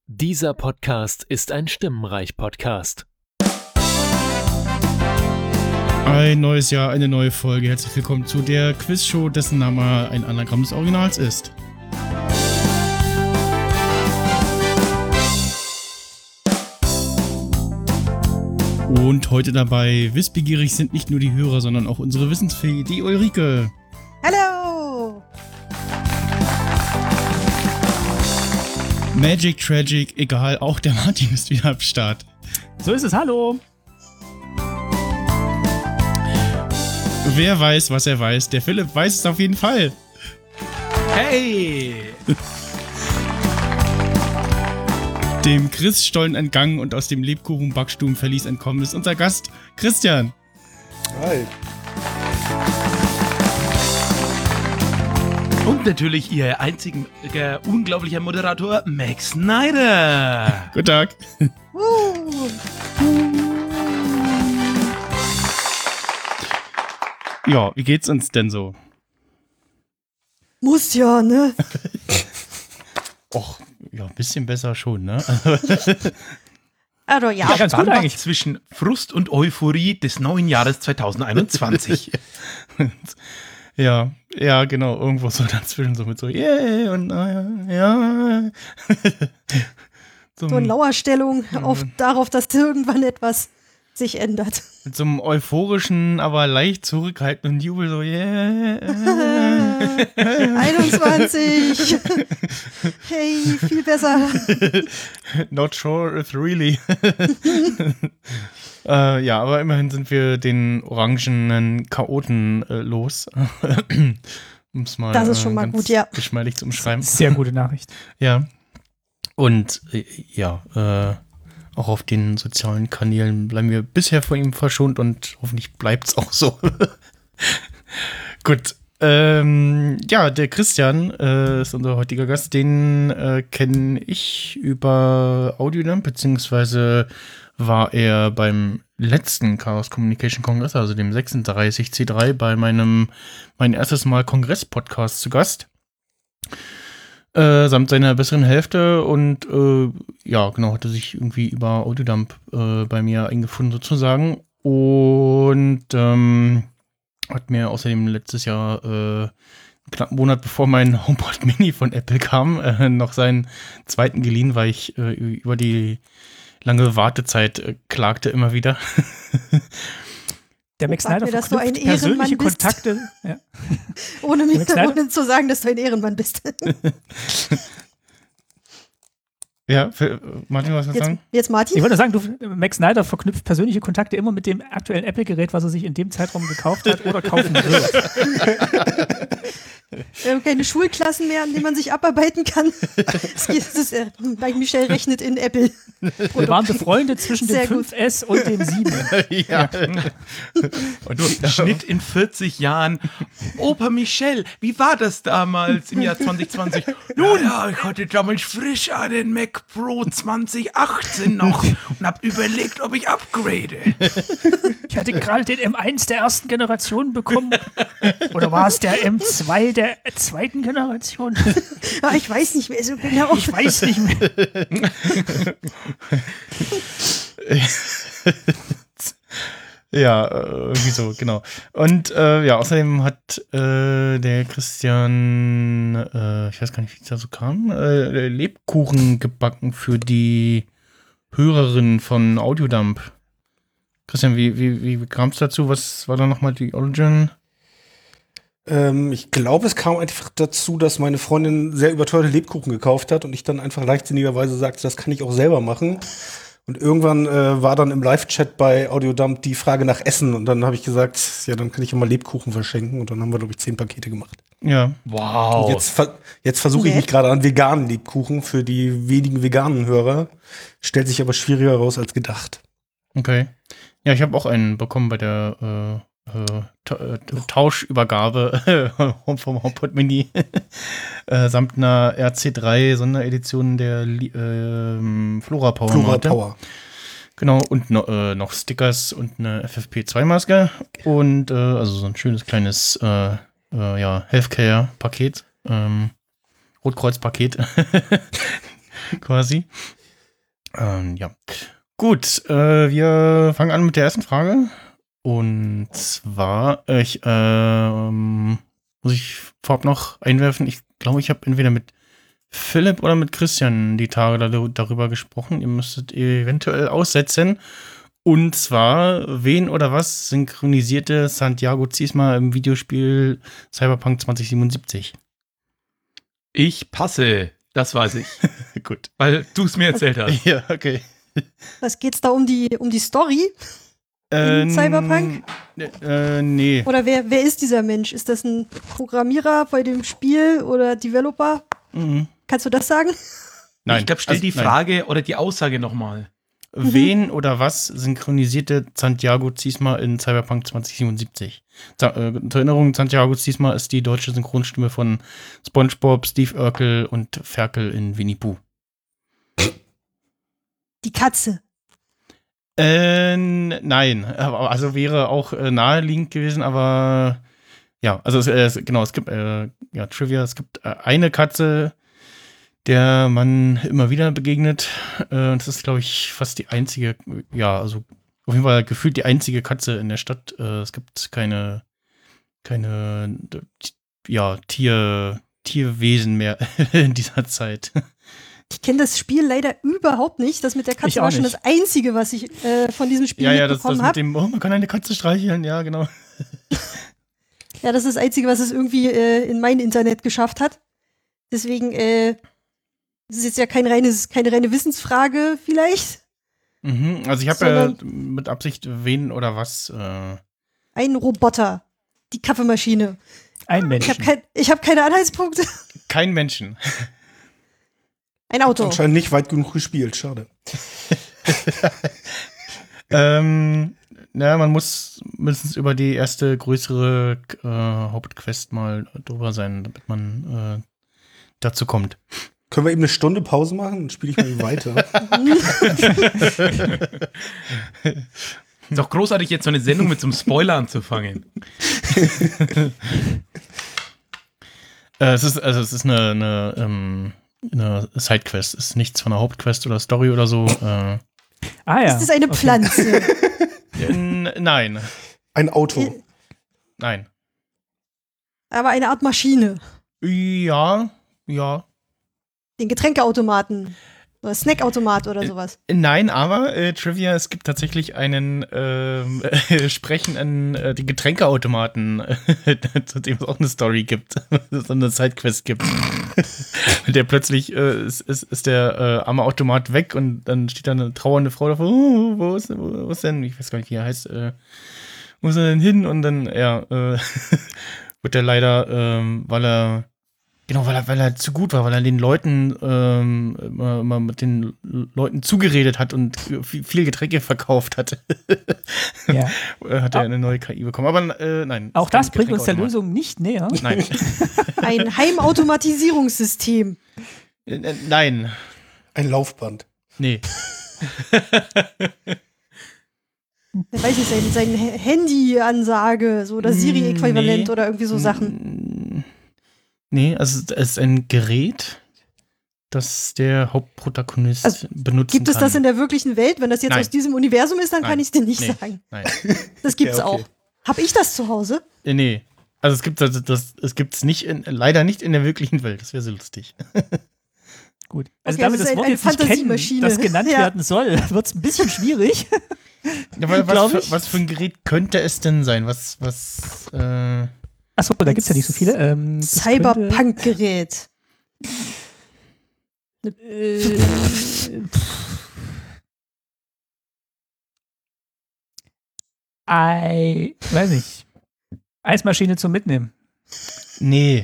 Dieser Podcast ist ein Stimmenreich-Podcast. Ein neues Jahr, eine neue Folge. Herzlich willkommen zu der Quizshow, dessen Name ein Anagramm des Originals ist. Und heute dabei, wissbegierig sind nicht nur die Hörer, sondern auch unsere Wissensfee, die Ulrike. Hallo! Magic, Tragic, egal, auch der Martin ist wieder am Start. So ist es, hallo! Wer weiß, was er weiß? Der Philipp weiß es auf jeden Fall. Hey! Dem Chris-Stollen entgangen und aus dem Lebkuchen-Backstubenverlies entkommen ist unser Gast, Christian. Hi. Und natürlich Ihr einziger unglaublicher Moderator, Max Snyder. Guten Tag. Ja, wie geht's uns denn so? Muss ja, ne? Och, ja, ein bisschen besser schon, ne? Also ja, Ja, ganz gut dann eigentlich. Zwischen Frust und Euphorie des neuen Jahres 2021. Ja, genau, irgendwo so dazwischen, so mit so, yeah, und ja. so eine Lauerstellung darauf, dass irgendwann etwas sich ändert. Mit so einem euphorischen, aber leicht zurückhaltenden Jubel, so, yeah. 21! Hey, viel besser. Not sure if really. Ja, aber immerhin sind wir den orangenen Chaoten los. Um es mal Das ist schon mal ganz gut, ja. geschmeidig zu umschreiben. Sehr gute Nachricht. Ja. Und auch auf den sozialen Kanälen bleiben wir bisher vor ihm verschont und hoffentlich bleibt's auch so. Gut. Ja, der Christian ist unser heutiger Gast. Den kenne ich über Audiodump, beziehungsweise war er beim letzten Chaos Communication Kongress, also dem 36C3, bei mein erstes Mal Kongress-Podcast zu Gast. Samt seiner besseren Hälfte und ja, genau, hatte sich irgendwie über Audiodump bei mir eingefunden sozusagen und hat mir außerdem letztes Jahr einen knappen Monat bevor mein HomePod Mini von Apple kam, noch seinen zweiten geliehen, weil ich über die lange Wartezeit klagte immer wieder. Der Max Snyder mir, dass du ein verknüpft persönliche Ehrenmann bist. Kontakte. Ja. Ohne zu sagen, dass du ein Ehrenmann bist. Ja, Martin, was willst du sagen? Jetzt Martin? Ich wollte sagen, Max Snyder verknüpft persönliche Kontakte immer mit dem aktuellen Apple-Gerät, was er sich in dem Zeitraum gekauft hat oder kaufen wird. Wir haben keine Schulklassen mehr, an denen man sich abarbeiten kann. Bei Michel rechnet in Apple. Wir waren Freunde zwischen dem Sehr gut. 5S und dem 7. Ja. Und Schnitt in 40 Jahren. Opa Michel, wie war das damals im Jahr 2020? Nun, ja, ich hatte damals frisch einen Mac Pro 2018 noch und hab überlegt, ob ich upgrade. Ich hatte gerade den M1 der ersten Generation bekommen. Oder war es der M2 der zweiten Generation? Ich weiß nicht mehr so genau. Ich weiß nicht mehr. Ja, irgendwie so, genau. Und ja, außerdem hat der Christian, ich weiß gar nicht, wie es da so kam, Lebkuchen gebacken für die Hörerin von Audiodump. Christian, wie kam es dazu? Was war da nochmal die Origin? Ich glaube, es kam einfach dazu, dass meine Freundin sehr überteuerte Lebkuchen gekauft hat und ich dann einfach leichtsinnigerweise sagte, das kann ich auch selber machen. Und irgendwann war dann im Live-Chat bei Audiodump die Frage nach Essen und dann habe ich gesagt, ja, dann kann ich immer Lebkuchen verschenken und dann haben wir, glaube ich, 10 Pakete gemacht. Ja. Wow. Und jetzt versuche ich mich gerade an veganen Lebkuchen für die wenigen veganen Hörer. Stellt sich aber schwieriger heraus als gedacht. Okay. Ja, ich habe auch einen bekommen bei der Tauschübergabe vom HomePod Mini samt einer RC3 Sonderedition der Flora Power Matte. Genau, und noch Stickers und eine FFP2-Maske und also so ein schönes kleines Healthcare-Paket, Rotkreuz-Paket quasi. Ja. Gut, wir fangen an mit der ersten Frage. Und zwar, muss ich vorab noch einwerfen, ich glaube, ich habe entweder mit Philipp oder mit Christian die Tage darüber gesprochen. Ihr müsstet eventuell aussetzen. Und zwar, wen oder was synchronisierte Santiago Ziesma im Videospiel Cyberpunk 2077? Ich passe, das weiß ich. Gut. Weil du es mir erzählt hast. Ja, okay. Was geht's da um die Story in Cyberpunk? Nee. Oder wer ist dieser Mensch? Ist das ein Programmierer bei dem Spiel oder Developer? Mhm. Kannst du das sagen? Nein. Ich glaube, stell die Frage oder die Aussage nochmal. Wen oder was synchronisierte Santiago Ziesma in Cyberpunk 2077? Zur Erinnerung, Santiago Ziesma ist die deutsche Synchronstimme von SpongeBob, Steve Urkel und Ferkel in Winnie Pooh. Die Katze. Nein, also wäre auch naheliegend gewesen, aber ja, also es gibt Trivia, es gibt eine Katze, der man immer wieder begegnet. Das ist, glaube ich, fast die einzige, ja, also auf jeden Fall gefühlt die einzige Katze in der Stadt. Es gibt keine Tierwesen mehr in dieser Zeit. Ich kenne das Spiel leider überhaupt nicht. Das mit der Katze war schon das Einzige, was ich von diesem Spiel mitbekommen habe. Das mit dem, man kann eine Katze streicheln, ja, genau. Ja, das ist das Einzige, was es irgendwie in mein Internet geschafft hat. Deswegen, das ist jetzt ja keine reine Wissensfrage vielleicht. Mhm, also ich habe ja mit Absicht wen oder was. Ein Roboter. Die Kaffeemaschine. Ein Mensch. Ich hab keine Anhaltspunkte. Kein Menschen. Ein Auto. Anscheinend nicht weit genug gespielt, schade. Man muss mindestens über die erste größere Hauptquest mal drüber sein, damit man dazu kommt. Können wir eben eine Stunde Pause machen? Dann spiele ich mal weiter. Ist auch großartig, jetzt so eine Sendung mit so einem Spoiler anzufangen. Es ist eine Sidequest, ist nichts von einer Hauptquest oder Story oder so. Ja. Ist das eine Pflanze? Nein. Ein Auto. Nein. Aber eine Art Maschine. Ja. Den Getränkeautomaten. Oder Snackautomat oder sowas. Nein, aber Trivia, es gibt tatsächlich einen sprechenden die Getränkeautomaten, zu dem es auch eine Story gibt, so eine Sidequest gibt. Und der plötzlich ist der arme Automat weg und dann steht da eine trauernde Frau davor, wo ist denn, ich weiß gar nicht, wie er heißt, wo ist er denn hin? Und dann, wird er leider, weil er zu gut war, weil er den Leuten immer mit den Leuten zugeredet hat und viel Getränke verkauft hat. Ja. Hat er eine neue KI bekommen. Aber nein. Auch das bringt uns der Lösung nicht näher. Nein. Ein Heimautomatisierungssystem. Nein. Ein Laufband. Nee. Ich weiß nicht, seine Handy-Ansage so, oder Siri-Äquivalent oder irgendwie so Sachen. Nee, also es ist ein Gerät, das der Hauptprotagonist benutzen kann. Gibt es das in der wirklichen Welt? Wenn das jetzt aus diesem Universum ist, dann kann ich es dir nicht sagen. Nein. Das gibt's Ja, okay. auch. Hab ich das zu Hause? Nee. Also es gibt's nicht leider nicht in der wirklichen Welt. Das wäre so lustig. Gut. Also Okay, damit das ist das Wort eine jetzt nicht kennen, Fantasiemaschine. das genannt Ja. werden soll, wird es ein bisschen schwierig. Ja, weil Glaub ich. was für ein Gerät könnte es denn sein? Achso, da gibt es ja nicht so viele. Cyberpunk-Gerät. Weiß nicht. Eismaschine zum Mitnehmen. Nee.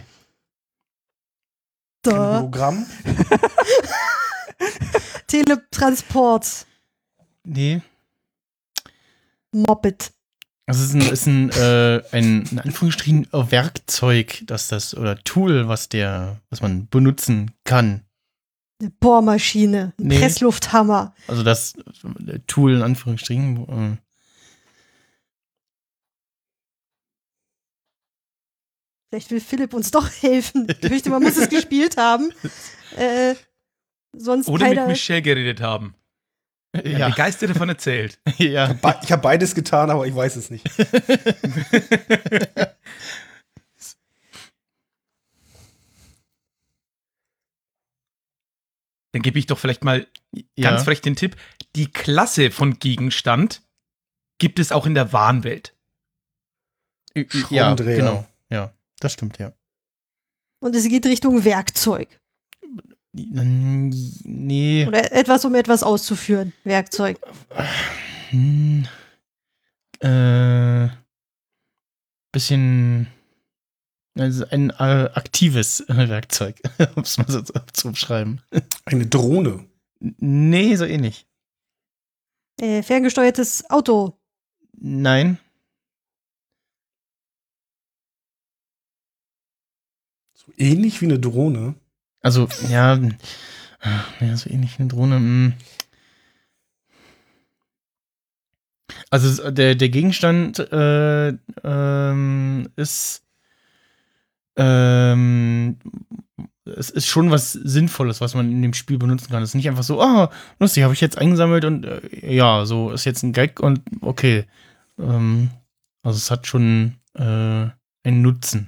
Ein Da. Hologramm. Teletransport. Nee. Moped. Also es ist ein in Anführungsstrichen Werkzeug, oder Tool, was man benutzen kann. Eine Bohrmaschine. Ein Nee. Presslufthammer. Also das Tool in Anführungsstrichen. Vielleicht will Philipp uns doch helfen. Ich fürchte, man muss es gespielt haben. Sonst Oder mit keiner. Michelle geredet haben. Ja. Begeistert davon erzählt. Ja. Ich habe beides getan, aber ich weiß es nicht. Dann gebe ich doch vielleicht mal ganz frech den Tipp. Die Klasse von Gegenstand gibt es auch in der wahren Welt. Ja, Schraubendreher. genau. Ja, das stimmt, ja. Und es geht Richtung Werkzeug. Nee. Oder etwas, um etwas auszuführen. Werkzeug. Bisschen. Also ein aktives Werkzeug, um es mal so zu beschreiben. Eine Drohne. Nee, so ähnlich. Ferngesteuertes Auto. Nein. So ähnlich wie eine Drohne. Also, ja, so ähnlich wie eine Drohne. Also der Gegenstand ist es ist schon was Sinnvolles, was man in dem Spiel benutzen kann. Es ist nicht einfach so, lustig, habe ich jetzt eingesammelt und ja, so ist jetzt ein Gag und okay. Also es hat schon einen Nutzen.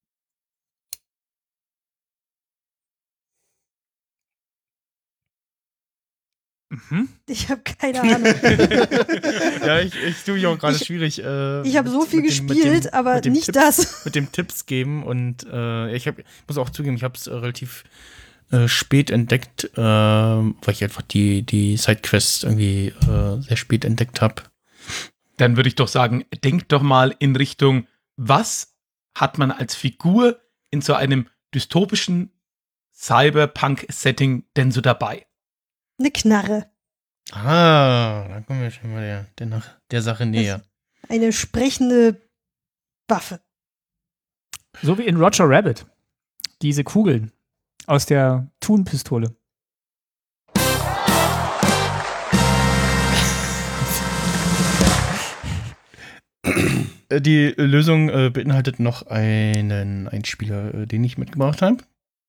Ich habe keine Ahnung. Ja, ich tue mich auch gerade schwierig. Ich habe so viel gespielt, aber nicht Tipps, das. Mit dem Tipps geben und ich muss auch zugeben, ich habe es relativ spät entdeckt, weil ich einfach die Sidequests irgendwie sehr spät entdeckt habe. Dann würde ich doch sagen, denk doch mal in Richtung, was hat man als Figur in so einem dystopischen Cyberpunk-Setting denn so dabei? Eine Knarre. Da kommen wir schon mal der Sache näher. Eine sprechende Waffe. So wie in Roger Rabbit. Diese Kugeln aus der Thun-Pistole. Die Lösung beinhaltet noch einen Einspieler, den ich mitgebracht habe.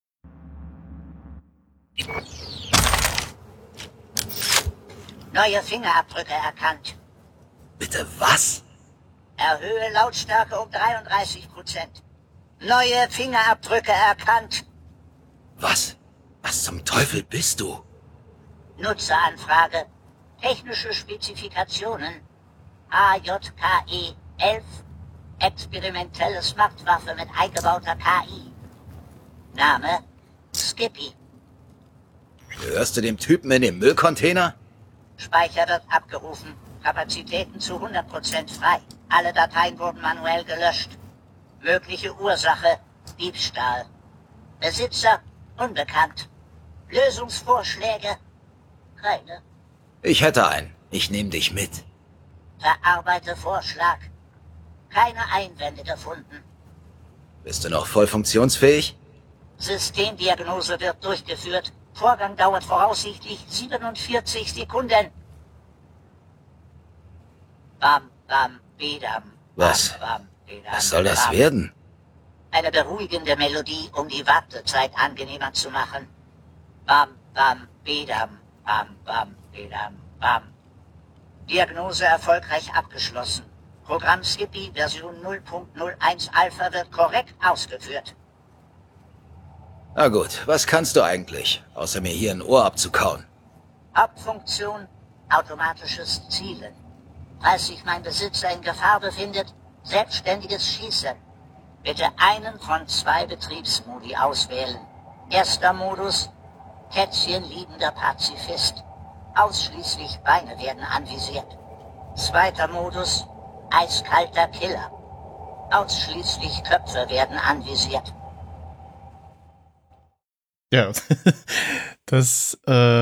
Neue Fingerabdrücke erkannt. Bitte was? Erhöhe Lautstärke um 33%. Neue Fingerabdrücke erkannt. Was? Was zum Teufel bist du? Nutzeranfrage. Technische Spezifikationen. AJKE 11. Experimentelle Smartwaffe mit eingebauter KI. Name Skippy. Gehörst du dem Typen in dem Müllcontainer? Speicher wird abgerufen. Kapazitäten zu 100% frei. Alle Dateien wurden manuell gelöscht. Mögliche Ursache Diebstahl. Besitzer unbekannt. Lösungsvorschläge? Keine. Ich hätte einen. Ich nehme dich mit. Verarbeite Vorschlag. Keine Einwände gefunden. Bist du noch voll funktionsfähig? Systemdiagnose wird durchgeführt. Vorgang dauert voraussichtlich 47 Sekunden. Bam, bam, bidam. Was? Bam, bidam, Was soll das bam. werden? Eine beruhigende Melodie, um die Wartezeit angenehmer zu machen. Bam, bam, bidam. Bam, bam, bidam, bam. Diagnose erfolgreich abgeschlossen. Programm Skippy Version 0.01 Alpha wird korrekt ausgeführt. Na gut, was kannst du eigentlich, außer mir hier ein Ohr abzukauen? Hauptfunktion, automatisches Zielen. Falls sich mein Besitzer in Gefahr befindet, selbstständiges Schießen. Bitte einen von 2 Betriebsmodi auswählen. Erster Modus, kätzchenliebender Pazifist. Ausschließlich Beine werden anvisiert. Zweiter Modus, eiskalter Killer. Ausschließlich Köpfe werden anvisiert. Ja, das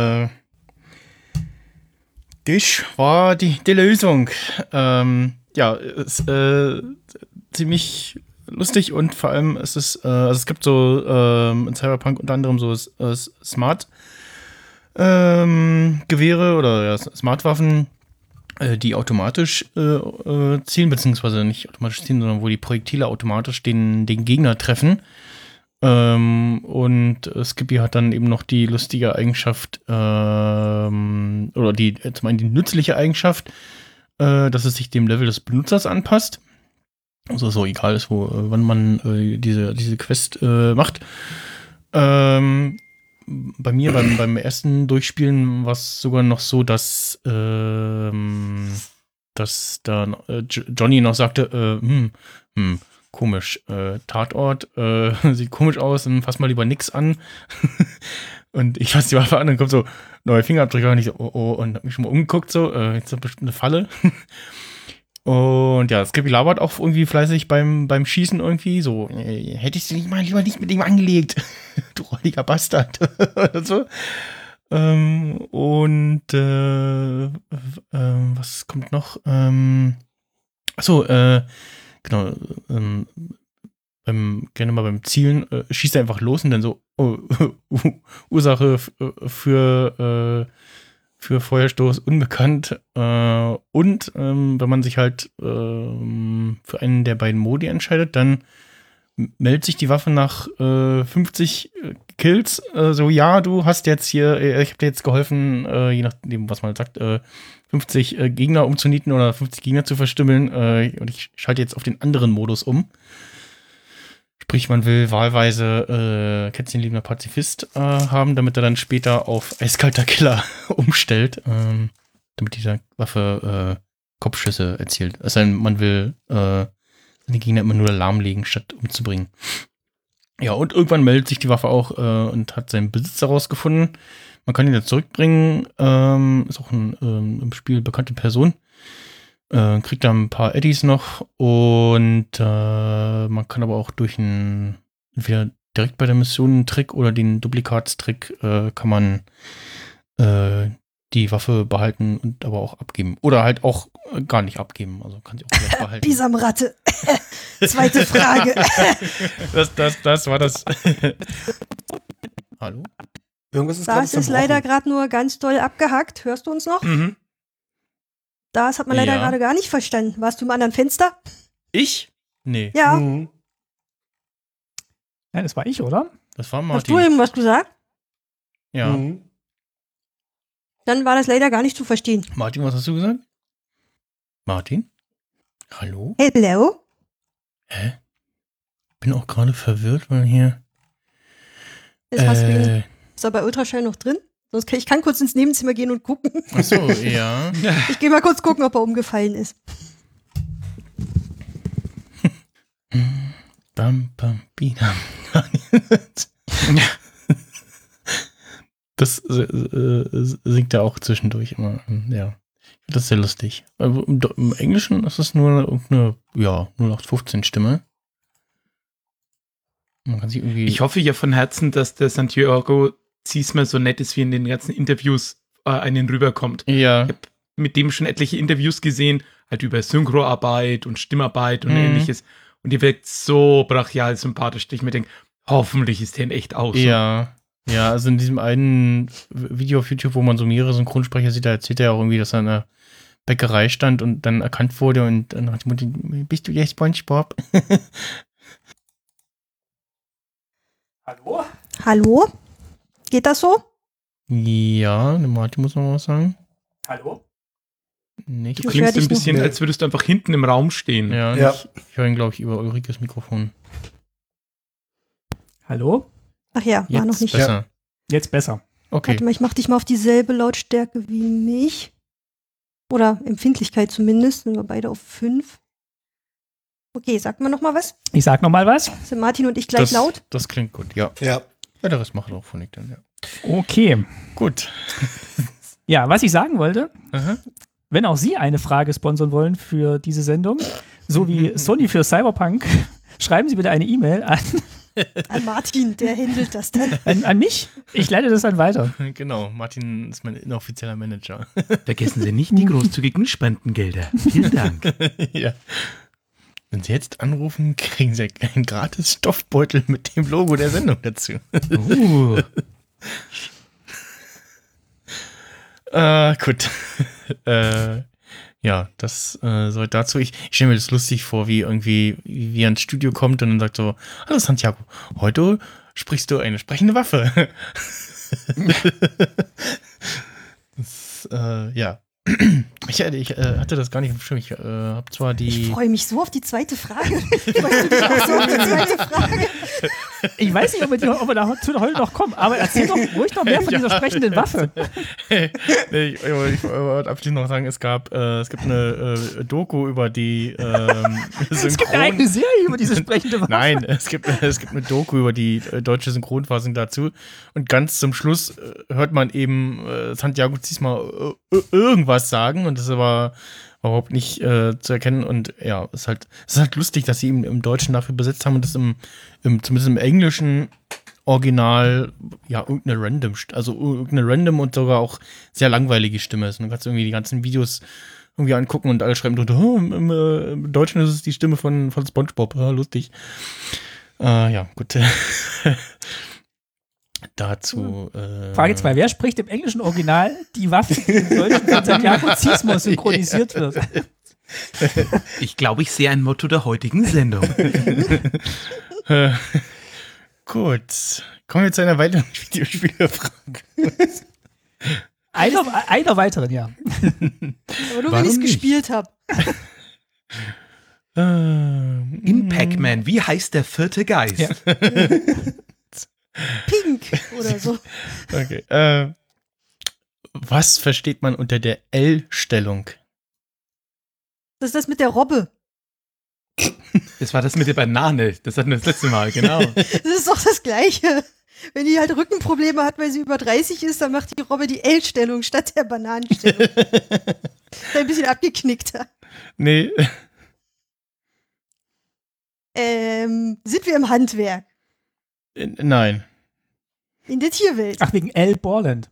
war die Lösung. Ja, ist ziemlich lustig und vor allem ist es, also es gibt so in Cyberpunk unter anderem so Smart Gewehre oder ja, Smartwaffen, die automatisch zielen, beziehungsweise nicht automatisch zielen, sondern wo die Projektile automatisch den Gegner treffen. Und Skippy hat dann eben noch die lustige Eigenschaft, um oder zum einen die nützliche Eigenschaft, dass es sich dem Level des Benutzers anpasst. Also so egal ist, wann man diese Quest macht. Bei mir beim ersten Durchspielen war es sogar noch so, dass da Johnny noch sagte, komisch, Tatort, sieht komisch aus, dann fass mal lieber nix an. Und ich fass die Waffe an, dann kommt so neue Fingerabdrücke und ich so, oh, und hab mich schon mal umgeguckt, so, jetzt ist bestimmt eine Falle. Und ja, Skippy labert auch irgendwie fleißig beim Schießen irgendwie, so, hättest du dich mal lieber nicht mit ihm angelegt, du räudiger Bastard. Oder so. Was kommt noch? Achso, genau, gerne mal beim Zielen schießt er einfach los und dann so Ursache für Feuerstoß unbekannt. Und wenn man sich halt für einen der beiden Modi entscheidet, dann meldet sich die Waffe nach 50 Kills. So, ja, du hast jetzt hier, ich habe dir jetzt geholfen, je nachdem, was man sagt, 50 Gegner umzunieten oder 50 Gegner zu verstümmeln. Und ich schalte jetzt auf den anderen Modus um. Sprich, man will wahlweise kätzchenliebender Pazifist haben, damit er dann später auf eiskalter Killer umstellt, damit diese Waffe Kopfschüsse erzielt. Also man will die Gegner immer nur lahmlegen, statt umzubringen. Ja, und irgendwann meldet sich die Waffe auch und hat seinen Besitzer rausgefunden. Man kann ihn jetzt zurückbringen. Ist auch eine im Spiel bekannte Person. Kriegt dann ein paar Eddies noch und man kann aber auch durch entweder direkt bei der Mission einen Trick oder den Duplikatstrick kann man die Waffe behalten und aber auch abgeben. Oder halt auch gar nicht abgeben. Also kann sie auch gleich behalten. Bisamratte. Zweite Frage. Das war das. Hallo? Irgendwas ist Das ist leider gerade nur ganz doll abgehackt. Hörst du uns noch? Mhm. Das hat man leider gerade gar nicht verstanden. Warst du im anderen Fenster? Ich? Nee. Ja. Mhm. Nein, das war ich, oder? Das war Hast Martin. du eben was gesagt? Ja. Mhm. Dann war das leider gar nicht zu verstehen. Martin, was hast du gesagt? Martin? Hallo? Hello? Hä? Bin auch gerade verwirrt, weil hier. Ist er bei Ultraschall noch drin? Sonst kann ich kurz ins Nebenzimmer gehen und gucken. Achso, ja. Ich gehe mal kurz gucken, ob er umgefallen ist. Bam, bam, bidam. Das singt er auch zwischendurch immer. Ja. Das ist sehr lustig. Aber im Englischen ist es nur irgendeine 0815-Stimme. Man kann sich irgendwie. Ich hoffe ja von Herzen, dass der Santiago Ziesmer so nett ist, wie in den ganzen Interviews einen rüberkommt. Ja. Ich habe mit dem schon etliche Interviews gesehen, halt über Synchroarbeit und Stimmarbeit und ähnliches. Und die wirkt so brachial sympathisch, dass ich mir denke, hoffentlich ist der in echt aus. Ja. Ja, also in diesem einen Video auf YouTube, wo man so mehrere Synchronsprecher sieht, da erzählt er ja auch irgendwie, dass er in einer Bäckerei stand und dann erkannt wurde und dann hat die Mutter, bist du der SpongeBob? Hallo? Hallo? Geht das so? Ja, der Martin muss noch was sagen. Hallo? Nicht. Du Ich hör klingst dich ein bisschen, nicht. als würdest du einfach hinten im Raum stehen. Ja, Ja. Ich höre ihn, glaube ich, über Ulrikes Mikrofon. Hallo? Ach ja, war noch nicht. besser. Jetzt besser. Okay. Warte mal, ich mach dich mal auf dieselbe Lautstärke wie mich. Oder Empfindlichkeit zumindest. Sind wir beide auf 5. Okay, sag mal noch mal was. Ich sag noch mal was. Sind Martin und ich gleich laut? Das klingt gut, ja. Ja. Ja, der Rest macht auch von dann, ja. Okay. Gut. Ja, was ich sagen wollte, Aha. wenn auch Sie eine Frage sponsern wollen für diese Sendung, so wie Sony für Cyberpunk, schreiben Sie bitte eine E-Mail An Martin, der handelt das dann. an mich. Ich leite das dann weiter. Genau, Martin ist mein inoffizieller Manager. Vergessen Sie nicht die großzügigen Spendengelder. Vielen Dank. Ja. Wenn Sie jetzt anrufen, kriegen Sie einen gratis Stoffbeutel mit dem Logo der Sendung dazu. Gut. Ja, das soll dazu. Ich stelle mir das lustig vor, wie er ins Studio kommt und dann sagt so, hallo Santiago, heute sprichst du eine sprechende Waffe. Ja. Ich hatte das gar nicht im Schirm. Ich habe zwar Ich die. freue mich so auf die zweite Frage. Freust du dich auch so auf die zweite Frage? Ich weiß nicht, ob wir dazu heute noch kommen, aber erzähl doch ruhig noch mehr von dieser sprechenden Waffe. Nee, ich wollte abschließend noch sagen, es gibt eine Doku über die Es gibt eine eigene Serie über diese sprechende Waffe. Nein, es gibt eine Doku über die deutsche Synchronfassung dazu. Und ganz zum Schluss hört man eben Santiago Ziesmer irgendwas sagen und das war überhaupt nicht zu erkennen. Und ja, es ist halt lustig, dass sie ihn im Deutschen dafür besetzt haben und das zumindest im englischen Original ja irgendeine random und sogar auch sehr langweilige Stimme ist. Und du kannst irgendwie die ganzen Videos irgendwie angucken und alle schreiben drunter, im Deutschen ist es die Stimme von SpongeBob. Ja, lustig. Ja, gut. Dazu. Frage 2. Wer spricht im englischen Original die Waffe, die im Deutschen von Santiago Ziesmer synchronisiert wird? Ich glaube, ich sehe ein Motto der heutigen Sendung. Gut. Kommen wir zu einer weiteren Videospielerfrage. Einer weiteren, ja. Aber nur, wenn ich es gespielt habe. In Pac-Man, wie heißt der vierte Geist? Ja. Pink oder so. Okay. Was versteht man unter der L-Stellung? Das ist das mit der Robbe. Das war das mit der Banane. Das hatten wir das letzte Mal, genau. Das ist doch das Gleiche. Wenn die halt Rückenprobleme hat, weil sie über 30 ist, dann macht die Robbe die L-Stellung statt der Bananenstellung. Ist ein bisschen abgeknickter. Nee. Sind wir im Handwerk? Nein. In der Tierwelt? Ach, wegen L. Borland.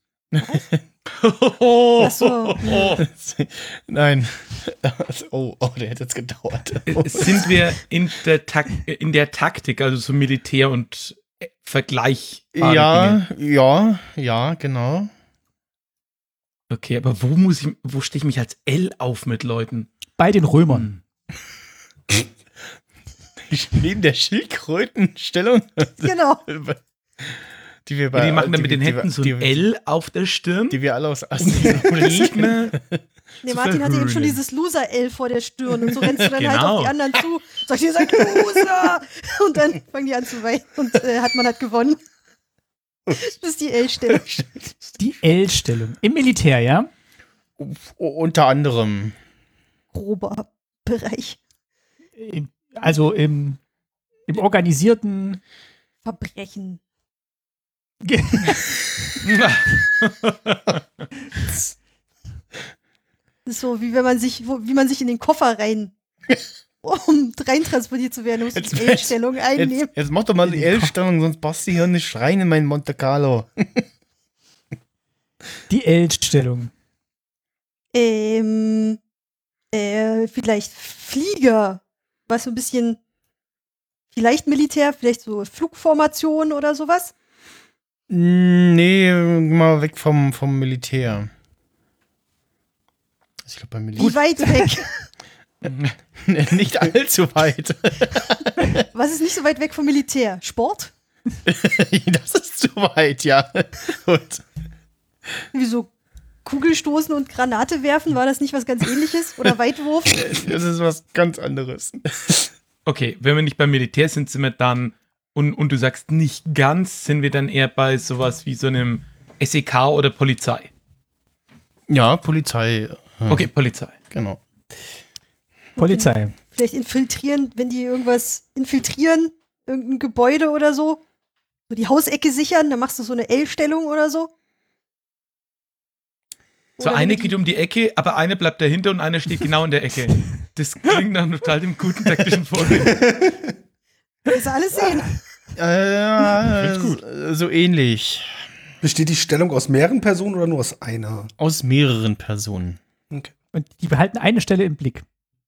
Ach so. Nein. Oh, der hätte jetzt gedauert. Sind wir in der Taktik, also so Militär und vergleichbare Dinge? Ja, genau. Okay, aber wo stehe ich mich als L auf mit Leuten? Bei den Römern. Neben der Schildkrötenstellung. Genau. Die wir Die machen dann mit den Händen so ein L auf der Stirn. Die wir alle aus Gegner. Nee, Martin hatte eben schon dieses Loser-L vor der Stirn und so rennst du dann halt Genau. auf die anderen zu. Sagst, ihr seid Loser! Und dann fangen die an zu weinen und man hat gewonnen. Das ist die L-Stellung. Die L-Stellung. Im Militär, ja? Unter anderem. Grober Bereich. Also im organisierten Verbrechen. Das ist so, wie wie man sich in den Koffer um reintransportiert zu werden, muss die L-Stellung einnehmen. Jetzt mach doch mal die L-Stellung, sonst passt du hier nicht rein in mein Monte Carlo. Die L-Stellung. Vielleicht Flieger. Was so ein bisschen, vielleicht Militär, vielleicht so Flugformation oder sowas? Nee, mal weg vom Militär. Ich glaube, beim Militär. Wie weit weg? Nicht allzu weit. Was ist nicht so weit weg vom Militär? Sport? Das ist zu weit, ja. Gut. Wie so Kugelstoßen und Granate werfen? War das nicht was ganz Ähnliches? Oder Weitwurf? Das ist was ganz anderes. Okay, wenn wir nicht beim Militär sind, sind wir dann, und du sagst nicht ganz, sind wir dann eher bei sowas wie so einem SEK oder Polizei? Ja, Polizei. Okay, Polizei. Genau. Polizei. Vielleicht infiltrieren, wenn die irgendwas infiltrieren, irgendein Gebäude oder so. So die Hausecke sichern, dann machst du so eine L-Stellung oder so. So Oder eine wenn die- geht um die Ecke, aber eine bleibt dahinter und eine steht genau in der Ecke. Das klingt nach total dem guten taktischen Vorgehen. Willst du alles sehen? Gut. So ähnlich. Besteht die Stellung aus mehreren Personen oder nur aus einer? Aus mehreren Personen. Okay. Und die behalten eine Stelle im Blick.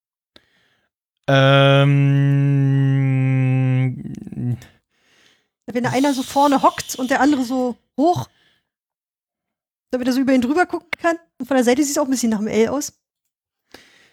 Wenn da einer so vorne hockt und der andere so hoch, damit er so über ihn drüber gucken kann. Und von der Seite sieht es auch ein bisschen nach dem L aus.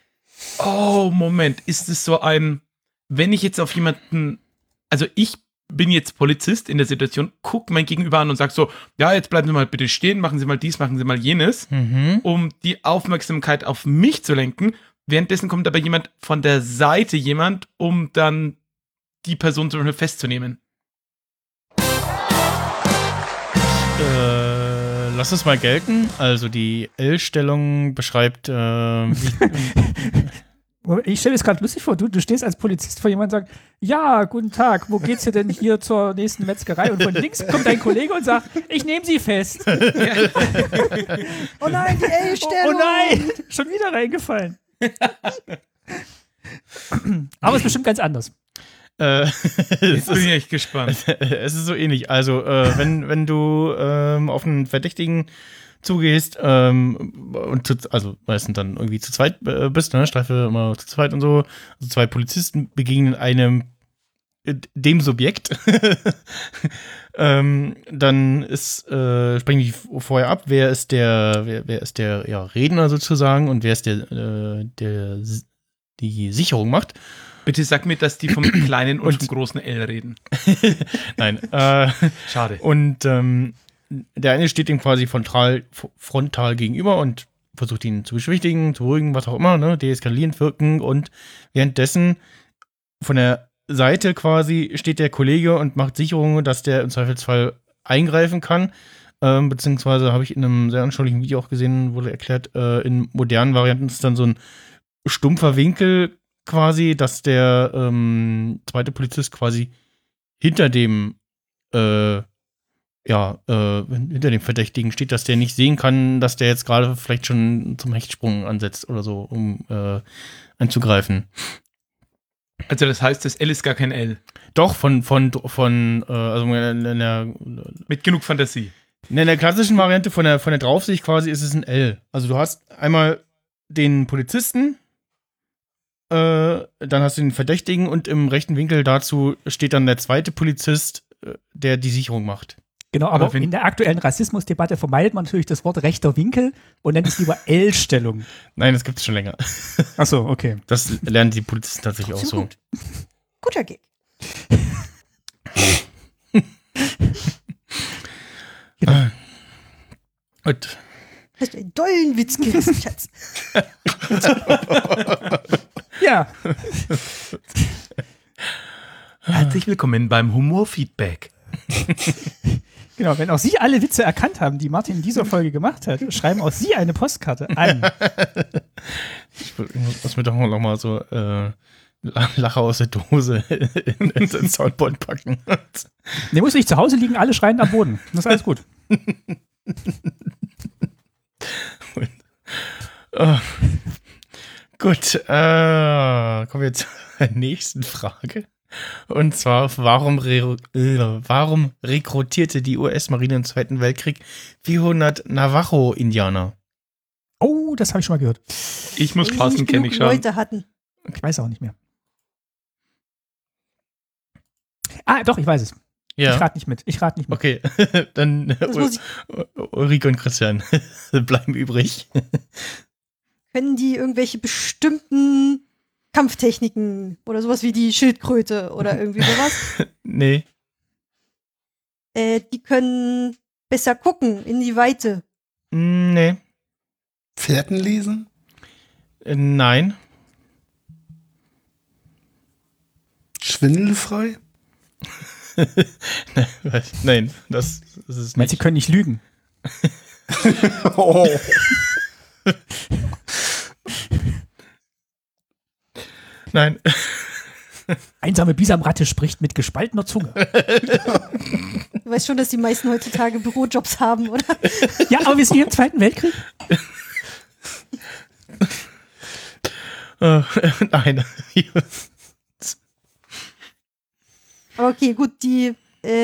Oh, Moment, ist es so ein, wenn ich jetzt auf jemanden, also ich bin jetzt Polizist in der Situation, guck mein Gegenüber an und sag so, ja, jetzt bleiben Sie mal bitte stehen, machen Sie mal dies, machen Sie mal jenes, um die Aufmerksamkeit auf mich zu lenken. Währenddessen kommt aber jemand von der Seite, um dann die Person zum Beispiel festzunehmen. Lass es mal gelten. Also die L-Stellung beschreibt Ich stelle es gerade lustig vor, du stehst als Polizist vor jemandem und sagst, ja, guten Tag, wo geht's hier denn hier zur nächsten Metzgerei? Und von links kommt ein Kollege und sagt, ich nehme Sie fest. Oh nein, die L-Stellung! Oh nein, schon wieder reingefallen. Aber es ist bestimmt ganz anders. Jetzt bin ich echt gespannt. Es ist so ähnlich. Also, wenn du auf einen Verdächtigen zugehst also meistens dann irgendwie zu zweit bist, ne? Streife immer zu zweit und so. Also 2 Polizisten begegnen dem Subjekt. Dann sprechen die vorher ab, wer ist der Redner sozusagen und wer ist der die Sicherung macht. Bitte sag mir, dass die vom kleinen und vom großen L reden. Nein. Schade. Und der eine steht ihm quasi frontal gegenüber und versucht ihn zu beschwichtigen, zu beruhigen, was auch immer, ne? Deeskalierend wirken. Und währenddessen von der Seite quasi steht der Kollege und macht Sicherungen, dass der im Zweifelsfall eingreifen kann. Beziehungsweise habe ich in einem sehr anschaulichen Video auch gesehen, wurde erklärt, in modernen Varianten ist dann so ein stumpfer Winkel quasi, dass der zweite Polizist quasi hinter dem hinter dem Verdächtigen steht, dass der nicht sehen kann, dass der jetzt gerade vielleicht schon zum Hechtsprung ansetzt oder so, um anzugreifen. Also das heißt, das L ist gar kein L. Doch, also mit genug Fantasie. In der klassischen Variante von der Draufsicht quasi ist es ein L. Also du hast einmal den Polizisten, dann hast du den Verdächtigen und im rechten Winkel dazu steht dann der zweite Polizist, der die Sicherung macht. Genau, aber in der aktuellen Rassismusdebatte vermeidet man natürlich das Wort rechter Winkel und nennt es lieber L-Stellung. Nein, das gibt es schon länger. Ach so, okay. Das lernen die Polizisten tatsächlich auch so. Gut. Guter Gag. Genau. Gut. Hast du einen dollen Witz gerissen, Schatz? Ja. Herzlich willkommen beim Humorfeedback. Genau, wenn auch Sie alle Witze erkannt haben, die Martin in dieser Folge gemacht hat, schreiben auch Sie eine Postkarte an. Ich muss mir doch noch mal so Lacher aus der Dose ins Soundboard packen. Der muss nicht zu Hause liegen, alle schreien am Boden. Das ist alles gut. Gut, kommen wir zur nächsten Frage. Und zwar, warum rekrutierte die US-Marine im Zweiten Weltkrieg 400 Navajo-Indianer? Oh, das habe ich schon mal gehört. Ich muss passen, kenne ich schon. Leute hatten. Ich weiß auch nicht mehr. Doch, ich weiß es. Ja. Ich rate nicht mit. Okay, dann Ulrike und Christian bleiben übrig. Können die irgendwelche bestimmten Kampftechniken oder sowas wie die Schildkröte oder irgendwie sowas? Nee. Die können besser gucken in die Weite. Nee. Fährten lesen? Nein. Schwindelfrei? Nein, das ist es Meinst du, sie können nicht lügen? Oh. Nein. Einsame Bisamratte spricht mit gespaltener Zunge. Du weißt schon, dass die meisten heutzutage Bürojobs haben, oder? Ja, aber wir sind hier im Zweiten Weltkrieg. Nein. Aber okay, gut, die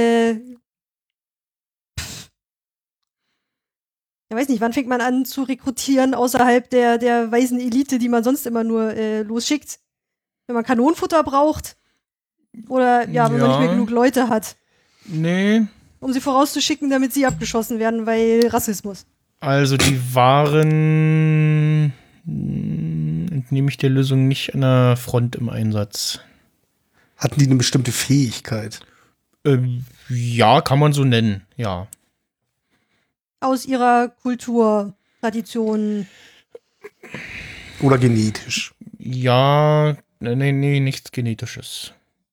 ich weiß nicht, wann fängt man an zu rekrutieren außerhalb der weißen Elite, die man sonst immer nur losschickt? Wenn man Kanonenfutter braucht? Oder wenn man nicht mehr genug Leute hat? Nee. Um sie vorauszuschicken, damit sie abgeschossen werden, weil Rassismus. Also die waren, entnehme ich der Lösung, nicht an der Front im Einsatz. Hatten die eine bestimmte Fähigkeit? Ja, kann man so nennen, ja. Aus ihrer Kultur, Tradition. Oder genetisch. Ja, nee, nichts Genetisches.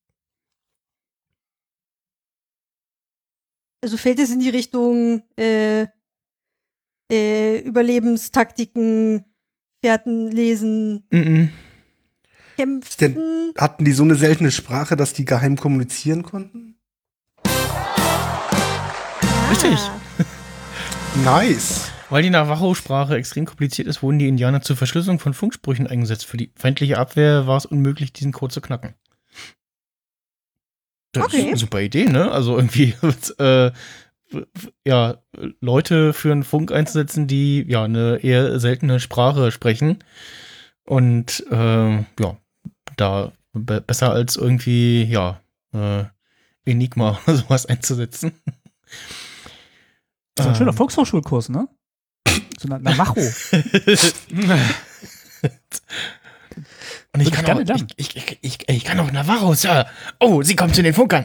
Also fällt es in die Richtung Überlebenstaktiken, Fährten lesen, kämpfen. Hatten die so eine seltene Sprache, dass die geheim kommunizieren konnten? Richtig. Nice. Weil die Navajo-Sprache extrem kompliziert ist, wurden die Indianer zur Verschlüsselung von Funksprüchen eingesetzt. Für die feindliche Abwehr war es unmöglich, diesen Code zu knacken. Das ist eine super Idee, ne? Also irgendwie Leute für einen Funk einzusetzen, die ja eine eher seltene Sprache sprechen. Und da besser als irgendwie, Enigma oder sowas einzusetzen. Das ist ein schöner Volkshochschulkurs, ne? So ein Navajo. Und ich kann auch Navajo, Sir. Oh, sie kommt zu den Funkern.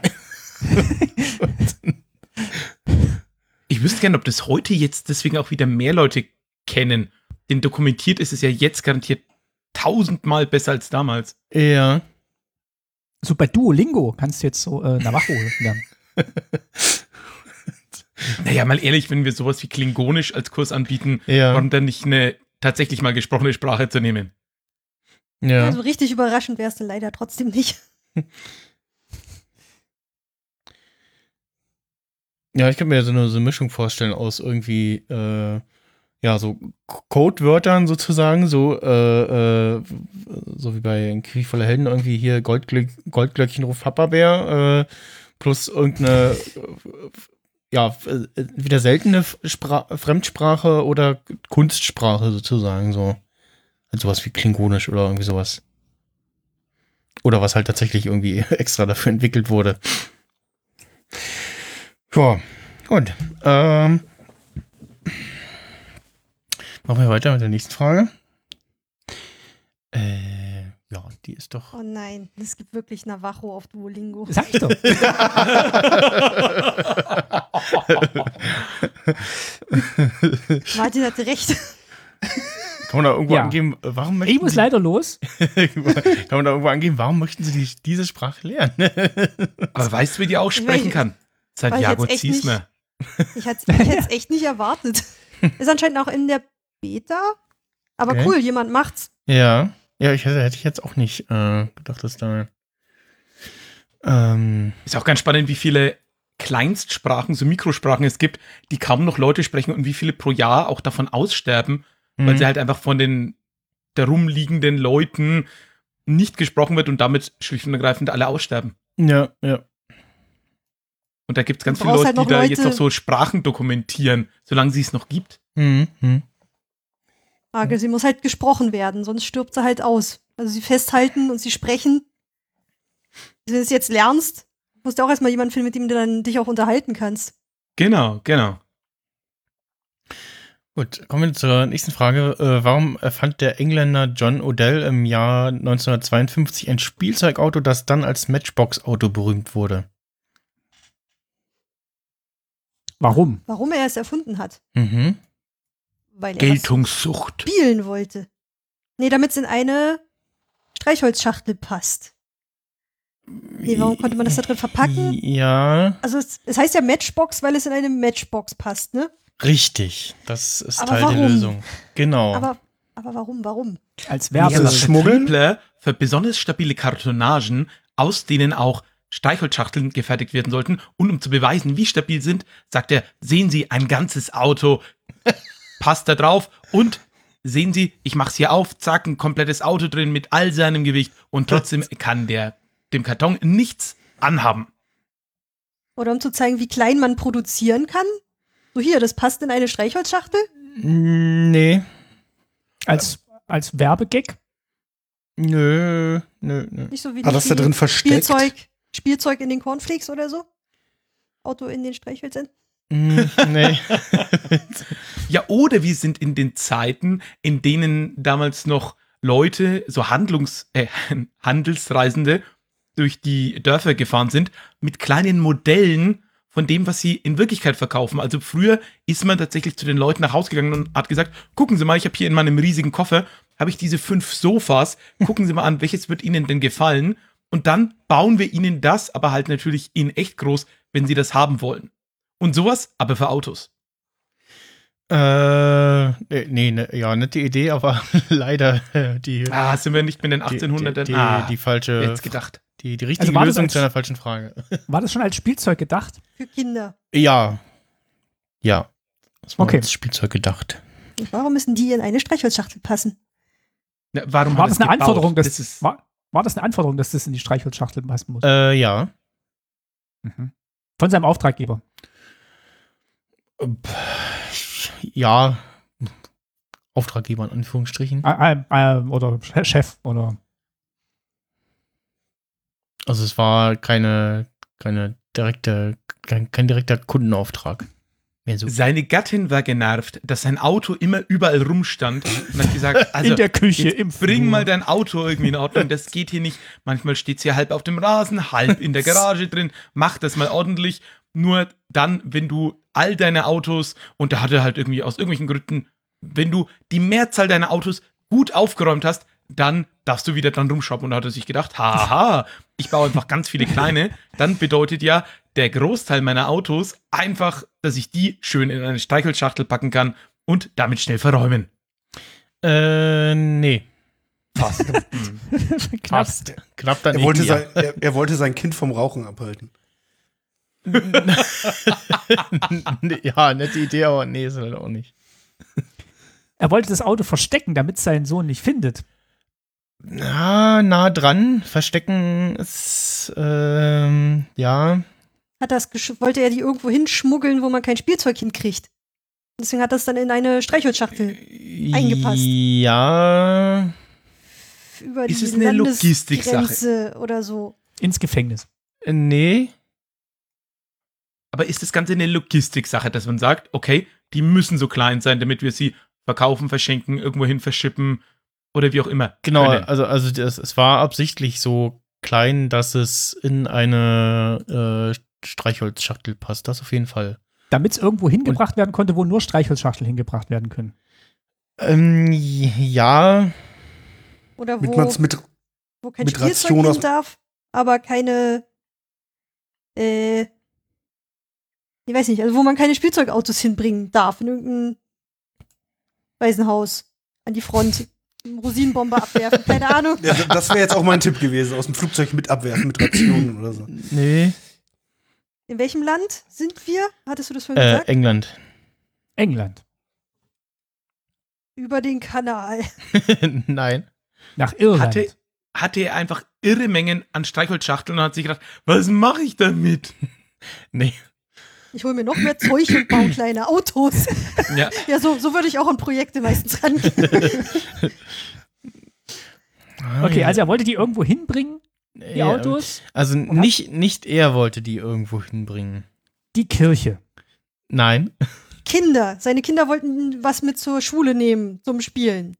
Ich wüsste gerne, ob das heute jetzt deswegen auch wieder mehr Leute kennen. Denn dokumentiert ist es ja jetzt garantiert 1000-mal besser als damals. Ja. So bei Duolingo kannst du jetzt so Navajo lernen. Naja, mal ehrlich, wenn wir sowas wie Klingonisch als Kurs anbieten, warum dann nicht eine tatsächlich mal gesprochene Sprache zu nehmen? Ja. Also richtig überraschend wärst du leider trotzdem nicht. Ja, ich kann mir so eine Mischung vorstellen aus irgendwie, so Codewörtern sozusagen, so wie bei Krieg voller Helden, irgendwie hier Goldglöckchen ruft Papa-Bär, plus irgendeine wieder seltene Fremdsprache oder Kunstsprache sozusagen, so. Also sowas wie Klingonisch oder irgendwie sowas. Oder was halt tatsächlich irgendwie extra dafür entwickelt wurde. Ja, gut. Machen wir weiter mit der nächsten Frage. Die ist doch... Oh nein, es gibt wirklich Navajo auf Duolingo. Sag ich doch. Martin hatte recht. Kann man da irgendwo angeben, warum möchten ich muss leider los. Kann man da irgendwo angeben, warum möchten Sie diese Sprache lernen? Aber weißt du, wie die auch sprechen kann? Santiago Ziesmer. Ich hätte es echt nicht erwartet. Ist anscheinend auch in der Beta. Aber cool, jemand macht's. Ja, hätte ich jetzt auch nicht gedacht, dass da... Ist auch ganz spannend, wie viele Kleinstsprachen, so Mikrosprachen es gibt, die kaum noch Leute sprechen und wie viele pro Jahr auch davon aussterben, weil sie halt einfach von den darum liegenden Leuten nicht gesprochen wird und damit schlicht und ergreifend alle aussterben. Ja. Und da gibt es ganz viele Leute, die da jetzt noch so Sprachen dokumentieren, solange sie es noch gibt. Frage, sie muss halt gesprochen werden, sonst stirbt sie halt aus. Also sie festhalten und sie sprechen. Wenn du es jetzt lernst, musst du auch erstmal jemanden finden, mit dem du dann dich auch unterhalten kannst. Genau. Gut, kommen wir zur nächsten Frage. Warum erfand der Engländer John Odell im Jahr 1952 ein Spielzeugauto, das dann als Matchbox-Auto berühmt wurde? Warum? Warum er es erfunden hat. Weil er Geltungssucht. Spielen wollte. Nee, damit es in eine Streichholzschachtel passt. Nee, warum konnte man das da drin verpacken? Ja. Also es heißt ja Matchbox, weil es in eine Matchbox passt, ne? Richtig, das ist Aber Teil warum? der Lösung. Genau. Aber warum? Als Werbe. Als Schmuggler für besonders stabile Kartonagen, aus denen auch Streichholzschachteln gefertigt werden sollten. Und um zu beweisen, wie stabil sind, sagt er, sehen Sie, ein ganzes Auto passt da drauf. Und sehen Sie, ich mach's hier auf, zack, ein komplettes Auto drin mit all seinem Gewicht. Und trotzdem kann dem Karton nichts anhaben. Oder um zu zeigen, wie klein man produzieren kann? So hier, das passt in eine Streichholzschachtel? Nee. Als Werbegag? Nö. Nicht so wie das da drin versteckt? Spielzeug in den Cornflakes oder so? Auto in den Streichhölzern? Nee. Ja, oder wir sind in den Zeiten, in denen damals noch Leute, so Handelsreisende, durch die Dörfer gefahren sind, mit kleinen Modellen von dem, was sie in Wirklichkeit verkaufen. Also früher ist man tatsächlich zu den Leuten nach Hause gegangen und hat gesagt, gucken Sie mal, ich habe hier in meinem riesigen Koffer, habe ich diese 5 Sofas, gucken Sie mal an, welches wird Ihnen denn gefallen? Und dann bauen wir Ihnen das, aber halt natürlich in echt groß, wenn Sie das haben wollen. Und sowas, aber für Autos. Ja, nette Idee, aber leider Sind wir nicht mit den 1800ern? die falsche, jetzt gedacht. die richtige war das Lösung als- zu einer falschen Frage. War das schon als Spielzeug gedacht? Für Kinder. Ja. Das war Okay. als Spielzeug gedacht. Und warum müssen die in eine Streichholzschachtel passen? Ja, warum War hat das es eine gebaut? Anforderung, Das ist, war das eine Anforderung, dass das in die Streichholzschachtel passen muss? Ja. Mhm. Von seinem Auftraggeber. Ja. Auftraggeber in Anführungsstrichen. Oder Chef oder. Also es war kein direkter Kundenauftrag. Mehr so. seine Gattin war genervt, dass sein Auto immer überall rumstand und hat gesagt, also in der Küche, jetzt im bring Flur. mal dein Auto irgendwie in Ordnung, das geht hier nicht. Manchmal steht es hier halb auf dem Rasen, halb in der Garage drin, mach das mal ordentlich. Nur dann, wenn du all deine Autos, und da hat er halt irgendwie aus irgendwelchen Gründen, wenn du die Mehrzahl deiner Autos gut aufgeräumt hast, dann darfst du wieder dran rumschrauben. Und da hat er sich gedacht, haha, ich baue einfach ganz viele kleine. Dann bedeutet ja der Großteil meiner Autos einfach, dass ich die schön in eine Streichholzschachtel packen kann und damit schnell verräumen. Nee. Fast. Knapp. Knapp dann Er wollte sein Kind vom Rauchen abhalten. Ja, nette Idee, aber nee, ist halt auch nicht. Er wollte das Auto verstecken, damit sein Sohn nicht findet. Nah dran. Verstecken ist, ja. Wollte er die irgendwo hinschmuggeln, wo man kein Spielzeug hinkriegt. Deswegen hat das dann in eine Streichholzschachtel eingepasst. Ja. Über Ist die es eine Logistiksache? Landesgrenze oder so. Ins Gefängnis. Nee. Aber ist das Ganze eine Logistiksache, dass man sagt, okay, die müssen so klein sein, damit wir sie verkaufen, verschenken, irgendwohin verschippen oder wie auch immer. Genau, können? also es war absichtlich so klein, dass es in eine Streichholzschachtel passt. Das auf jeden Fall. Damit es irgendwo hingebracht werden konnte, wo nur Streichholzschachteln hingebracht werden können. Ja. Oder Damit man es mit wo kein mit Spielzeug Ration aus- hin darf, aber keine ich weiß nicht, also wo man keine Spielzeugautos hinbringen darf, in irgendein Waisenhaus an die Front, Rosinenbombe abwerfen, keine Ahnung. Ja, das wäre jetzt auch mein Tipp gewesen, aus dem Flugzeug mit abwerfen, mit Rationen oder so. Nee. In welchem Land sind wir? Hattest du das vorhin gesagt? England. England. Über den Kanal. Nein. Nach Irland. Hatte er einfach irre Mengen an Streichholzschachteln und hat sich gedacht, was mache ich damit? Nee. Ich hole mir noch mehr Zeug und baue kleine Autos. Ja. Ja, so würde ich auch an Projekte meistens rangehen. Okay, also er wollte die irgendwo hinbringen, die Ja, Autos. Also nicht er wollte die irgendwo hinbringen. Die Kirche. Nein. Kinder. Seine Kinder wollten was mit zur Schule nehmen, zum Spielen.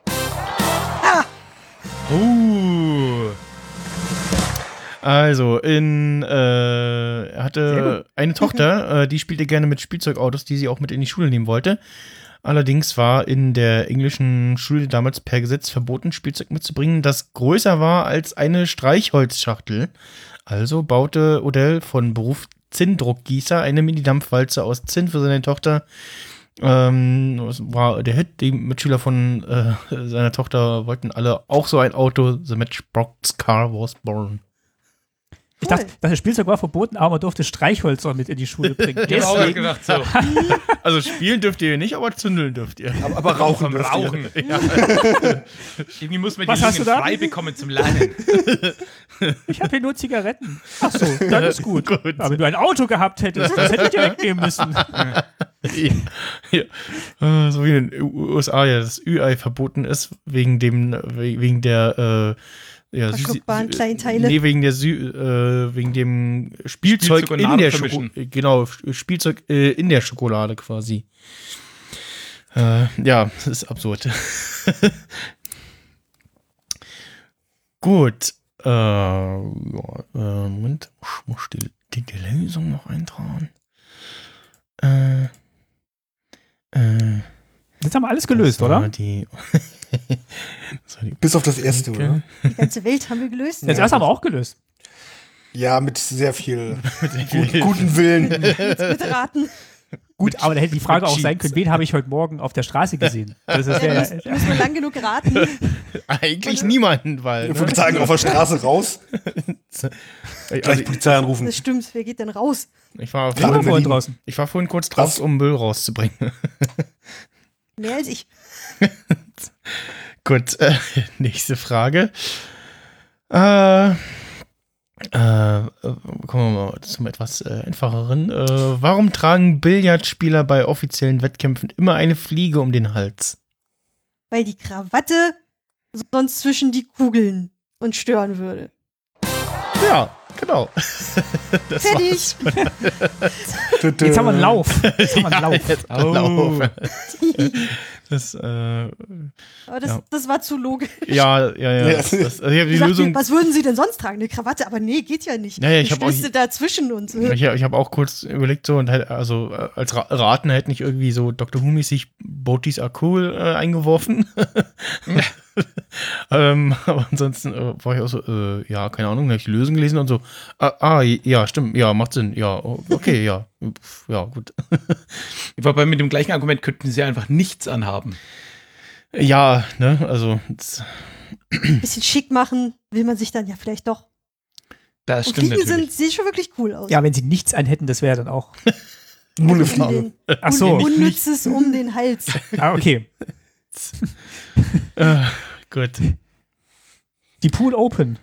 Also, er Sehr hatte eine Tochter, die spielte gerne mit Spielzeugautos, die sie auch mit in die Schule nehmen wollte. Allerdings war in der englischen Schule damals per Gesetz verboten, Spielzeug mitzubringen, das größer war als eine Streichholzschachtel. Also baute Odell von Beruf Zinndruckgießer eine Mini-Dampfwalze aus Zinn für seine Tochter. Das war der Hit. Die Mitschüler von seiner Tochter wollten alle auch so ein Auto. The Matchbox Car was born. Ich dachte, das Spielzeug war verboten, aber man durfte Streichhölzer mit in die Schule bringen. Ich habe auch Deswegen, gedacht, so, Also spielen dürft ihr nicht, aber zündeln dürft ihr. Aber rauchen. Rauchen. Irgendwie muss man die Was hast Lungen du da? frei bekommen zum Lernen. ich habe hier nur Zigaretten. Ach so, dann ist gut. Aber wenn du ein Auto gehabt hättest, das hätte ich dir wegnehmen müssen. Ja. So wie in den USA ja das Ü-Ei verboten ist, wegen der Verschluckbaren Kleinteile. Nee, wegen dem Spielzeug Spielzeug und in der Nahrung vermischen. Schokolade. Genau, Spielzeug in der Schokolade quasi. Ja, das ist absurd. Gut. Moment, ich muss die Lösung noch eintragen. Jetzt haben wir alles gelöst, oder? Bis auf das erste, oder? Die ganze Welt haben wir gelöst. Das erste haben wir auch gelöst. Ja, mit sehr viel guten Willen. Bitte raten. Gut, aber da hätte die Frage auch sein können, wen habe ich heute Morgen auf der Straße gesehen? Das ist Müssen wir lang genug raten. Eigentlich niemanden, weil. Ich würde sagen, auf der Straße raus. Gleich Polizei anrufen. Das stimmt, wer geht denn raus? Ich war vorhin draußen. Ich war vorhin kurz draus, um Müll rauszubringen. Mehr als ich. Gut, nächste Frage. Kommen wir mal zum etwas einfacheren. Warum tragen Billardspieler bei offiziellen Wettkämpfen immer eine Fliege um den Hals? Weil die Krawatte sonst zwischen die Kugeln und stören würde. Ja, genau. Fertig. Jetzt haben wir einen Lauf. Jetzt haben wir einen Lauf. Lauf. Das, Aber das, ja. das war zu logisch. ja. Ich habe die Ich sagte, Lösung. was würden Sie denn sonst tragen? Eine Krawatte? Aber nee, geht ja nicht. Ja, ich Die hab auch- stößt dazwischen und so. Ich habe auch kurz überlegt, so, und also als Raten hätte nicht irgendwie so Dr. Who-mäßig Boaties are cool eingeworfen. Aber ansonsten war ich auch so, ja, keine Ahnung, habe ich die Lösung gelesen und so, ja, stimmt, ja, macht Sinn, ja, okay, ja, ja, gut. Wobei mit dem gleichen Argument könnten sie einfach nichts anhaben. Ja, ne, also, Ein bisschen schick machen will man sich dann ja vielleicht doch. Das Und stimmt Fliegen natürlich. sieht schon wirklich cool aus. Ja, wenn sie nichts anhätten, das wäre dann auch. Nur eine Um Fliege. den, Ach so. Unnützes um den Hals. Ah, okay. gut. Die Pool Open.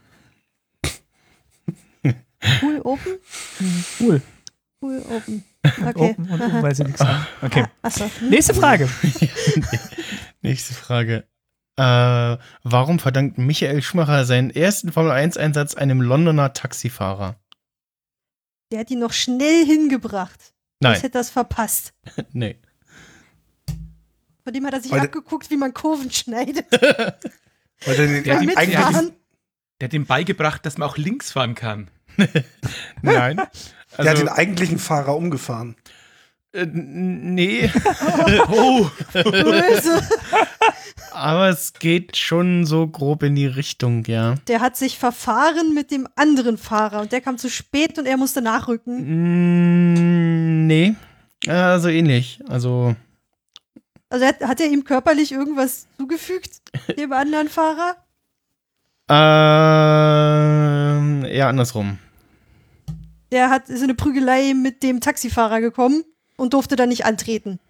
Pool open? Pool. Pool open. Okay. Open und open, weil sie nichts haben. Okay. Achso. Nächste Frage. Nächste Frage. Warum verdankt Michael Schumacher seinen ersten Formel-1-Einsatz einem Londoner Taxifahrer? Der hat ihn noch schnell hingebracht. Nein, Sonst hätte er es verpasst. nee. Von dem hat er sich Weil- abgeguckt, wie man Kurven schneidet. Weil der Beim Mitfahren. Der hat ihm beigebracht, dass man auch links fahren kann. Nein. hat Also, den eigentlichen Fahrer umgefahren. nee. Oh, Böse. Aber es geht schon so grob in die Richtung, ja. Der hat sich verfahren mit dem anderen Fahrer und der kam zu spät und er musste nachrücken. Nee. So ähnlich. Also, Also hat er ihm körperlich irgendwas zugefügt, dem anderen Fahrer? eher andersrum. Der ist in eine Prügelei mit dem Taxifahrer gekommen und durfte dann nicht antreten.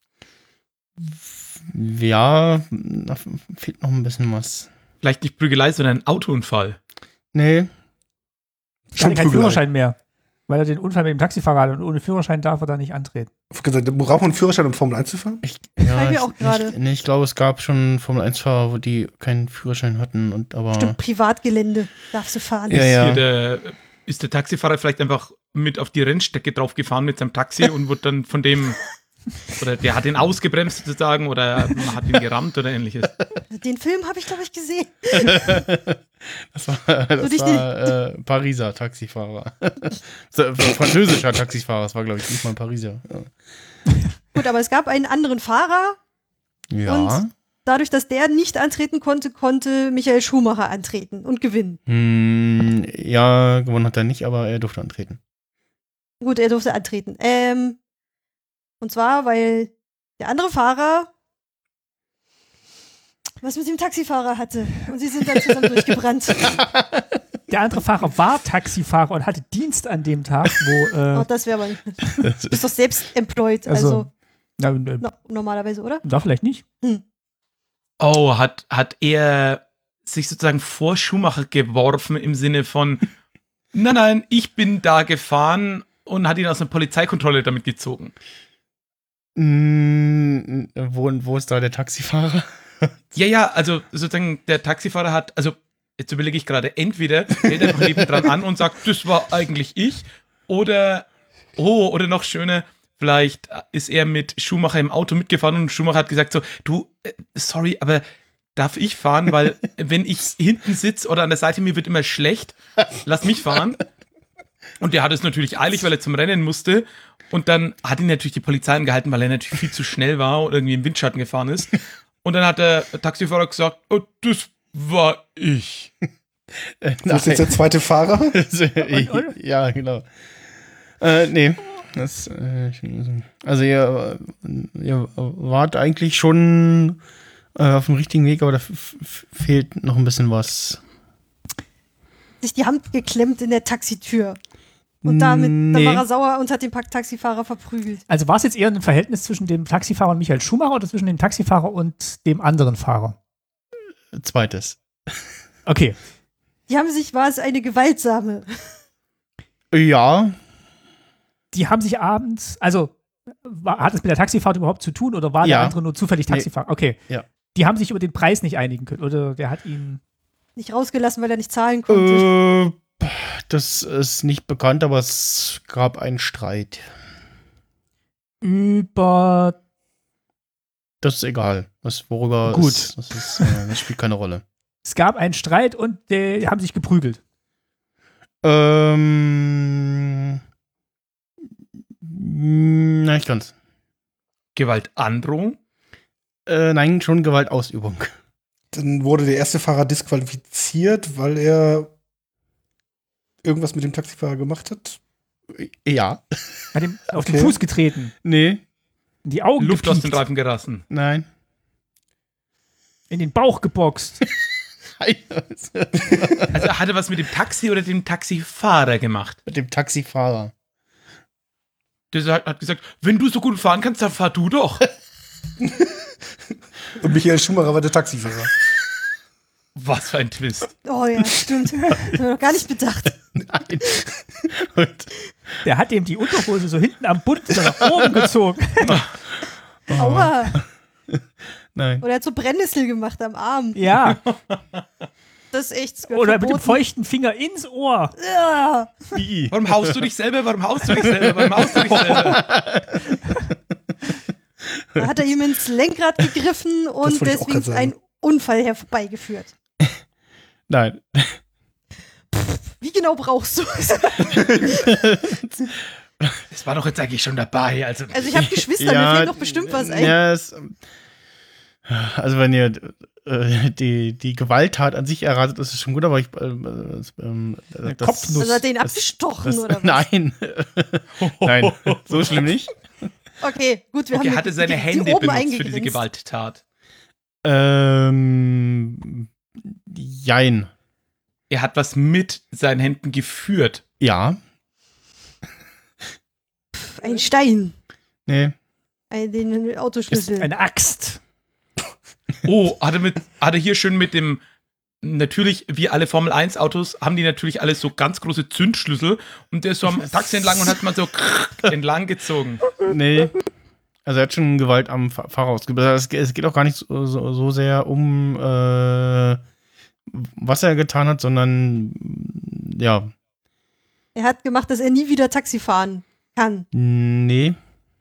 Ja, da fehlt noch ein bisschen was. vielleicht nicht Prügelei, sondern ein Autounfall. Nee. Er hat keinen Prügelei. Führerschein mehr. Weil er den Unfall mit dem Taxifahrer hat und ohne Führerschein darf er da nicht antreten. Ich hab gesagt, braucht man einen Führerschein, um Formel 1 zu fahren? Bei mir auch gerade. Ich glaube, es gab schon Formel-1-Fahrer, die keinen Führerschein hatten. Aber Stimmt, Privatgelände darfst du fahren. Ja, ja. Ist der Taxifahrer vielleicht einfach mit auf die Rennstrecke draufgefahren mit seinem Taxi und wurde dann von dem, oder der hat ihn ausgebremst sozusagen oder hat ihn gerammt oder ähnliches. Den Film habe ich, glaube ich, gesehen. Das war Pariser Taxifahrer. Französischer Taxifahrer, das war, glaube ich, nicht mal ein Pariser. Gut, aber es gab einen anderen Fahrer. Ja. Und dadurch, dass der nicht antreten konnte, konnte Michael Schumacher antreten und gewinnen. Ja, gewonnen hat er nicht, aber er durfte antreten. Gut, er durfte antreten. Und zwar, weil der andere Fahrer was mit dem Taxifahrer hatte. Und sie sind dann zusammen durchgebrannt. Der andere Fahrer war Taxifahrer und hatte Dienst an dem Tag, wo. Oh, das wäre aber nicht. Du bist doch selbst employed, also normalerweise, oder? Da vielleicht nicht. Oh, hat er sich sozusagen vor Schumacher geworfen im Sinne von, nein, ich bin da gefahren und hat ihn aus einer Polizeikontrolle damit gezogen. Wo ist da der Taxifahrer? Ja, also sozusagen der Taxifahrer hat, also jetzt überlege ich gerade, entweder hält er einfach nebendran an und sagt, das war eigentlich ich, oder noch schöner, vielleicht ist er mit Schumacher im Auto mitgefahren und Schumacher hat gesagt so, du, sorry, aber darf ich fahren, weil wenn ich hinten sitze oder an der Seite, mir wird immer schlecht. Lass mich fahren. Und der hat es natürlich eilig, weil er zum Rennen musste. Und dann hat ihn natürlich die Polizei angehalten, weil er natürlich viel zu schnell war und irgendwie im Windschatten gefahren ist. Und dann hat der Taxifahrer gesagt, oh, das war ich. Wo ist jetzt der zweite Fahrer? Ja, genau. Nee. Also ihr wart eigentlich schon auf dem richtigen Weg, aber da fehlt noch ein bisschen was. Sich die Hand geklemmt in der Taxitür. Und damit dann war er sauer und hat den Taxifahrer verprügelt. Also war es jetzt eher ein Verhältnis zwischen dem Taxifahrer und Michael Schumacher oder zwischen dem Taxifahrer und dem anderen Fahrer? Zweites. Okay. War es eine gewaltsame? Ja. Die haben sich abends, also hat es mit der Taxifahrt überhaupt zu tun oder war der andere nur zufällig Taxifahrer? Okay. Ja. Die haben sich über den Preis nicht einigen können oder der hat ihn nicht rausgelassen, weil er nicht zahlen konnte. Das ist nicht bekannt, aber es gab einen Streit. Über. Das ist egal. Worüber Gut. Das spielt keine Rolle. Es gab einen Streit und die haben sich geprügelt. Nicht ganz. Gewaltandrohung? Nein, schon Gewaltausübung. Dann wurde der erste Fahrer disqualifiziert, weil er irgendwas mit dem Taxifahrer gemacht hat? Ja. Hat ihm auf den Fuß getreten. Nee. In die Augen Luft gepiekt. aus den Reifen gerassen. Nein. In den Bauch geboxt. Also hat er was mit dem Taxi oder dem Taxifahrer gemacht? Mit dem Taxifahrer. Der hat gesagt, wenn du so gut fahren kannst, dann fahr du doch. Und Michael Schumacher war der Taxifahrer. Was für ein Twist. Oh ja, stimmt. Das haben wir noch gar nicht bedacht. Nein. Und Der hat ihm die Unterhose so hinten am Bund nach oben gezogen. Aua. nein. Oder er hat so Brennnessel gemacht am Arm. Ja. Das ist echt. Das gehört Oder mit dem verboten. feuchten Finger ins Ohr. Ja. Wie? Warum haust du dich selber? Warum haust du dich selber? Warum haust du dich selber? Da hat er ihm ins Lenkrad gegriffen und wollte ich auch deswegen grad sagen. einen Unfall herbeigeführt. Nein. Wie genau brauchst du es? Das war doch jetzt eigentlich schon dabei. Also Also ich habe Geschwister, mir fällt doch bestimmt was ein. Ja, also wenn ihr die Gewalttat an sich erratet, ist es schon gut, aber ich Kopfnuss. Also hat er ihn abgestochen oder was? Nein. Nein, so schlimm nicht. Okay, gut, wir haben er hatte seine die Hände oben benutzt für diese eingegrenzt. Gewalttat. Jein. Er hat was mit seinen Händen geführt. Ja. Ein Stein. Nee. Den Ist Autoschlüssel. eine Axt. Oh, hat er hier schön mit dem, natürlich, wie alle Formel-1-Autos, haben die natürlich alle so ganz große Zündschlüssel und der ist so am Taxi entlang und hat mal so entlang gezogen. Nee. Also er hat schon Gewalt am Fahrer ausgeübt. Es geht auch gar nicht so sehr um was er getan hat, sondern ja. Er hat gemacht, dass er nie wieder Taxi fahren kann. Nee.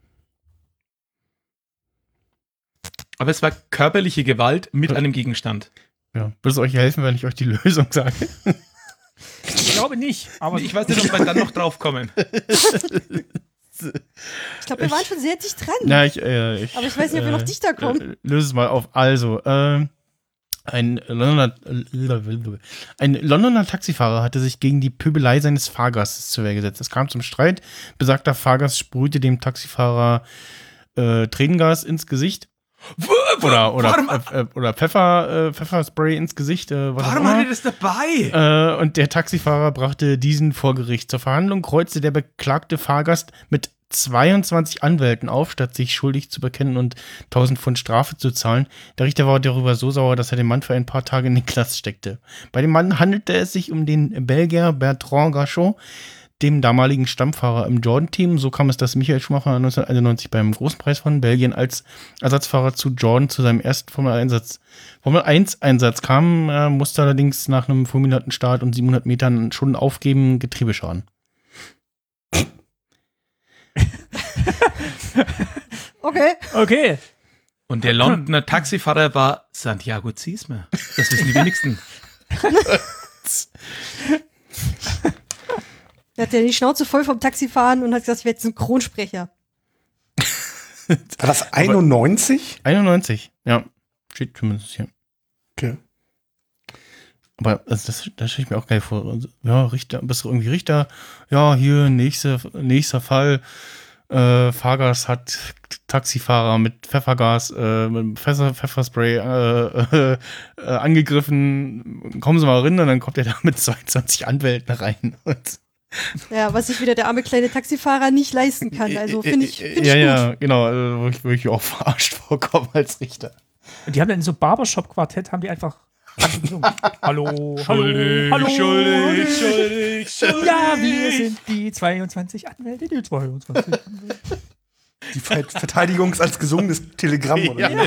Aber es war körperliche Gewalt mit einem Gegenstand. Ja. Würde es euch helfen, wenn ich euch die Lösung sage? Ich glaube nicht. Aber Ich weiß nicht, ob wir dann noch drauf kommen. Ich glaube, wir waren schon sehr dicht dran. Na, Aber ich weiß nicht, ob wir noch dichter kommen. Löse es mal auf. Also, ein Londoner Taxifahrer hatte sich gegen die Pöbelei seines Fahrgastes zur Wehr gesetzt. Es kam zum Streit. Besagter Fahrgast sprühte dem Taxifahrer Tränengas ins Gesicht. Oder Pfefferspray ins Gesicht. Warum hat er das dabei? Und der Taxifahrer brachte diesen vor Gericht. Zur Verhandlung kreuzte der beklagte Fahrgast mit 22 Anwälten auf, statt sich schuldig zu bekennen und 1000 Pfund Strafe zu zahlen. Der Richter war darüber so sauer, dass er den Mann für ein paar Tage in den Knast steckte. Bei dem Mann handelte es sich um den Belgier Bertrand Gachot, dem damaligen Stammfahrer im Jordan-Team. So kam es, dass Michael Schumacher 1991 beim Großen Preis von Belgien als Ersatzfahrer zu Jordan zu seinem ersten Formel-1-Einsatz kam. Er musste allerdings nach einem fulminanten Start und 700 Metern schon aufgeben, Getriebeschaden. Okay. okay. Und der Londoner Taxifahrer war Santiago Ziesmer. Das wissen die wenigsten. Er hat ja die Schnauze voll vom Taxifahren und hat gesagt, ich werde Synchronsprecher. War das 91? 91, ja. Steht zumindest hier. Okay. Aber also das stelle ich mir auch geil vor. Also, ja, Richter, bist du irgendwie Richter? Ja, hier, nächster Fall. Fahrgast hat Taxifahrer mit Pfeffergas, mit Pfefferspray angegriffen. Kommen Sie mal rein und dann kommt er da mit 22 Anwälten rein. Ja, was sich wieder der arme kleine Taxifahrer nicht leisten kann. Also finde ich gut. Ja, genau. Also, wo ich auch verarscht vorkomme als Richter. Und die haben dann in so Barbershop-Quartett, haben die einfach hallo, Schuldig. Ja, wir sind die 22 Anwälte, die 22 Anwälte. Die Verteidigung als gesungenes Telegramm, oder? Ja.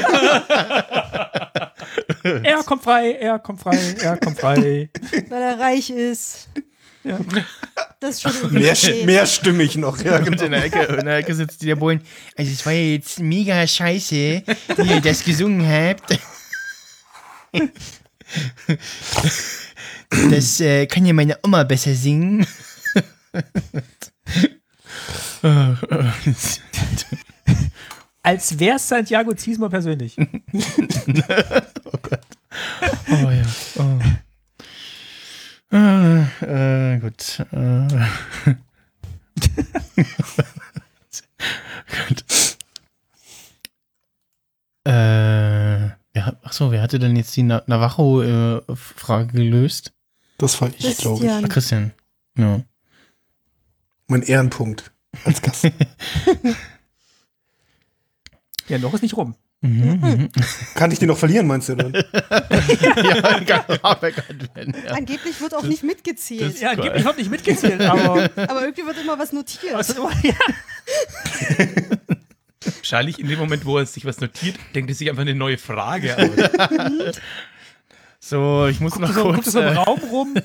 Er kommt frei. Weil er reich ist. Ja. Das ist schon okay. Mehrstimmig noch, ja, Und genau. in der Ecke sitzt der Bullen. Also es war ja jetzt mega scheiße, wie ihr das gesungen habt. Das kann ja meine Oma besser singen. Als wär's Santiago Ziesmer persönlich. Oh Gott. Oh ja. Oh. Gut. Gut. Wer hatte denn jetzt die Navajo-Frage gelöst? Das war ich, glaube ich. Ach, Christian. Ja. Mein Ehrenpunkt als Gast. Ja, noch ist nicht rum. Kann ich den noch verlieren, meinst du dann? Angeblich wird auch nicht mitgezählt. Ja, angeblich wird nicht mitgezählt, aber Aber irgendwie wird immer was notiert. Wahrscheinlich in dem Moment, wo er sich was notiert, denkt er sich einfach eine neue Frage aus. So, ich muss noch kurz. Guckt so im Raum rum.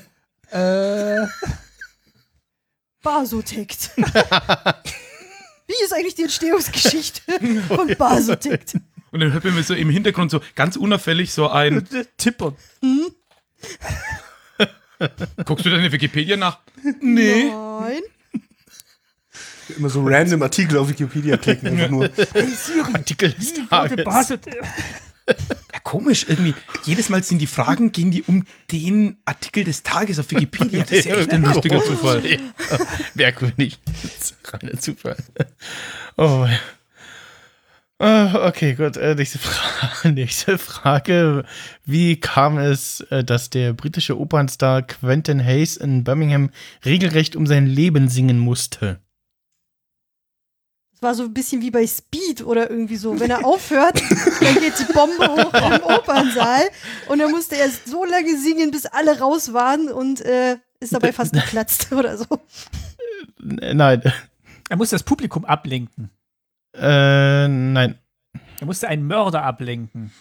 Basotect. Wie ist eigentlich die Entstehungsgeschichte von Basotect? Und dann hört man so im Hintergrund so ganz unauffällig so ein Tippern. Guckst du deine Wikipedia nach? Nein. Immer so random Artikel auf Wikipedia klicken. Einfach nur. Artikel des Tages. Ja, komisch, irgendwie. Jedes Mal sind die Fragen, gehen die um den Artikel des Tages auf Wikipedia. Das ist ja echt ein lustiger Zufall. Merkwürdig. Das ist reiner Zufall. Oh. Okay, gut. Nächste Frage. Wie kam es, dass der britische Opernstar Quentin Hayes in Birmingham regelrecht um sein Leben singen musste? Das war so ein bisschen wie bei Speed oder irgendwie so. Wenn er aufhört, dann geht die Bombe hoch im Opernsaal und dann musste er so lange singen, bis alle raus waren und ist dabei fast geplatzt oder so. Nein. Er musste das Publikum ablenken. Nein. Er musste einen Mörder ablenken.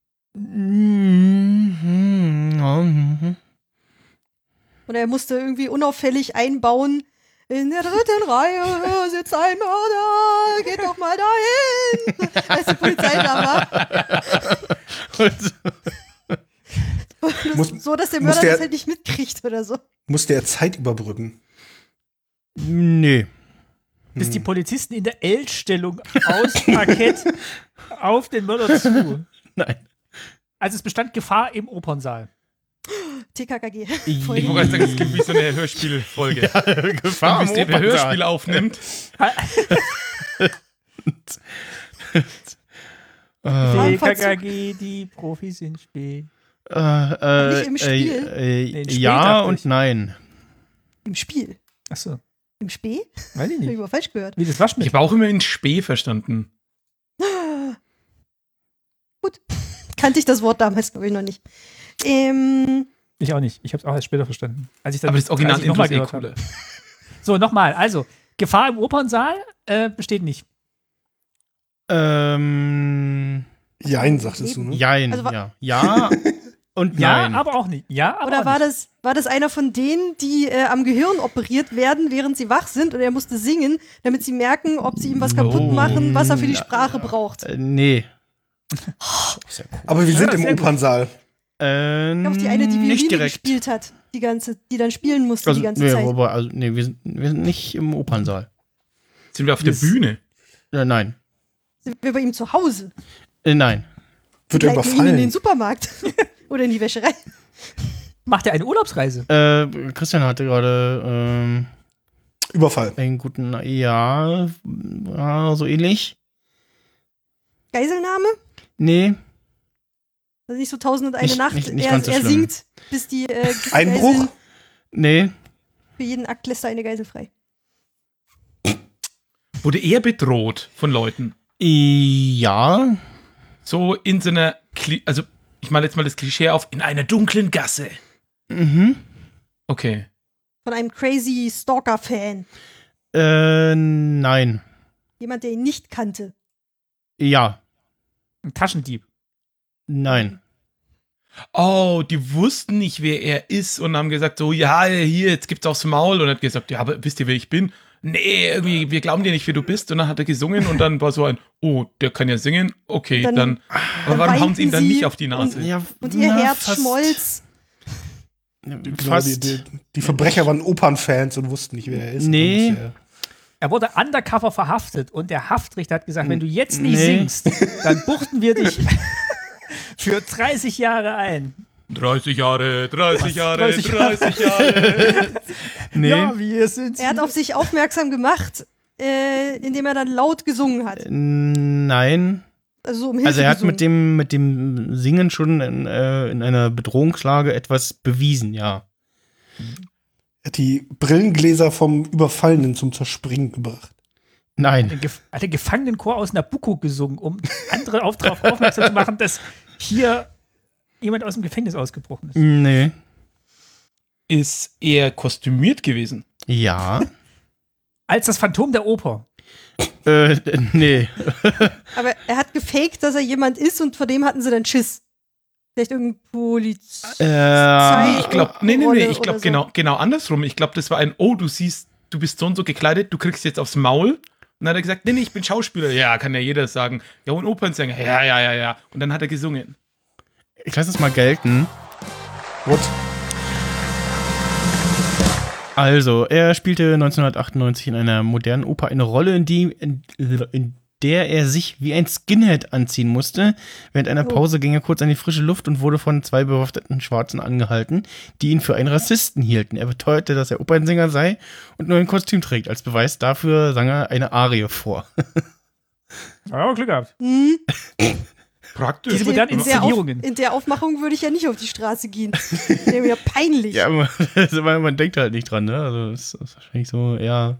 Oder er musste irgendwie unauffällig einbauen, in der 3. Reihe sitzt ein Mörder, geht doch mal dahin. Als die Polizei da war. So, dass der Mörder das halt nicht mitkriegt oder so. Musste er Zeit überbrücken? Nee. Bis die Polizisten in der L-Stellung aus Parkett auf den Mörder zu. Nein. Also es bestand Gefahr im Opernsaal. TKKG. Ich wollte gerade sagen, es gibt wie so eine Hörspielfolge. Ja, Gefahr Bis der Hörspiel aufnimmt. TKKG, die Profis sind spät. Nicht im Spiel. Spiel, Ja dachte und ich. nein. Im Spiel. Achso, Im Spee? weiß ich Hab ich nicht. mal falsch gehört. Wie das Waschmittel. Ich habe auch immer in Spee verstanden. Gut. Kannte ich das Wort damals, glaube ich, noch nicht. Ich auch nicht. Ich habe es auch erst später verstanden. Als ich dann, Aber das Original als ich noch mal Intro ist gehört cooler. habe. So, nochmal. Also, Gefahr im Opernsaal besteht nicht. Jein, sagtest du, ne? Jein, Also ja. Ja und Ja, nein. aber auch nicht. Ja, aber Oder auch war nicht. das einer von denen, die am Gehirn operiert werden, während sie wach sind und er musste singen, damit sie merken, ob sie ihm was kaputt machen, was er für die Sprache braucht? Nee. Aber wir sind Ja, im sehr gut. Opernsaal. Auch die eine, die nicht Violine direkt. gespielt hat, die dann spielen musste Also, die ganze Zeit. wir sind nicht im Opernsaal. Sind wir auf der Bühne? Nein. Sind wir bei ihm zu Hause? Nein. Wird er Leiten wir ihn in den überfallen? Supermarkt oder in die Wäscherei. Macht er eine Urlaubsreise? Christian hatte gerade Überfall. einen guten, ja, so ähnlich. Geiselnahme? Nee, Also nicht so 1001 Nicht- Nacht. nicht er ganz so er schlimm. singt, bis die Einbruch? Geiseln, nee. für jeden Akt lässt er eine Geisel frei. Wurde er bedroht von Leuten? Ja. So in so einer, also ich male jetzt mal das Klischee auf, in einer dunklen Gasse. Mhm. Okay. Von einem crazy Stalker-Fan. Nein. Jemand, der ihn nicht kannte. Ja. Ein Taschendieb. Nein. Oh, die wussten nicht, wer er ist und haben gesagt so, ja, hier, jetzt gibt's aufs Maul und hat gesagt, ja, aber wisst ihr, wer ich bin? Nee, irgendwie, wir glauben dir nicht, wer du bist. Und dann hat er gesungen und dann war so ein, oh, der kann ja singen, okay, dann aber warum hauen sie ihm dann weinten nicht sie auf die Nase? Und ihr Herz schmolz. Genau, die Verbrecher waren Opernfans und wussten nicht, wer er ist. Nee. Und, Er wurde undercover verhaftet und der Haftrichter hat gesagt, wenn du jetzt nicht Nee. singst, dann buchten wir dich für 30 Jahre ein. 30 Jahre, 30 Jahre, 30 Jahre? 30 Jahre. Nee. Ja, wir sind Er hat auf sich aufmerksam gemacht, indem er dann laut gesungen hat. Nein. Also so um Hilfe Also er hat gesungen. mit dem Singen schon in einer Bedrohungslage etwas bewiesen, ja. Er hat die Brillengläser vom Überfallenen zum Zerspringen gebracht. Nein. hat den Gefangenenchor aus Nabucco gesungen, um andere darauf aufmerksam zu machen, dass hier jemand aus dem Gefängnis ausgebrochen ist. Nee. Ist er kostümiert gewesen? Ja. Als das Phantom der Oper. Nee. Aber er hat gefaked, dass er jemand ist und vor dem hatten sie dann Schiss. Vielleicht irgendein Polizei. Ich glaube, nee, Rolle ich glaube oder so. genau andersrum. Ich glaube, das war ein, oh, du siehst, du bist so und so gekleidet, du kriegst jetzt aufs Maul. Und dann hat er gesagt, nee, ich bin Schauspieler. Ja, kann ja jeder sagen. Ja, und Opernsänger. Ja. Und dann hat er gesungen. Ich lasse es mal gelten. Gut. Also, er spielte 1998 in einer modernen Oper eine Rolle, in der er sich wie ein Skinhead anziehen musste. Während einer Pause ging er kurz an die frische Luft und wurde von 2 bewaffneten Schwarzen angehalten, die ihn für einen Rassisten hielten. Er beteuerte, dass er Opernsänger sei und nur ein Kostüm trägt. Als Beweis dafür sang er eine Arie vor. Aber Glück gehabt. Hm? Praktisch. Diese modernen Inszenierungen. In der Aufmachung würde ich ja nicht auf die Straße gehen. Wäre mir peinlich. Ja, man denkt halt nicht dran, ne? Also, das ist wahrscheinlich so, ja.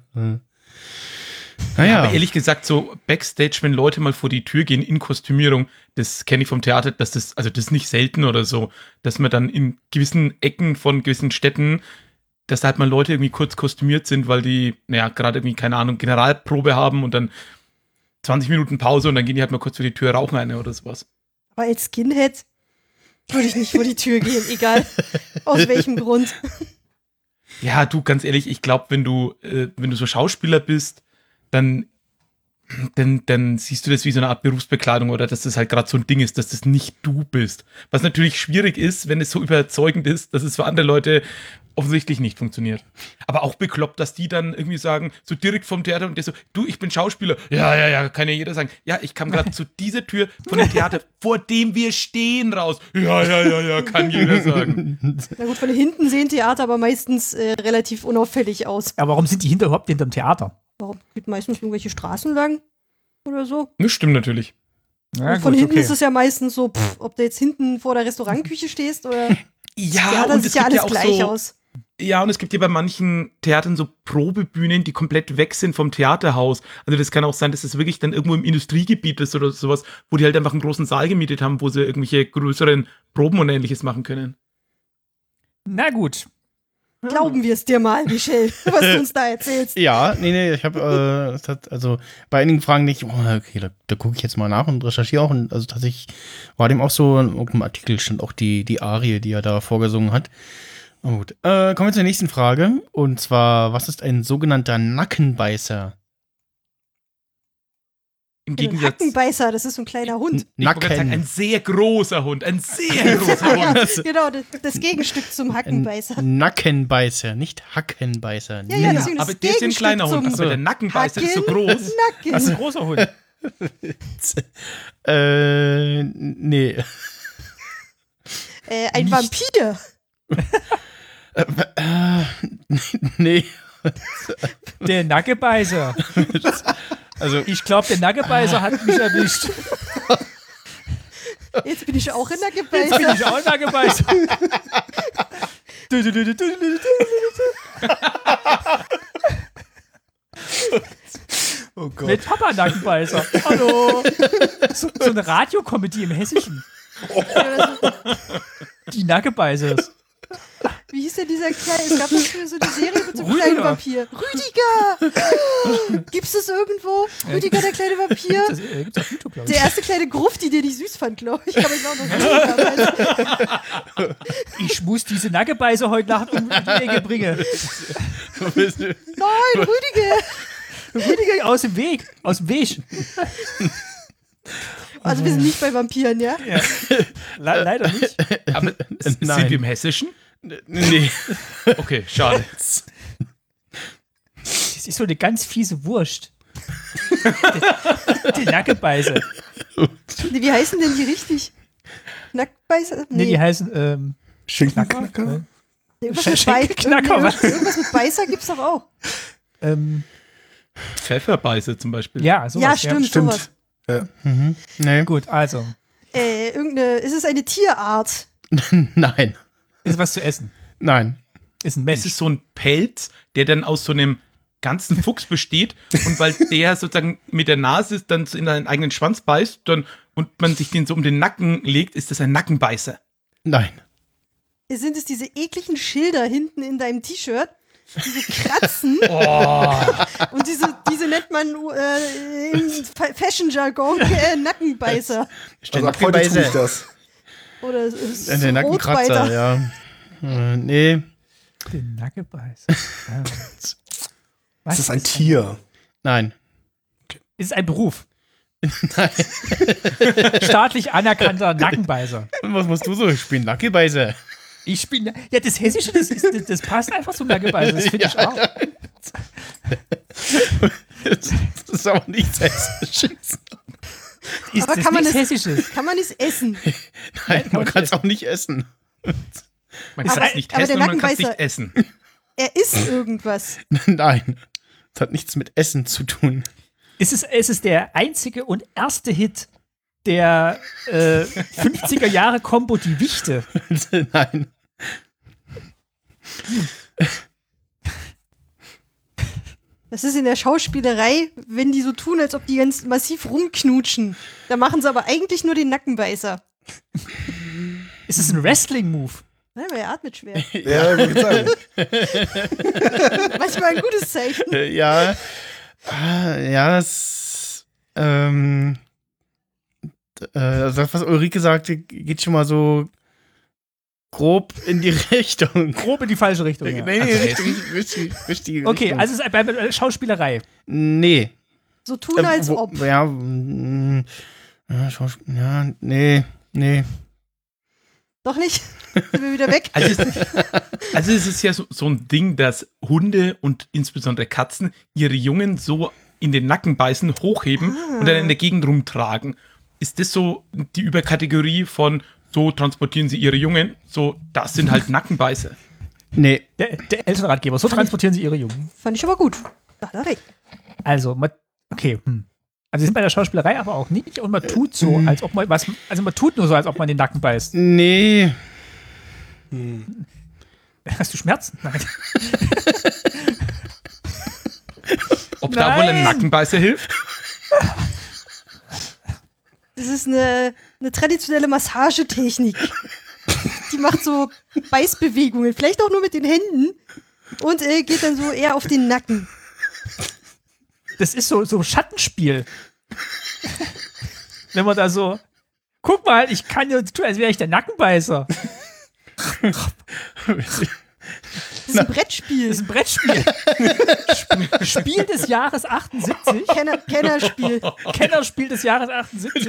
Naja. Aber ehrlich gesagt, so Backstage, wenn Leute mal vor die Tür gehen in Kostümierung, das kenne ich vom Theater, dass das ist nicht selten oder so, dass man dann in gewissen Ecken von gewissen Städten, dass da halt mal Leute irgendwie kurz kostümiert sind, weil die, gerade irgendwie, keine Ahnung, Generalprobe haben und dann 20 Minuten Pause und dann gehen die halt mal kurz vor die Tür, rauchen eine oder sowas. Aber als Skinhead würde ich nicht vor die Tür gehen, egal aus welchem Grund. Ja, du, ganz ehrlich, ich glaube, wenn du so Schauspieler bist, dann siehst du das wie so eine Art Berufsbekleidung oder dass das halt gerade so ein Ding ist, dass das nicht du bist. Was natürlich schwierig ist, wenn es so überzeugend ist, dass es für andere Leute offensichtlich nicht funktioniert. Aber auch bekloppt, dass die dann irgendwie sagen, so direkt vom Theater und der so, du, ich bin Schauspieler. Ja, kann ja jeder sagen. Ja, ich kam gerade zu dieser Tür von dem Theater, vor dem wir stehen, raus. Ja, kann jeder sagen. Na gut, von hinten sehen Theater aber meistens relativ unauffällig aus. Aber warum sind die überhaupt hinterm Theater? Warum? Geht meistens irgendwelche Straßen lang oder so. Das stimmt natürlich. Ja, Und von gut, hinten okay. ist es ja meistens so, ob du jetzt hinten vor der Restaurantküche stehst oder Ja, Theater und sieht es ja gibt alles ja auch gleich so, aus. ja, und es gibt ja bei manchen Theatern so Probebühnen, die komplett weg sind vom Theaterhaus. Also das kann auch sein, dass es wirklich dann irgendwo im Industriegebiet ist oder sowas, wo die halt einfach einen großen Saal gemietet haben, wo sie irgendwelche größeren Proben und Ähnliches machen können. Na gut. Glauben wir es dir mal, Michel, was du uns da erzählst. Ja, nee, ich habe, also bei einigen Fragen nicht, okay, da gucke ich jetzt mal nach und recherchiere auch. Und also tatsächlich war dem auch so, in irgendeinem Artikel stand auch die Arie, die er da vorgesungen hat. Oh, gut. Kommen wir zur nächsten Frage. Und zwar, was ist ein sogenannter Nackenbeißer? Im Ein Gegensatz. Hackenbeißer, das ist so ein kleiner Hund. Ich wollte gerade sagen, ein sehr großer Hund. Ein sehr großer Hund. Genau, das Gegenstück zum Hackenbeißer. Nackenbeißer, nicht Hackenbeißer. Ja, deswegen Aber das der ist ja ein Gegenstück kleiner Hund. zum Aber der Nackenbeißer ist so groß. Nacken. Das ist ein großer Hund. Nee. Ein Vampir. Nee. Der Nackenbeißer. Also, Ich glaube, der Nackenbeißer hat mich erwischt. Jetzt bin ich auch in der Jetzt bin Gebeißer. ich auch ein Nackenbeißer. Oh Gott. Mit Papa Nackenbeißer. Hallo. So eine Radiokomödie im Hessischen. Die Nackenbeißers. Wie hieß denn dieser kleine? Es gab doch früher so eine Serie mit so einem Rüdiger. kleinen Vampir. Rüdiger! Gibt's das irgendwo? Rüdiger, der kleine Vampir? Gibt's auf YouTube, glaube ich. Der erste kleine Grufti, den ich süß fand, glaube ich. Aber ich war noch damals. Ich muss diese Nackenbeißer heute Nacht um die Ecke bringen. Nein, Rüdiger! Rüdiger aus dem Weg. Aus dem Weg. Also wir sind nicht bei Vampiren, ja? Leider nicht. Aber sind Nein. wir im Hessischen? nee. Okay, schade. Das ist so eine ganz fiese Wurst. Der Nackenbeißer. Nee, wie heißen denn die richtig? Nacktbeißer? Nee, die heißen Schinkenknacker? Irgendwas mit Schenkelknacker, was? Irgendwas mit Beißer gibt's doch auch. Pfefferbeiße zum Beispiel. Ja, sowas. Ja, stimmt, sowas. Nee. Gut, also. Ist es eine Tierart? Nein. Ist was zu essen. Nein. Ist ein Mensch. Es ist so ein Pelz, der dann aus so einem ganzen Fuchs besteht und weil der sozusagen mit der Nase dann in seinen eigenen Schwanz beißt und man sich den so um den Nacken legt, ist das ein Nackenbeißer. Nein. Sind es diese ekligen Schilder hinten in deinem T-Shirt? Diese kratzen. Und diese nennt man im Fashion-Jargon Nackenbeißer. Also ab heute tue ich das. Oder es ist Der Nackenkratzer, Rotbeiter. ja. Nee. Der Nackenbeißer. Das ist ein Tier. Nein. Ist ein Beruf. Staatlich anerkannter Nackenbeißer. Und was musst du so? Ich bin Nackenbeißer. Ich bin. Ja, das Hessische, das passt einfach zum Nackenbeißer. Das finde ich auch. Das ist aber nichts Hessisches. Ist Aber das kann man nichts das- Hessisches? Kann man es essen? Nein, man kann es auch nicht essen. Man kann Aber- es nicht aber essen der und man kann es Nackenbeißer- nicht essen. Er isst irgendwas. Nein. Das hat nichts mit Essen zu tun. Es ist der einzige und erste Hit der 50er Jahre Combo Die Wichte. Nein. Das ist in der Schauspielerei, wenn die so tun, als ob die ganz massiv rumknutschen. Da machen sie aber eigentlich nur den Nackenbeißer. Ist es ein Wrestling-Move? Nein, weil er atmet schwer. Ja, ich würde sagen. Manchmal ein gutes Zeichen. Ja. Ja, also das, was Ulrike sagte, geht schon mal so grob in die Richtung. Grob in die falsche Richtung. Ja. Nee, Also richtige Okay, Richtung. also es ist bei Schauspielerei. Nee. So tun, als Wo- ob. Ja, ja, nee. Doch nicht? Sind wir wieder weg? Also es ist ja so ein Ding, dass Hunde und insbesondere Katzen ihre Jungen so in den Nacken beißen, hochheben und dann in der Gegend rumtragen. Ist das so die Überkategorie von so transportieren sie ihre Jungen? So, das sind halt Nackenbeißer. Nee. Der Elternratgeber. So transportieren sie ihre Jungen. Fand ich aber gut. Da hat er recht. Also, okay. Also, sie sind bei der Schauspielerei aber auch nicht und man tut so, als ob man was. Also, man tut nur so, als ob man den Nacken beißt. Nee. Hast du Schmerzen? Nein. Ob da wohl ein Nein. Nackenbeißer hilft? Das ist eine traditionelle Massagetechnik. Die macht so Beißbewegungen, vielleicht auch nur mit den Händen und geht dann so eher auf den Nacken. Das ist so ein Schattenspiel. Wenn man da so. Guck mal, ich kann ja tun, als wäre ich der Nackenbeißer. Das ist ein Brettspiel. Das ist ein Brettspiel. Spiel des Jahres 78. Kennerspiel. Kennerspiel des Jahres 78.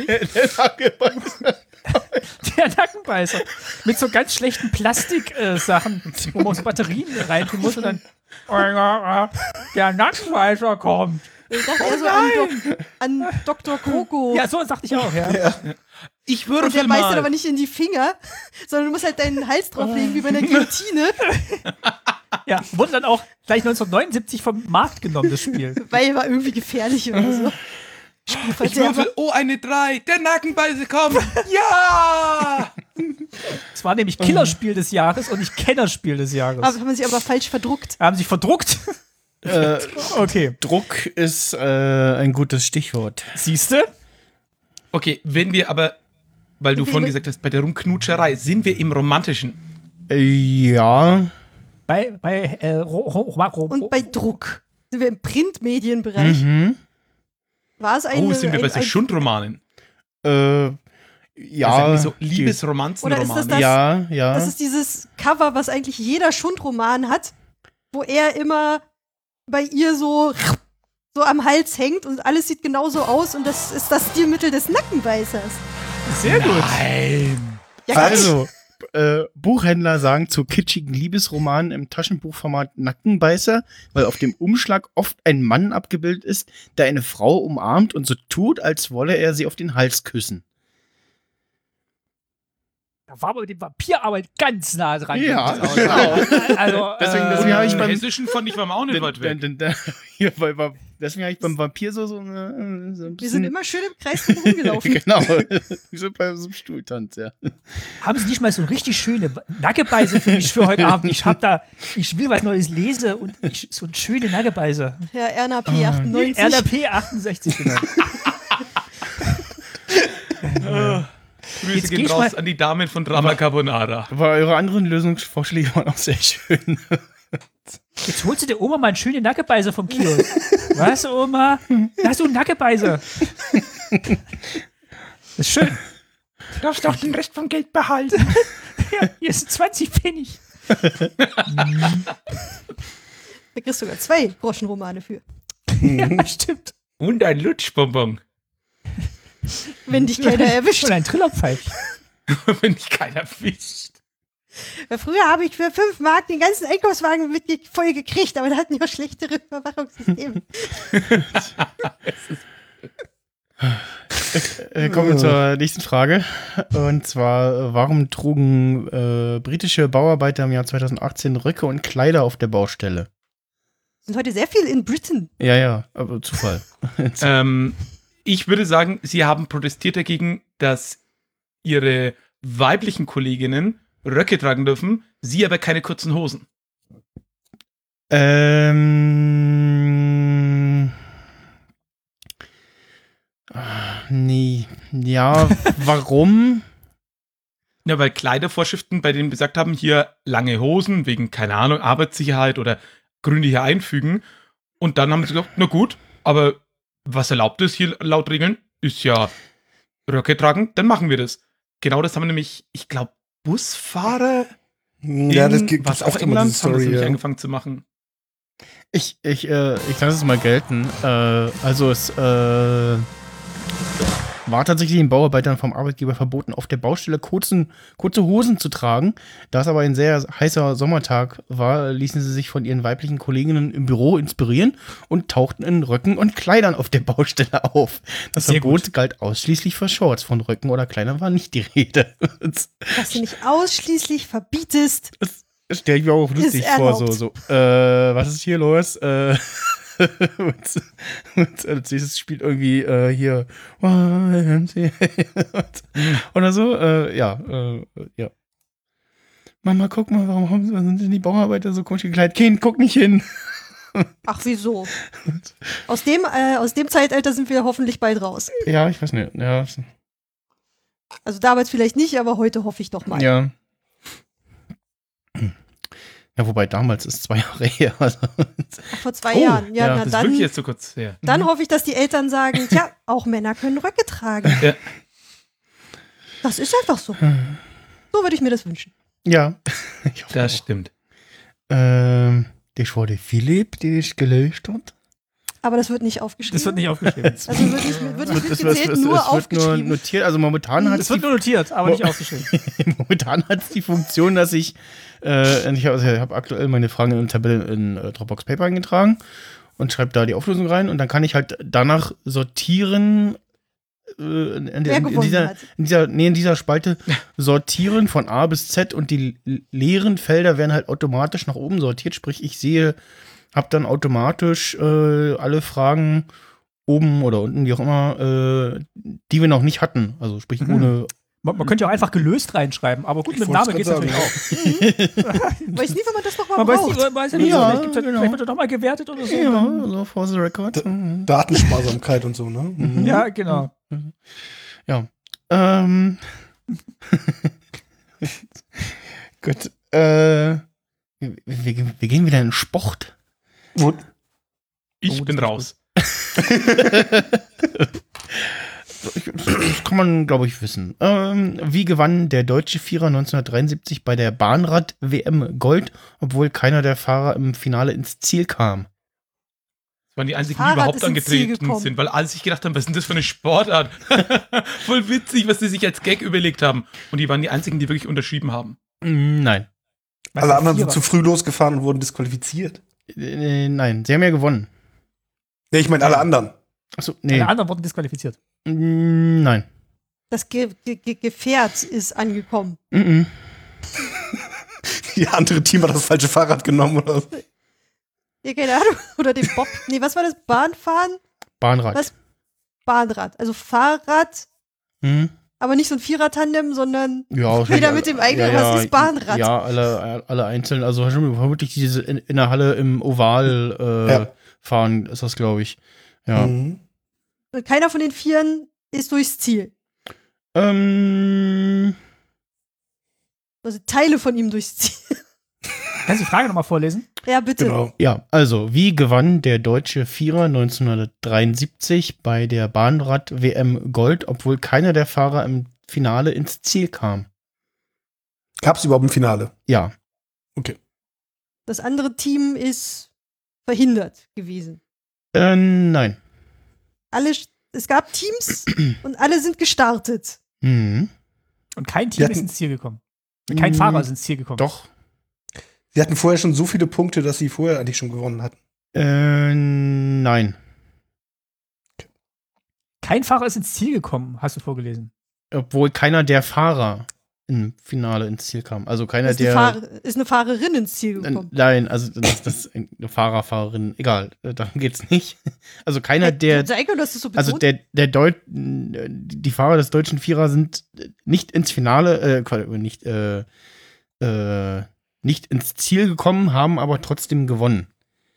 Der Nackenbeißer. Mit so ganz schlechten Plastik-Sachen, wo man so Batterien reintun muss und dann der Nackenbeißer kommt. Ich dachte eher so an Dr. Kroko. Ja, so sagte ich auch, ja. Ich Und der würfel beißt dann mal. aber nicht in die Finger, sondern du musst halt deinen Hals drauflegen, wie bei einer Guillotine, Ja, wurde dann auch gleich 1979 vom Markt genommen, das Spiel. weil er war irgendwie gefährlich oder so. Ich würfel, eine 3. Der Nackenbeißer kommt. Ja! Es war nämlich Killerspiel des Jahres und nicht Kennerspiel des Jahres. Aber haben sie aber falsch verdruckt. Haben sich verdruckt? Okay. Druck ist ein gutes Stichwort. Siehste? Okay, wenn wir aber, weil du vorhin gesagt hast, bei der Rumknutscherei, sind wir im Romantischen. Ja. Und bei Druck sind wir im Printmedienbereich. War es Oh, sind wir bei so Schundromanen? Ja. Also so Liebesromanzenromane. Oder ist das ja. Das ist dieses Cover, was eigentlich jeder Schundroman hat, wo er immer bei ihr so am Hals hängt und alles sieht genauso aus und das ist das Stilmittel des Nackenbeißers. Sehr gut. Nein. Ja, Also, Buchhändler sagen zu kitschigen Liebesromanen im Taschenbuchformat Nackenbeißer, weil auf dem Umschlag oft ein Mann abgebildet ist, der eine Frau umarmt und so tut, als wolle er sie auf den Hals küssen. Da war aber mit dem Vampirarbeit ganz nah dran. Ja, genau. Also, Deswegen habe ich Im beim Hessischen fand ich war auch nicht weit weg. Deswegen habe ich beim Vampir so ein wir bisschen. sind immer schön im Kreis rumgelaufen. Genau. Wie so bei so einem Stuhltanz, ja. haben Sie nicht mal so richtig schöne Nackenbeißer für mich für heute Abend? Ich will was Neues lesen und so eine schöne Nackenbeißer. Ja, Erna P98. RNP 68, genau. Grüße Jetzt geh gehen ich raus mal- an die Damen von Drama Carbonara. Aber eure anderen Lösungsvorschläge waren auch sehr schön. Jetzt holst du der Oma mal einen schönen Nackenbeißer vom Kiosk. Was, Oma? Da hast du einen Nackenbeißer. Das ist schön. Du darfst doch den Rest vom Geld behalten. Ja, hier sind 20 Pfennig. Da kriegst du sogar 2 Groschenromane für. Ja, stimmt. Und ein Lutschbonbon. Wenn dich keiner erwischt. Und ein Trillerpfeifchen. Wenn dich keiner fischt. Ja, früher habe ich für 5 Mark den ganzen Einkaufswagen voll gekriegt, aber da hatten die auch schlechtere Überwachungssysteme. Kommen wir zur nächsten Frage. Und zwar, warum trugen britische Bauarbeiter im Jahr 2018 Röcke und Kleider auf der Baustelle? Sind heute sehr viel in Britain. Ja, aber Zufall. Ich würde sagen, sie haben protestiert dagegen, dass ihre weiblichen Kolleginnen Röcke tragen dürfen, sie aber keine kurzen Hosen. Nee. Ja, warum? Ja, weil Kleidervorschriften bei denen gesagt haben, hier lange Hosen wegen, keine Ahnung, Arbeitssicherheit oder Gründe hier einfügen. Und dann haben sie gesagt, na gut, aber was erlaubt ist hier laut Regeln, ist ja Röcke tragen, dann machen wir das. Genau das haben wir nämlich, ich glaube, Busfahrer Ja, das gibt was es auch oft immer, England diese haben das Story. nämlich Ja. angefangen zu machen. Ich lasse es mal gelten. Also es war tatsächlich den Bauarbeitern vom Arbeitgeber verboten, auf der Baustelle kurze Hosen zu tragen. Da es aber ein sehr heißer Sommertag war, ließen sie sich von ihren weiblichen Kolleginnen im Büro inspirieren und tauchten in Röcken und Kleidern auf der Baustelle auf. Das Sehr Verbot galt ausschließlich für Shorts. Von Röcken oder Kleidern war nicht die Rede. Was du nicht ausschließlich verbietest. Das stelle ich mir auch lustig vor. So, was ist hier los? und als nächstes spielt irgendwie hier oder so. Ja. Mama, guck mal, warum sind denn die Bauarbeiter so komisch gekleidet? Kind, guck nicht hin. Ach, wieso? Aus dem Zeitalter sind wir hoffentlich bald raus. Ja, ich weiß nicht. Ja. Also damals vielleicht nicht, aber heute hoffe ich doch mal. Ja. Ja, wobei damals ist 2 Jahre her. Also. Ach, vor 2 Jahren. Ja, ja, na Das ist wirklich dann, jetzt so kurz her. dann hoffe ich, dass die Eltern sagen, tja, auch Männer können Röcke tragen. Ja. Das ist einfach so. So würde ich mir das wünschen. Ja. Ich hoffe Das auch. stimmt. Das war der Philipp, der das gelöscht hat. Aber das wird nicht aufgeschrieben. Das wird nicht aufgeschrieben. Also wird nicht mitgezählt, nur aufgeschrieben. Nur notiert, also momentan hat Es wird nur notiert, aber nicht aufgeschrieben. momentan hat es die Funktion, dass ich hab aktuell meine Fragen in eine Tabelle in Dropbox Paper eingetragen und schreibe da die Auflösung rein und dann kann ich halt danach sortieren in dieser Spalte sortieren von A bis Z und die leeren Felder werden halt automatisch nach oben sortiert, sprich ich habe dann automatisch alle Fragen oben oder unten, wie auch immer, die wir noch nicht hatten. Also sprich ohne. Man könnte ja auch einfach gelöst reinschreiben, aber gut, mit dem Namen geht es natürlich auch. Weiß nie, wenn man das nochmal Man braucht. weiß ja nicht, Ja, vielleicht wird er doch mal gewertet oder so. Ja, so for the record. Datensparsamkeit und so, ne? Mhm. Ja, genau. Ja. Gut. Wir gehen wieder in Sport. Ich bin raus. Das kann man, glaube ich, wissen. Wie gewann der deutsche Vierer 1973 bei der Bahnrad-WM Gold, obwohl keiner der Fahrer im Finale ins Ziel kam? Das waren die einzigen, die Fahrrad überhaupt ist ins Ziel angetreten gekommen. sind, weil alle sich gedacht haben, was ist denn das für eine Sportart? Voll witzig, was die sich als Gag überlegt haben. Und die waren die einzigen, die wirklich unterschrieben haben. Nein. Alle anderen sind zu früh losgefahren und wurden disqualifiziert. Nein, sie haben ja gewonnen. Nee, ich meine alle anderen. Achso, nee. Alle anderen wurden disqualifiziert. Nein. Das Gefährt ist angekommen. Die andere Team hat das falsche Fahrrad genommen oder so. Ja, keine Ahnung. Oder den Bob. Nee, was war das? Bahnfahren? Bahnrad. Was? Bahnrad. Also Fahrrad, Mhm. aber nicht so ein Vierer-Tandem, sondern Ja, jeder mit dem eigenen, was ist Bahnrad? Ja, alle einzeln. Also vermutlich diese in der Halle im Oval fahren, ist das, glaube ich. Ja. Mhm. Und keiner von den Vieren ist durchs Ziel. Ähm, Also Teile von ihm durchs Ziel. Kannst du die Frage nochmal vorlesen? Ja, bitte. Genau. ja, also, wie gewann der deutsche Vierer 1973 bei der Bahnrad-WM Gold, obwohl keiner der Fahrer im Finale ins Ziel kam? Gab es überhaupt ein Finale? Ja. Das andere Team ist verhindert gewesen. Nein. Es gab Teams und alle sind gestartet. Mhm. Und kein Team ist ins Ziel gekommen. Kein Fahrer ist ins Ziel gekommen. Doch. Sie hatten vorher schon so viele Punkte, dass sie vorher eigentlich schon gewonnen hatten. Nein. Kein Fahrer ist ins Ziel gekommen, hast du vorgelesen. Obwohl keiner der Fahrer im Finale ins Ziel kam. Also keiner Ist eine Fahrerin ins Ziel gekommen. Nein, also das eine Fahrerin, egal, darum geht's nicht. Also keiner der, Zeig mir, dass du so also betont. die Fahrer des deutschen Vierer sind nicht ins Finale, nicht ins Ziel gekommen, haben aber trotzdem gewonnen.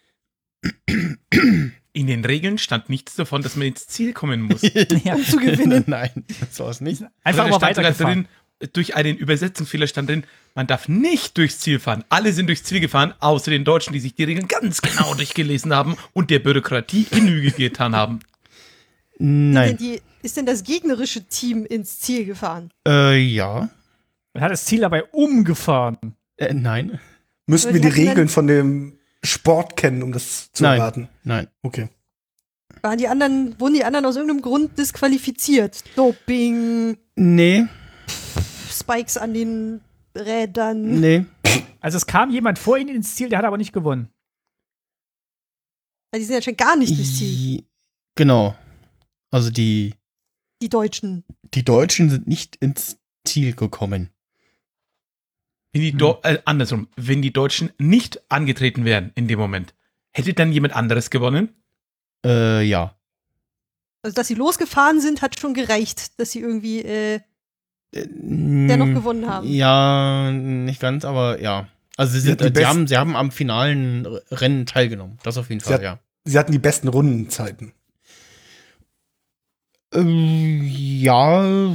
In den Regeln stand nichts davon, dass man ins Ziel kommen muss. Ja. Um zu gewinnen. Nein, das war's nicht. Einfach Oder aber stand sogar weitergefahren. drin, durch einen Übersetzungsfehler stand drin, man darf nicht durchs Ziel fahren. Alle sind durchs Ziel gefahren, außer den Deutschen, die sich die Regeln ganz genau durchgelesen haben und der Bürokratie Genüge getan haben. Nein. Ist denn das gegnerische Team ins Ziel gefahren? Ja. Man hat das Ziel dabei umgefahren. Nein. Müssten Aber wir die die hatten Regeln von dem Sport kennen, um das zu Nein. erraten? Nein. Okay. Wurden die anderen aus irgendeinem Grund disqualifiziert? Doping, Nee. Spikes an den Rädern. Nee. Also es kam jemand vor ihnen ins Ziel, der hat aber nicht gewonnen. Also die sind ja schon gar nicht durchs Ziel. Genau. Also die Die Deutschen sind nicht ins Ziel gekommen. Andersrum, wenn die Deutschen nicht angetreten wären in dem Moment, hätte dann jemand anderes gewonnen? Ja. Also dass sie losgefahren sind, hat schon gereicht, dass sie irgendwie dennoch gewonnen haben. Ja, nicht ganz, aber ja. Also sie haben am finalen Rennen teilgenommen. Das auf jeden Fall, ja. Sie hatten die besten Rundenzeiten. Ja.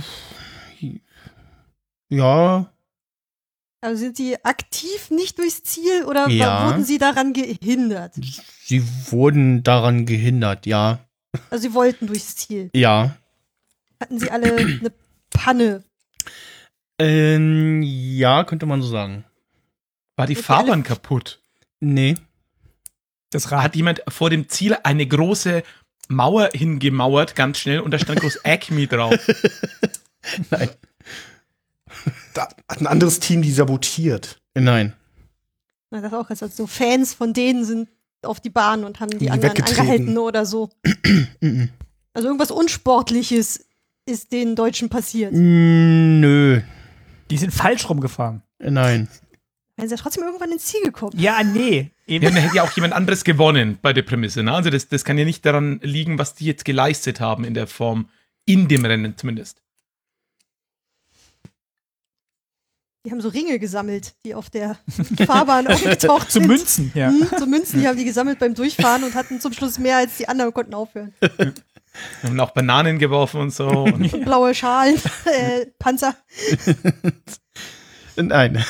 Ja. Also sind sie aktiv nicht durchs Ziel oder Ja. wurden sie daran gehindert? Sie wurden daran gehindert, ja. Also sie wollten durchs Ziel. Ja. Hatten sie alle eine Panne? Ja, könnte man so sagen. War die Okay, Fahrbahn kaputt? Nee. Das Rad. Hat jemand vor dem Ziel eine große Mauer hingemauert, ganz schnell, und da stand groß Acme drauf? Nein. Da hat ein anderes Team die sabotiert. Nein. Na, das auch, also so Fans von denen sind auf die Bahn und haben die Die anderen weggetreten. angehalten oder so. Also irgendwas Unsportliches ist den Deutschen passiert. Nö. Die sind falsch rumgefahren. Nein. Dann sind sie trotzdem irgendwann ins Ziel gekommen. Ja, nee. Ja, dann hätte ja auch jemand anderes gewonnen bei der Prämisse. Ne? Also das kann ja nicht daran liegen, was die jetzt geleistet haben in der Form, in dem Rennen zumindest. Die haben so Ringe gesammelt, die auf der Fahrbahn aufgetaucht Zu sind. Münzen, ja. So Münzen, die haben die gesammelt beim Durchfahren und hatten zum Schluss mehr als die anderen und konnten aufhören. Wir haben auch Bananen geworfen und so. Und Und blaue Schalen, Panzer. Nein.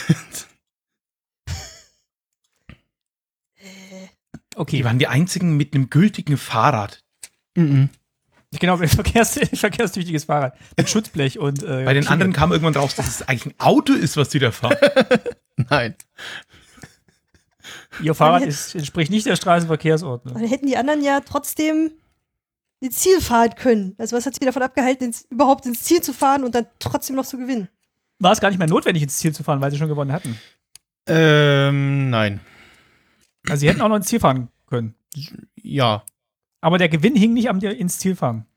Okay. die waren die einzigen mit einem gültigen Fahrrad. Genau, ein verkehrstüchtiges Fahrrad. Mit Schutzblech und Bei den anderen kam irgendwann raus, dass es eigentlich ein Auto ist, was die da fahren. Nein. Ihr Fahrrad entspricht nicht der Straßenverkehrsordnung. Dann hätten die anderen ja trotzdem ins Ziel fahren können. Also was hat sie davon abgehalten, überhaupt ins Ziel zu fahren und dann trotzdem noch zu gewinnen? War es gar nicht mehr notwendig, ins Ziel zu fahren, weil sie schon gewonnen hatten. Nein. Also sie hätten auch noch ins Ziel fahren können. Ja. Aber der Gewinn hing nicht am ins Ziel fahren.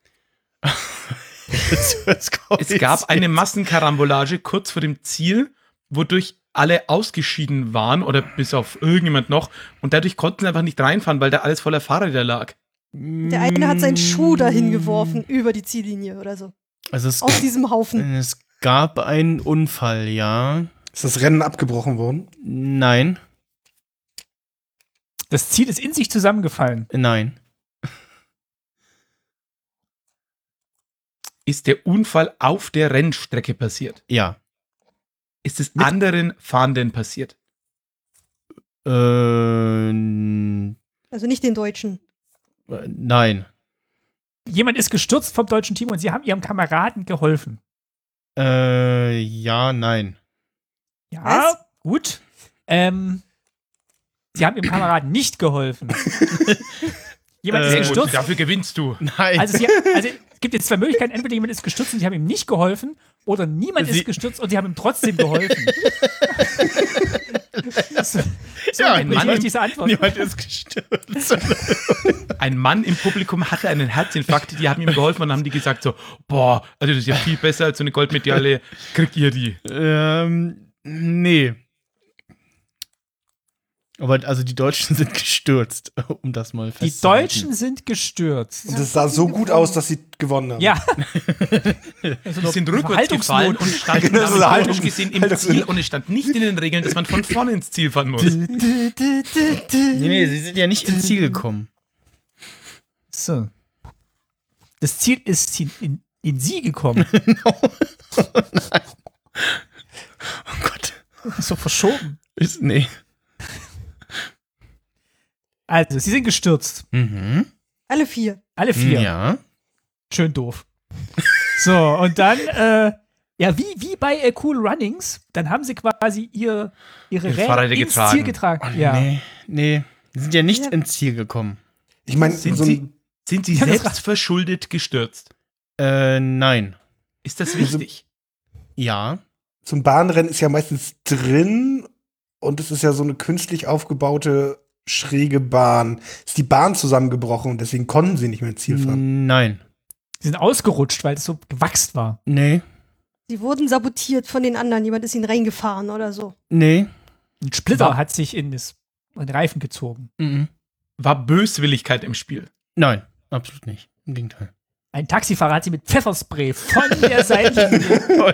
Es gab eine Massenkarambolage kurz vor dem Ziel, wodurch alle ausgeschieden waren oder bis auf irgendjemand noch und dadurch konnten sie einfach nicht reinfahren, weil da alles voller Fahrräder lag. Der eine hat seinen Schuh dahin geworfen, über die Ziellinie oder so. Also Aus diesem Haufen. es gab einen Unfall, ja. Ist das Rennen abgebrochen worden? Nein. Das Ziel ist in sich zusammengefallen. Nein. Ist der Unfall auf der Rennstrecke passiert? Ja. Ist es anderen Fahrenden passiert? Nein. Also nicht den Deutschen. Jemand ist gestürzt vom deutschen Team und sie haben ihrem Kameraden geholfen. Ja, nein. Ja, Was? gut. Sie haben ihrem Kameraden nicht geholfen. Jemand ist Sehr gut, gestürzt. dafür gewinnst du. Nein. Also es gibt jetzt zwei Möglichkeiten. Entweder jemand ist gestürzt und sie haben ihm nicht geholfen oder niemand ist gestürzt und sie haben ihm trotzdem geholfen. So ja, ein Mann- die richtige Antwort. Niemand ist gestürzt. Ein Mann im Publikum hatte einen Herzinfarkt, die haben ihm geholfen und haben die gesagt so, boah, also das ist ja viel besser als so eine Goldmedaille, kriegt ihr die? Nee. Aber also die Deutschen sind gestürzt, um das mal Die festzuhalten. Deutschen sind gestürzt. Und es sah so gut aus, dass sie gewonnen haben. Ja. Die sind rückwärts gefallen und standen Genau, damit so technisch gesehen im Ziel und es stand nicht in den Regeln, dass man von vorne ins Ziel fahren muss. Nee, sie sind ja nicht ins Ziel gekommen. So. Das Ziel ist in sie gekommen. Oh Gott. So verschoben. Nee. Also, sie sind gestürzt. Mhm. Alle vier. Alle vier. Ja. Schön doof. So, und dann, ja, wie bei Cool Runnings, dann haben sie quasi ihre Räder Fahrräder ins getragen. Ziel getragen. Ja. Nee. Sie sind ja nicht Ja. ins Ziel gekommen. Ich meine, Sind so sie Ja, das selbst verschuldet gestürzt? Nein. Ist das wichtig? Ja. so ein Bahnrennen ist ja meistens drin und es ist ja so eine künstlich aufgebaute schräge Bahn. Ist die Bahn zusammengebrochen und deswegen konnten sie nicht mehr ins Ziel fahren. Nein. Sie sind ausgerutscht, weil es so gewachst war. Nee. Sie wurden sabotiert von den anderen. Jemand ist ihnen reingefahren oder so. Nee. Ein Splitter hat sich in den Reifen gezogen. Mhm. War Böswilligkeit im Spiel? Nein, absolut nicht. Im Gegenteil. Ein Taxifahrer hat sie mit Pfefferspray von der Seite.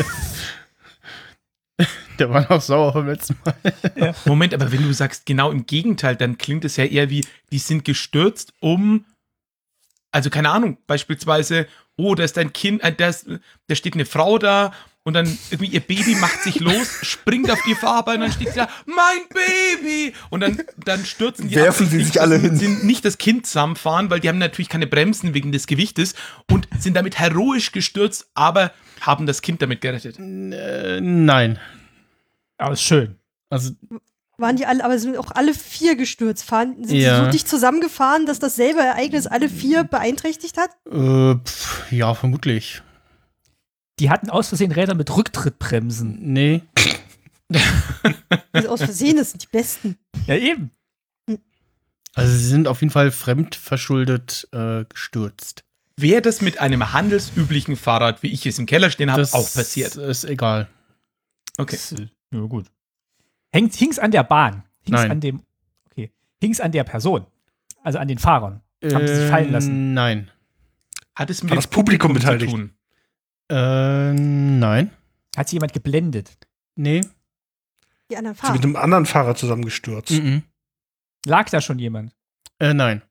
Der war noch sauer vom letzten Mal. Moment, aber wenn du sagst genau im Gegenteil, dann klingt es ja eher wie, die sind gestürzt, also keine Ahnung, beispielsweise, oh, da ist ein Kind, da steht eine Frau da und dann irgendwie ihr Baby macht sich los, springt auf die Fahrbahn und dann steht sie da, mein Baby! Und dann stürzen die Werfen sie sich alle hin. Sind nicht das Kind zusammenfahren, weil die haben natürlich keine Bremsen wegen des Gewichtes und sind damit heroisch gestürzt, aber haben das Kind damit gerettet. Nein. Aber ist schön. Also, Waren die alle, aber sind auch alle 4 gestürzt? Sind sie Ja. so dicht zusammengefahren, dass dasselbe Ereignis alle 4 beeinträchtigt hat? Ja, vermutlich. Die hatten aus Versehen Räder mit Rücktrittbremsen. Nee. Also aus Versehen, das sind die besten. Ja, eben. Also sie sind auf jeden Fall fremdverschuldet gestürzt. Wäre das mit einem handelsüblichen Fahrrad, wie ich es im Keller stehen habe, Das auch passiert? Ist egal. Okay. Ja, gut. Hing's an der Bahn? Nein. Hing's an der Person? Also an den Fahrern? Haben sie sich fallen lassen? Nein. Hat es mit War dem das Publikum beteiligt? zu tun? Nein. Hat sie jemand geblendet? Nee. Die anderen Ist mit Fahrer. einem anderen Fahrer zusammengestürzt. Mhm. Lag da schon jemand? Nein.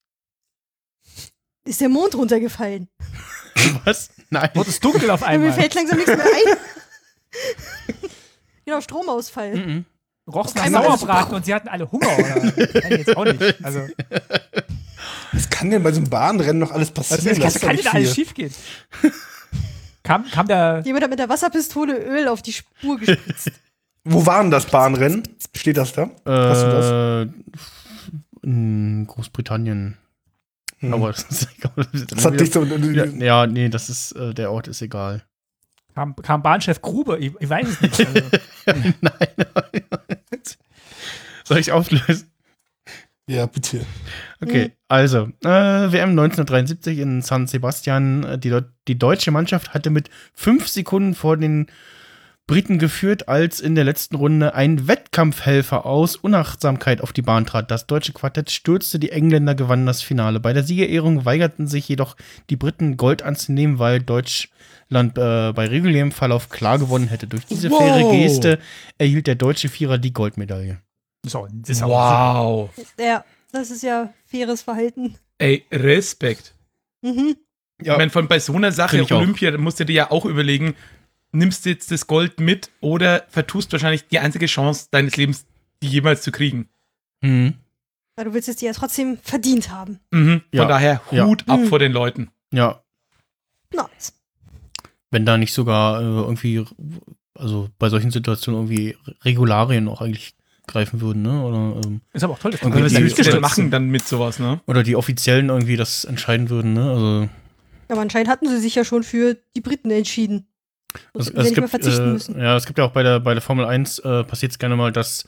Ist der Mond runtergefallen? Was? Nein. Wurde es dunkel auf Mir einmal? fällt langsam nichts mehr ein. Genau, Stromausfall. Mhm. Roch's nach Einmal Sauerbraten und sie hatten alle Hunger, oder? Nein, jetzt auch nicht. Also, Was kann denn bei so einem Bahnrennen noch alles passieren? das ist kann doch nicht alles viel. schief gehen. Kam der. Jemand hat mit der Wasserpistole Öl auf die Spur gespritzt. Wo waren das Bahnrennen? Steht das da? Hast du das? In Großbritannien. Aber das ist egal. Das hat dich so. Ja, nee, das ist, der Ort ist egal. Kam Bahnchef Gruber? Ich weiß es nicht. Also, Nein. Soll ich auflösen? Ja, bitte. Okay, also, WM 1973 in San Sebastian. Die deutsche Mannschaft hatte mit 5 Sekunden vor den Briten geführt, als in der letzten Runde ein Wettkampfhelfer aus Unachtsamkeit auf die Bahn trat. Das deutsche Quartett stürzte, die Engländer gewannen das Finale. Bei der Siegerehrung weigerten sich jedoch die Briten Gold anzunehmen, weil Deutschland bei regulärem Verlauf klar gewonnen hätte. Durch diese faire Geste erhielt der deutsche Vierer die Goldmedaille. so, das ist auch Wow. Ja, das ist ja faires Verhalten. Ey, Respekt. Mhm. Ja, Ich meine, bei so einer Sache, Find ich auch. Olympia, da musst du dir ja auch überlegen, nimmst du jetzt das Gold mit oder vertust wahrscheinlich die einzige Chance deines Lebens, die jemals zu kriegen. Mhm. Weil du willst es dir ja trotzdem verdient haben. Mhm. Ja. Von daher Hut ab vor den Leuten. Ja, Nice. wenn da nicht sogar irgendwie, also bei solchen Situationen irgendwie Regularien auch eigentlich greifen würden, ne? Oder, ist aber auch toll. Dass Okay, Aber was die- willst du denn die- machen dann mit sowas, ne? oder die Offiziellen irgendwie das entscheiden würden, ne? Also Ja, aber anscheinend hatten sie sich ja schon für die Briten entschieden. es, Wenn nicht mehr gibt, verzichten müssen. ja, es gibt ja auch bei der Formel 1 passiert es gerne mal, dass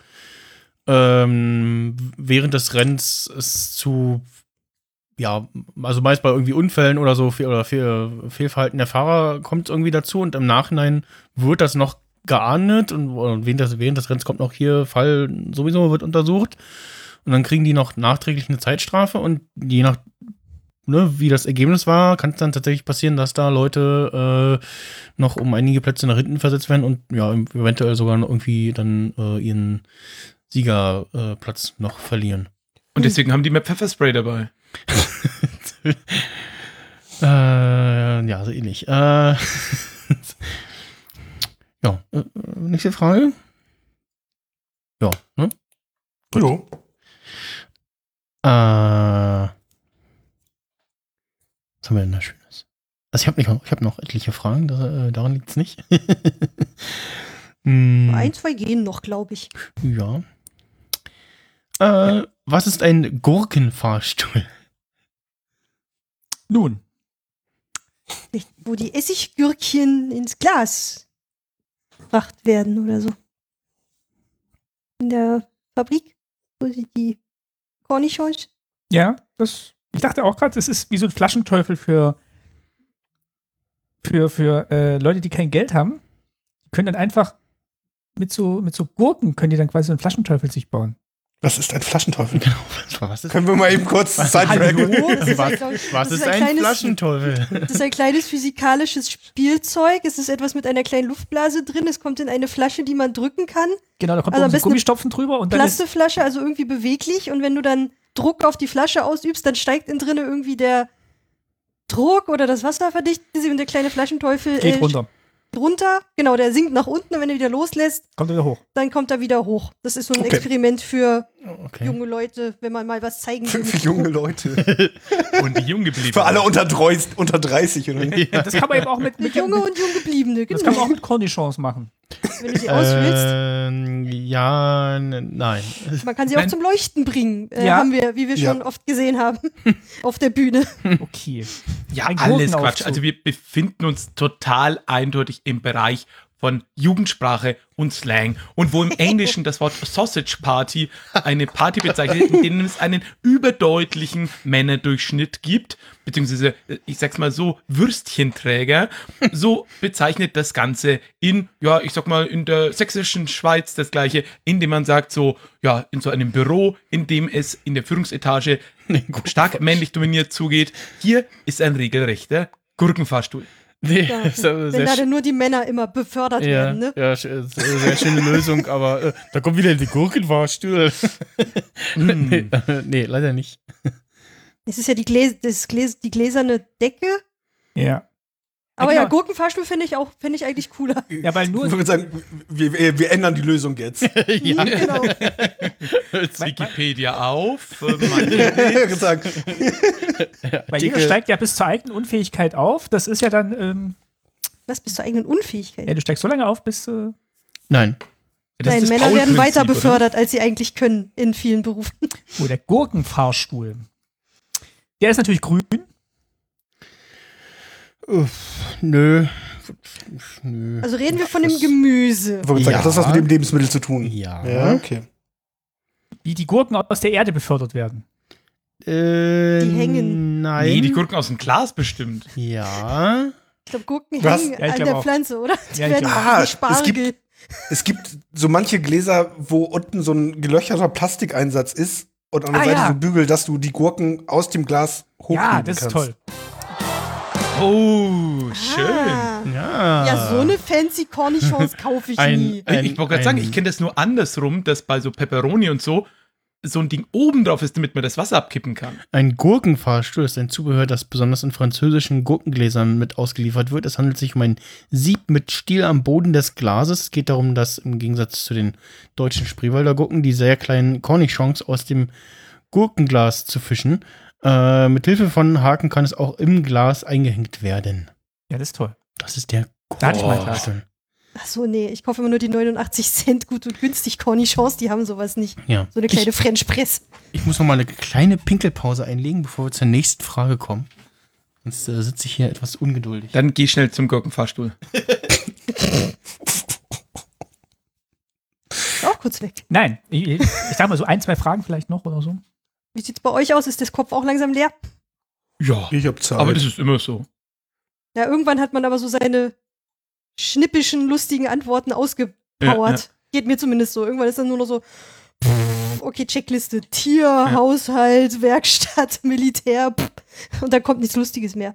während des Rennens es zu, ja, also meist bei irgendwie Unfällen oder so oder Fehlverhalten der Fahrer kommt irgendwie dazu und im Nachhinein wird das noch geahndet und während des Rennens kommt noch hier Fall sowieso wird untersucht und dann kriegen die noch nachträglich eine Zeitstrafe und je nach wie das Ergebnis war, kann es dann tatsächlich passieren, dass da Leute noch um einige Plätze nach hinten versetzt werden und ja, eventuell sogar noch irgendwie dann ihren Siegerplatz noch verlieren. Und deswegen haben die mehr Pfefferspray dabei. Ja, so ähnlich. Ja, nächste Frage. Ja, ne? Jo. Was haben wir denn da Schönes? Also ich hab noch etliche Fragen, daran liegt es nicht. Ein, 2 gehen noch, glaube ich. Ja. Was ist ein Gurkenfahrstuhl? Nun, Nicht, wo die Essiggürkchen ins Glas gebracht werden oder so. In der Fabrik, wo sie die Cornichons. ja, ich dachte auch gerade, das ist wie so ein Flaschenteufel für Leute, die kein Geld haben. Die können dann einfach mit so Gurken können die dann quasi so einen Flaschenteufel sich bauen. Was ist ein Flaschenteufel? Genau, was ist, Können wir mal eben kurz sidetracken? Das ist ein, glaub ich, was das ist ein kleines- Flaschenteufel? Das ist ein kleines physikalisches Spielzeug. Es ist etwas mit einer kleinen Luftblase drin. Es kommt in eine Flasche, die man drücken kann. Genau, da kommt Also am oben so besten Gummistopfen drüber und dann ist, Plastikflasche, also irgendwie beweglich. Und wenn du dann Druck auf die Flasche ausübst, dann steigt innen drinne irgendwie der Druck oder das Wasser verdichtet sich und der kleine Flaschenteufel geht runter, runter. Genau, der sinkt nach unten und wenn er wieder loslässt, kommt wieder hoch. dann kommt er wieder hoch. Das ist so ein Okay. Experiment für Okay. junge Leute, wenn man mal was zeigen will. Für junge Leute. Und die jung geblieben. Für alle unter 30 oder wie? Das kann man eben auch mit Junge und Junggebliebene, das kann man auch genau. mit Cornichons machen. Wenn du sie auswählst. Nein. Man kann sie auch zum Leuchten bringen, Ja. haben wir, wie wir schon oft gesehen haben, auf der Bühne. Okay. Ja, Ein alles Gurkenaufzug. Quatsch. Also wir befinden uns total eindeutig im Bereich von Jugendsprache und Slang. Und wo im Englischen das Wort Sausage Party eine Party bezeichnet, in dem es einen überdeutlichen Männerdurchschnitt gibt, beziehungsweise, ich sag's mal so, Würstchenträger, so bezeichnet das Ganze in der sächsischen Schweiz das Gleiche, indem man sagt so, ja, in so einem Büro, in dem es in der Führungsetage stark männlich dominiert zugeht, hier ist ein regelrechter Gurkenfahrstuhl. Nee, Ja, ist aber wenn sehr da nur die Männer immer befördert werden, ne? Ja, sehr schöne Lösung, aber da kommt wieder die Gurkenfahrstuhl. Nee, leider nicht. Es ist ja die gläserne Decke. Ja. Aber genau. ja, Gurkenfahrstuhl finde ich eigentlich cooler. Ja, weil Ich nur würde sagen, wir ändern die Lösung jetzt. Ja. Genau. Jetzt Wikipedia auf. gesagt. weil jeder steigt ja bis zur eigenen Unfähigkeit auf. Das ist ja dann, Was, bis zur eigenen Unfähigkeit? ja, du steigst so lange auf, bis Nein. Nein, Männer werden weiter befördert, als sie eigentlich können in vielen Berufen. der Gurkenfahrstuhl. Der ist natürlich grün. Nö. Also reden wir von dem Gemüse. Ich wollte sagen, Ja. hat das was mit dem Lebensmittel zu tun? Ja. Okay. Wie die Gurken aus der Erde befördert werden. Die hängen. Nein. Nee, die Gurken aus dem Glas bestimmt. Ja. Ich glaube, Gurken Was? hängen Ja, ich an glaub der auch. Pflanze, oder? Die Ja, ich werden glaub auch auch. wie Spargel. Es gibt so manche Gläser, wo unten so ein gelöcherter Plastikeinsatz ist und an der Ah, Seite ja. so ein Bügel, dass du die Gurken aus dem Glas hochheben Ja, das kannst. ist toll. Oh, schön. Ah. Ja. Ja, so eine fancy Cornichons kaufe ich nie. Ich wollte gerade sagen, ich kenne das nur andersrum, dass bei so Pepperoni und so ein Ding oben drauf ist, damit man das Wasser abkippen kann. Ein Gurkenfahrstuhl ist ein Zubehör, das besonders in französischen Gurkengläsern mit ausgeliefert wird. Es handelt sich um ein Sieb mit Stiel am Boden des Glases. Es geht darum, dass im Gegensatz zu den deutschen Spreewälder Gurken die sehr kleinen Cornichons aus dem Gurkenglas zu fischen. Mit Hilfe von Haken kann es auch im Glas eingehängt werden. Ja, das ist toll. Das ist der Da hatte ich mal Gurkenfahrstuhl. Ach so, nee, ich kaufe immer nur die 89 Cent gut und günstig Cornichons, die haben sowas nicht. Ja. So eine kleine French Press. Ich muss noch mal eine kleine Pinkelpause einlegen, bevor wir zur nächsten Frage kommen. Sonst sitze ich hier etwas ungeduldig. Dann geh schnell zum Gurkenfahrstuhl. Auch kurz weg. Nein, ich sag mal so 1, 2 Fragen vielleicht noch oder so. Wie sieht's bei euch aus? Ist das Kopf auch langsam leer? Ja, Ich hab Zeit. aber das ist immer so. Ja, irgendwann hat man aber so seine schnippischen, lustigen Antworten ausgepowert. Ja. Geht mir zumindest so. Irgendwann ist dann nur noch so, okay, Checkliste, Tier, Haushalt, Werkstatt, Militär, und dann kommt nichts Lustiges mehr.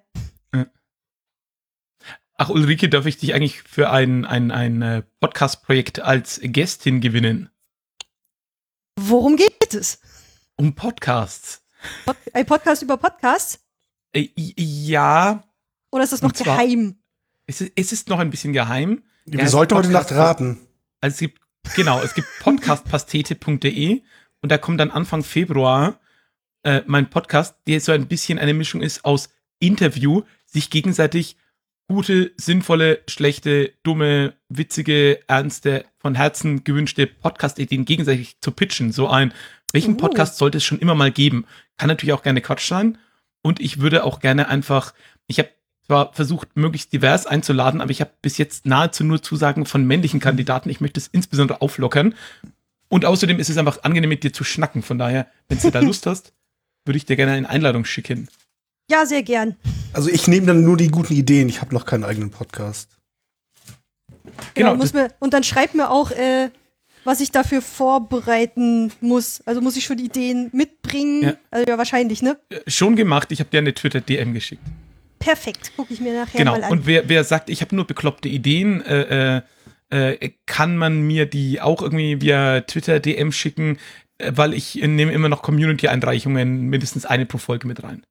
Ach, Ulrike, darf ich dich eigentlich für ein Podcast-Projekt als Gästin gewinnen? Worum geht es? Um Podcasts. Ein Podcast über Podcasts? Ja, Oder ist das noch Und zwar- geheim? es ist noch ein bisschen geheim. Wir Ja, sollten heute Podcast- Nacht raten. Also es gibt podcastpastete.de und da kommt dann Anfang Februar mein Podcast, der so ein bisschen eine Mischung ist aus Interview, sich gegenseitig gute, sinnvolle, schlechte, dumme, witzige, ernste, von Herzen gewünschte Podcast-Ideen gegenseitig zu pitchen. So welchen Podcast sollte es schon immer mal geben? Kann natürlich auch gerne Quatsch sein. Und ich würde auch gerne ich habe zwar versucht, möglichst divers einzuladen, aber ich habe bis jetzt nahezu nur Zusagen von männlichen Kandidaten. Ich möchte es insbesondere auflockern. Und außerdem ist es einfach angenehm, mit dir zu schnacken. Von daher, wenn du da Lust hast, würde ich dir gerne eine Einladung schicken. Ja, sehr gern. Also ich nehme dann nur die guten Ideen. Ich habe noch keinen eigenen Podcast. Genau, Und dann schreibt mir auch, was ich dafür vorbereiten muss. Also muss ich schon Ideen mitbringen? Ja. Also ja, wahrscheinlich, ne? Schon gemacht, ich habe dir eine Twitter-DM geschickt. Perfekt. Gucke ich mir nachher Genau, mal an. und wer sagt, ich habe nur bekloppte Ideen, kann man mir die auch irgendwie via Twitter-DM schicken, weil ich nehme immer noch Community-Einreichungen, mindestens eine pro Folge mit rein.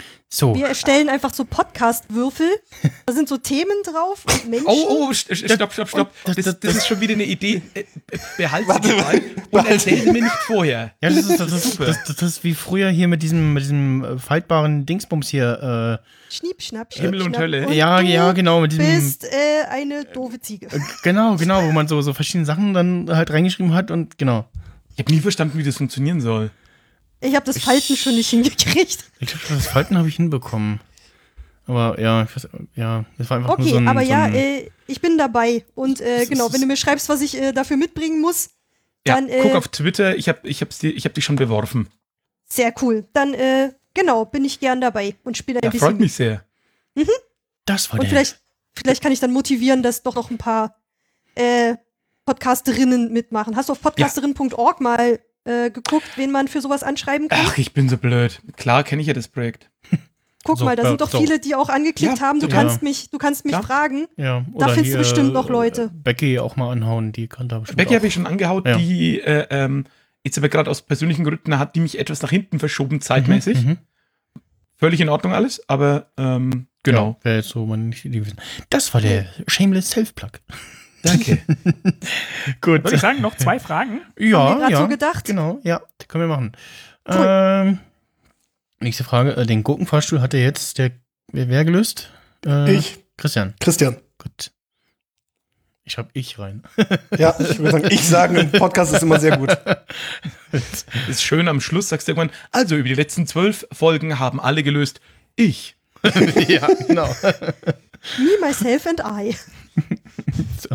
So. Wir erstellen einfach so Podcast-Würfel. Da sind so Themen drauf und Menschen. Stopp. Das ist schon wieder eine Idee. Behalte sie mal und erzähl mir nicht vorher. Ja, das ist wie früher hier mit diesem faltbaren Dingsbums hier. Schniep, schnapp, Himmel und schnapp. Hölle. Und Ja, du genau, mit diesem. bist eine doofe Ziege. Genau, wo man so verschiedene Sachen dann halt reingeschrieben hat und genau. Ich habe nie verstanden, wie das funktionieren soll. Ich habe das Falten schon nicht hingekriegt. Ich glaube, das Falten habe ich hinbekommen. Aber ja, das war einfach nur Okay, so ein. aber so ja, ein, ich bin dabei. Und genau, wenn du mir schreibst, was ich dafür mitbringen muss, Ja, dann guck auf Twitter, ich hab dich schon beworfen. sehr cool. Dann genau, bin ich gern dabei und spiele ein Ja, bisschen freut mich sehr. das war Und der. vielleicht kann ich dann motivieren, dass doch noch ein paar Podcasterinnen mitmachen. Hast du auf podcasterin.org mal geguckt, wen man für sowas anschreiben kann? Ach, ich bin so blöd. Klar kenne ich ja das Projekt. Guck so, mal, da sind doch so. viele, die auch angeklickt Ja, haben. Du total. kannst mich Ja. fragen. Ja, Da oder findest du hier, bestimmt noch Leute. Becky auch mal anhauen, die kann da bestimmt. Becky auch. habe ich schon angehaut, Ja. die jetzt aber gerade aus persönlichen Gründen hat die mich etwas nach hinten verschoben, zeitmäßig. Mhm. Völlig in Ordnung alles, aber genau. Ja, wäre jetzt so meine Idee gewesen. Das war der Shameless Self-Plug. Danke. Gut. Würde ich sagen, noch 2 Fragen. Haben wir Ja, grad ja. so gedacht? Genau, ja, die können wir machen. Cool. Nächste Frage. Den Gurkenfahrstuhl hatte jetzt wer gelöst? Ich. Christian. Christian. Gut. Ich schreibe ich rein. Ja, ich würde sagen, ich sagen im Podcast ist immer sehr gut. Ist schön, am Schluss sagst du irgendwann, also über die letzten 12 Folgen haben alle gelöst. Ich. Ja, genau. Me, myself and I. So.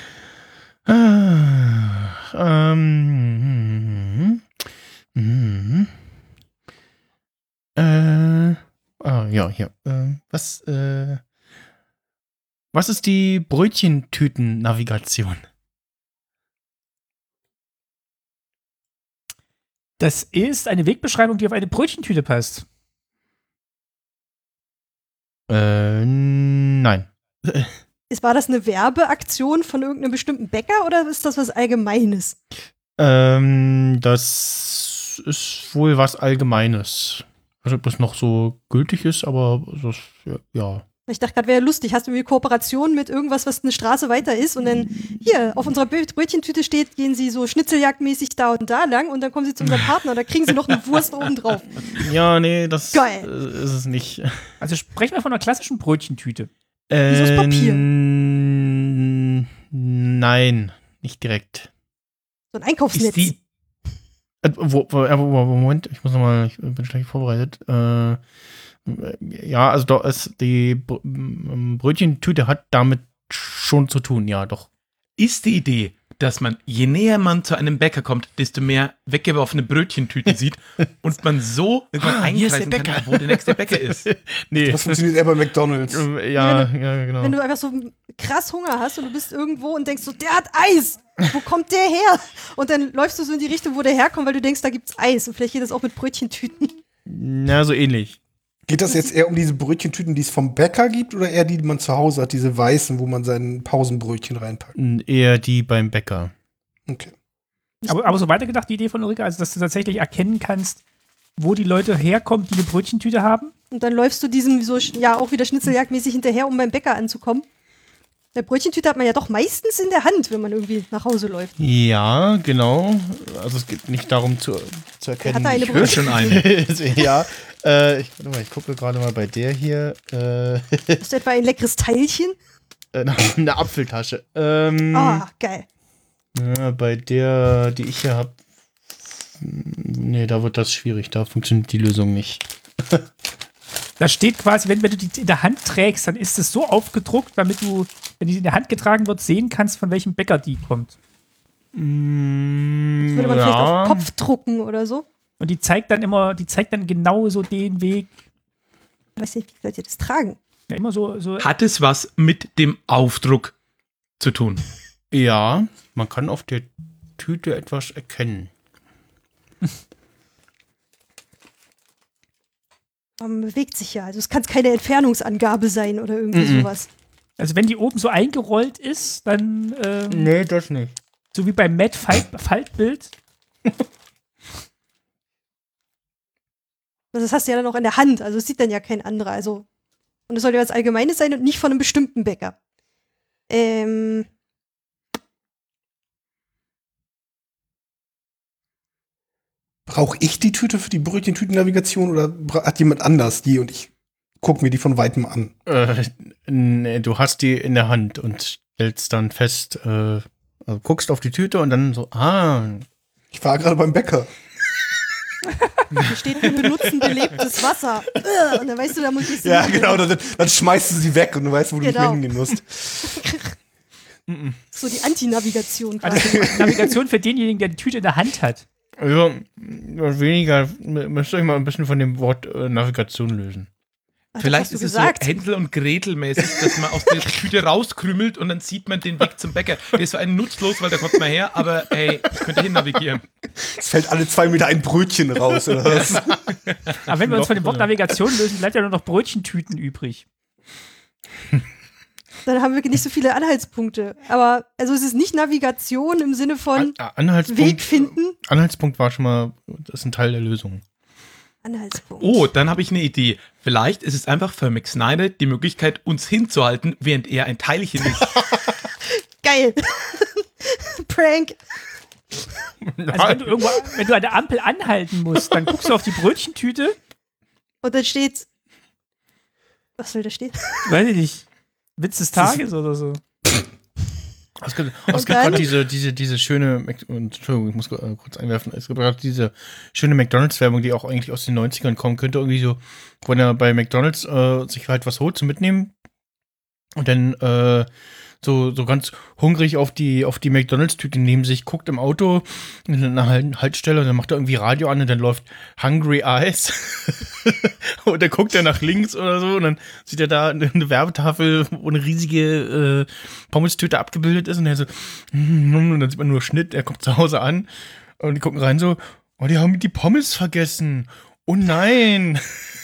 Ja, hier. Was ist die Brötchentüten-Navigation? Das ist eine Wegbeschreibung, die auf eine Brötchentüte passt. Nein. War das eine Werbeaktion von irgendeinem bestimmten Bäcker oder ist das was Allgemeines? Das ist wohl was Allgemeines. Ich weiß nicht, ob das noch so gültig ist, aber das, ja. Ich dachte gerade, wäre lustig. Hast du irgendwie Kooperation mit irgendwas, was eine Straße weiter ist und dann hier auf unserer Brötchentüte steht, gehen sie so schnitzeljagdmäßig da und da lang und dann kommen sie zu unserem Partner und da kriegen sie noch eine Wurst oben drauf. Ja, nee, das Geil. Ist es nicht. Also sprechen wir von einer klassischen Brötchentüte. Wieso ist Papier? Nein, nicht direkt. So ein Einkaufsnetz. Ist die Moment, ich bin schlecht vorbereitet. Ja, also doch, die Brötchentüte hat damit schon zu tun, ja, doch. Ist die Idee, dass man, je näher man zu einem Bäcker kommt, desto mehr weggeworfene Brötchentüten sieht und man so irgendwann hier ist der einkreisen kann, Bäcker. wo der nächste Bäcker ist. Nee, Das funktioniert eher bei McDonalds. ja, genau. Wenn du einfach so krass Hunger hast und du bist irgendwo und denkst so, der hat Eis. Wo kommt der her? Und dann läufst du so in die Richtung, wo der herkommt, weil du denkst, da gibt's Eis. Und vielleicht geht das auch mit Brötchentüten. Na, so ähnlich. Geht das jetzt eher um diese Brötchentüten, die es vom Bäcker gibt, oder eher die man zu Hause hat, diese weißen, wo man sein Pausenbrötchen reinpackt? Eher die beim Bäcker. Okay. Aber so weitergedacht, die Idee von Ulrike, also dass du tatsächlich erkennen kannst, wo die Leute herkommen, die eine Brötchentüte haben. Und dann läufst du diesem so, ja, auch wieder schnitzeljagdmäßig hinterher, um beim Bäcker anzukommen. Der Brötchentüte hat man ja doch meistens in der Hand, wenn man irgendwie nach Hause läuft. Ja, genau. Also es geht nicht darum zu erkennen. Hat er eine Ich höre schon einen. Ja, ich gucke gerade mal bei der hier. Hast du etwa ein leckeres Teilchen? Eine Apfeltasche. Geil. Ja, bei der, die ich hier habe, nee, da wird das schwierig. Da funktioniert die Lösung nicht. Da steht quasi, wenn du die in der Hand trägst, dann ist es so aufgedruckt, damit du, wenn die in der Hand getragen wird, sehen kannst, von welchem Bäcker die kommt. Das würde man vielleicht auf den Kopf drucken oder so. Und die zeigt dann genau so den Weg. Ich weiß nicht, wie Leute das tragen. Ja, immer so. Hat es was mit dem Aufdruck zu tun? Ja, man kann auf der Tüte etwas erkennen. Man bewegt sich ja. Also es kann keine Entfernungsangabe sein oder irgendwie sowas. Also wenn die oben so eingerollt ist, dann Nee, das nicht. so wie beim Matt Faltbild. Das hast du ja dann auch in der Hand, also es sieht dann ja kein anderer. Also, und es soll ja was Allgemeines sein und nicht von einem bestimmten Bäcker. Brauche ich die Tüte für die Brötchentütennavigation oder hat jemand anders die und ich gucke mir die von Weitem an? Nee, du hast die in der Hand und stellst dann fest, also guckst auf die Tüte und dann so, Ich war gerade beim Bäcker. Hier steht, wir benutzen belebtes Wasser. Und dann weißt du, da muss ich Ja, genau, dann schmeißt du sie weg und du weißt, wo du nicht mehr hingehen musst. So die Anti-Navigation quasi. Also Navigation für denjenigen, der die Tüte in der Hand hat. Also, weniger, müsst ihr euch mal ein bisschen von dem Wort Navigation lösen. Ach, Vielleicht das ist hast du es so gesagt. Hänsel- und Gretel-mäßig, dass man aus der Tüte rauskrümelt und dann sieht man den Weg zum Bäcker. Der ist für einen nutzlos, weil da kommt man her, aber hey, das könnt ihr hin navigieren. Es fällt alle 2 Meter ein Brötchen raus, oder was? Aber wenn wir uns von dem Wort Navigation lösen, bleibt ja nur noch Brötchentüten übrig. Dann haben wir nicht so viele Anhaltspunkte. Aber, also es ist nicht Navigation im Sinne von Weg finden. Anhaltspunkt war schon mal, das ist ein Teil der Lösung. Anhaltspunkt. Oh, dann habe ich eine Idee. Vielleicht ist es einfach für Max Snyder die Möglichkeit, uns hinzuhalten, während er ein Teilchen ist. Geil. Prank. Also wenn du an der Ampel anhalten musst, dann guckst du auf die Brötchentüte. Und dann steht. Was soll da stehen? Weiß ich nicht. Witz des Tages oder so. Es gibt gerade diese schöne, Entschuldigung, ich muss kurz einwerfen, es gibt gerade diese schöne McDonalds-Werbung, die auch eigentlich aus den 90ern kommen könnte, irgendwie so, wenn er bei McDonalds sich halt was holt zum Mitnehmen und dann so ganz hungrig auf die McDonalds-Tüte neben sich guckt im Auto in einer Haltestelle und dann macht er irgendwie Radio an und dann läuft Hungry Eyes und dann guckt er nach links oder so und dann sieht er da eine Werbetafel, wo eine riesige Pommes-Tüte abgebildet ist und er so und dann sieht man nur Schnitt, er kommt zu Hause an und die gucken rein so, oh, die haben die Pommes vergessen. Oh nein.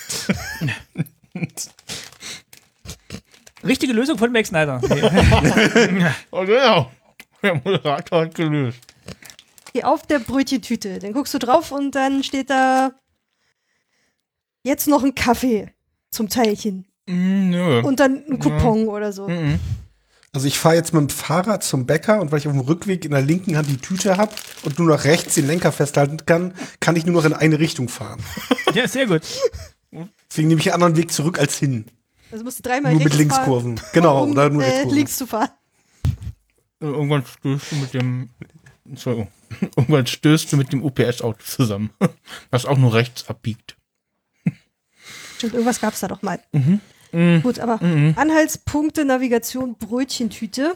Richtige Lösung von Max Snyder. Oh genau. Der Moderator hat gelöst. Geh auf der Brötchentüte. Dann guckst du drauf und dann steht da jetzt noch ein Kaffee zum Teilchen. Nö. Und dann ein Coupon oder so. Also ich fahre jetzt mit dem Fahrrad zum Bäcker und weil ich auf dem Rückweg in der linken Hand die Tüte habe und nur nach rechts den Lenker festhalten kann ich nur noch in eine Richtung fahren. Ja, sehr gut. Deswegen nehme ich einen anderen Weg zurück als hin. Also musst du dreimal Nur mit rechts fahren, Linkskurven. Genau, um oder nur Rechtskurven. links zu fahren. Irgendwann stößt du mit dem UPS-Auto zusammen, das auch nur rechts abbiegt. Stimmt, irgendwas gab's da doch mal. Gut, aber Anhaltspunkte, Navigation, Brötchentüte.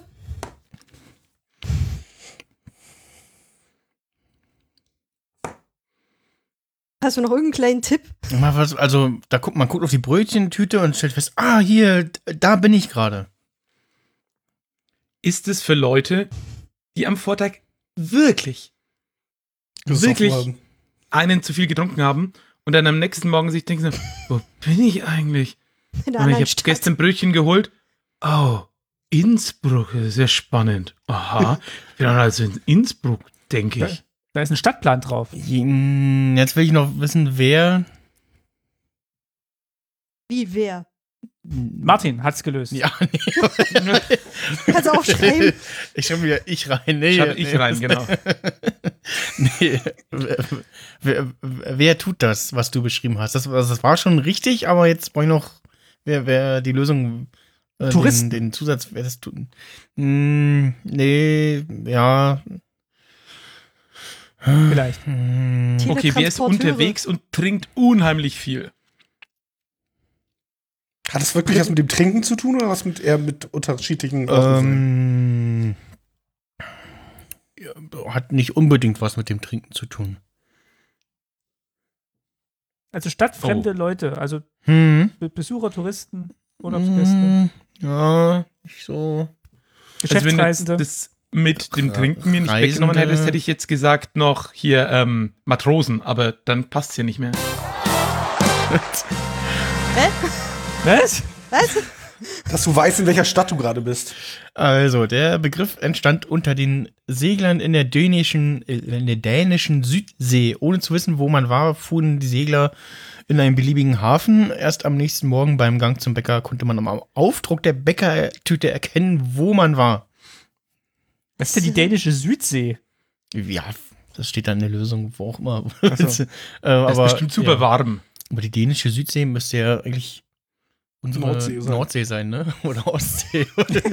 Hast du noch irgendeinen kleinen Tipp? Also, man guckt auf die Brötchentüte und stellt fest, hier, da bin ich gerade. Ist es für Leute, die am Vortag wirklich einen zu viel getrunken haben und dann am nächsten Morgen sich denken, wo bin ich eigentlich? In der Und ich anderen habe Stadt. gestern Brötchen geholt. Oh, Innsbruck, das ist ja spannend. Aha, ich bin also in Innsbruck, denke ich. Da ist ein Stadtplan drauf. Jetzt will ich noch wissen, wer. Wie, wer? Martin hat's gelöst. Ja, Kannst du aufschreiben. Ich schreibe wieder ich rein. Nee, Schreibe ich rein, genau. Nee, wer tut das, was du beschrieben hast? Das war schon richtig, aber jetzt brauche ich noch, wer die Lösung, Touristen. Den Zusatz, wer das tut. Nee, ja. Vielleicht. Okay, wer ist unterwegs und trinkt unheimlich viel? Hat es wirklich was mit dem Trinken zu tun oder was eher mit unterschiedlichen Hat nicht unbedingt was mit dem Trinken zu tun. Also stadtfremde Leute, also Besucher, Touristen, Ja, Urlaubsgäste, nicht so. Geschäftsreisende. Also wenn das mit dem Trinken mir nicht Reisende. weggenommen hättest, hätte ich jetzt gesagt noch hier Matrosen, aber dann passt's ja nicht mehr. Was? Was? Dass du weißt, in welcher Stadt du gerade bist. Also, der Begriff entstand unter den Seglern in der dänischen Südsee. Ohne zu wissen, wo man war, fuhren die Segler in einen beliebigen Hafen. Erst am nächsten Morgen beim Gang zum Bäcker konnte man am Aufdruck der Bäckertüte erkennen, wo man war. Was ist denn die dänische Südsee? Ja, das steht dann in der Lösung, wo auch immer. Ach so. Das aber, ist bestimmt super warm. Aber die dänische Südsee müsste ja eigentlich unsere Nordsee sein, ne? Oder Ostsee.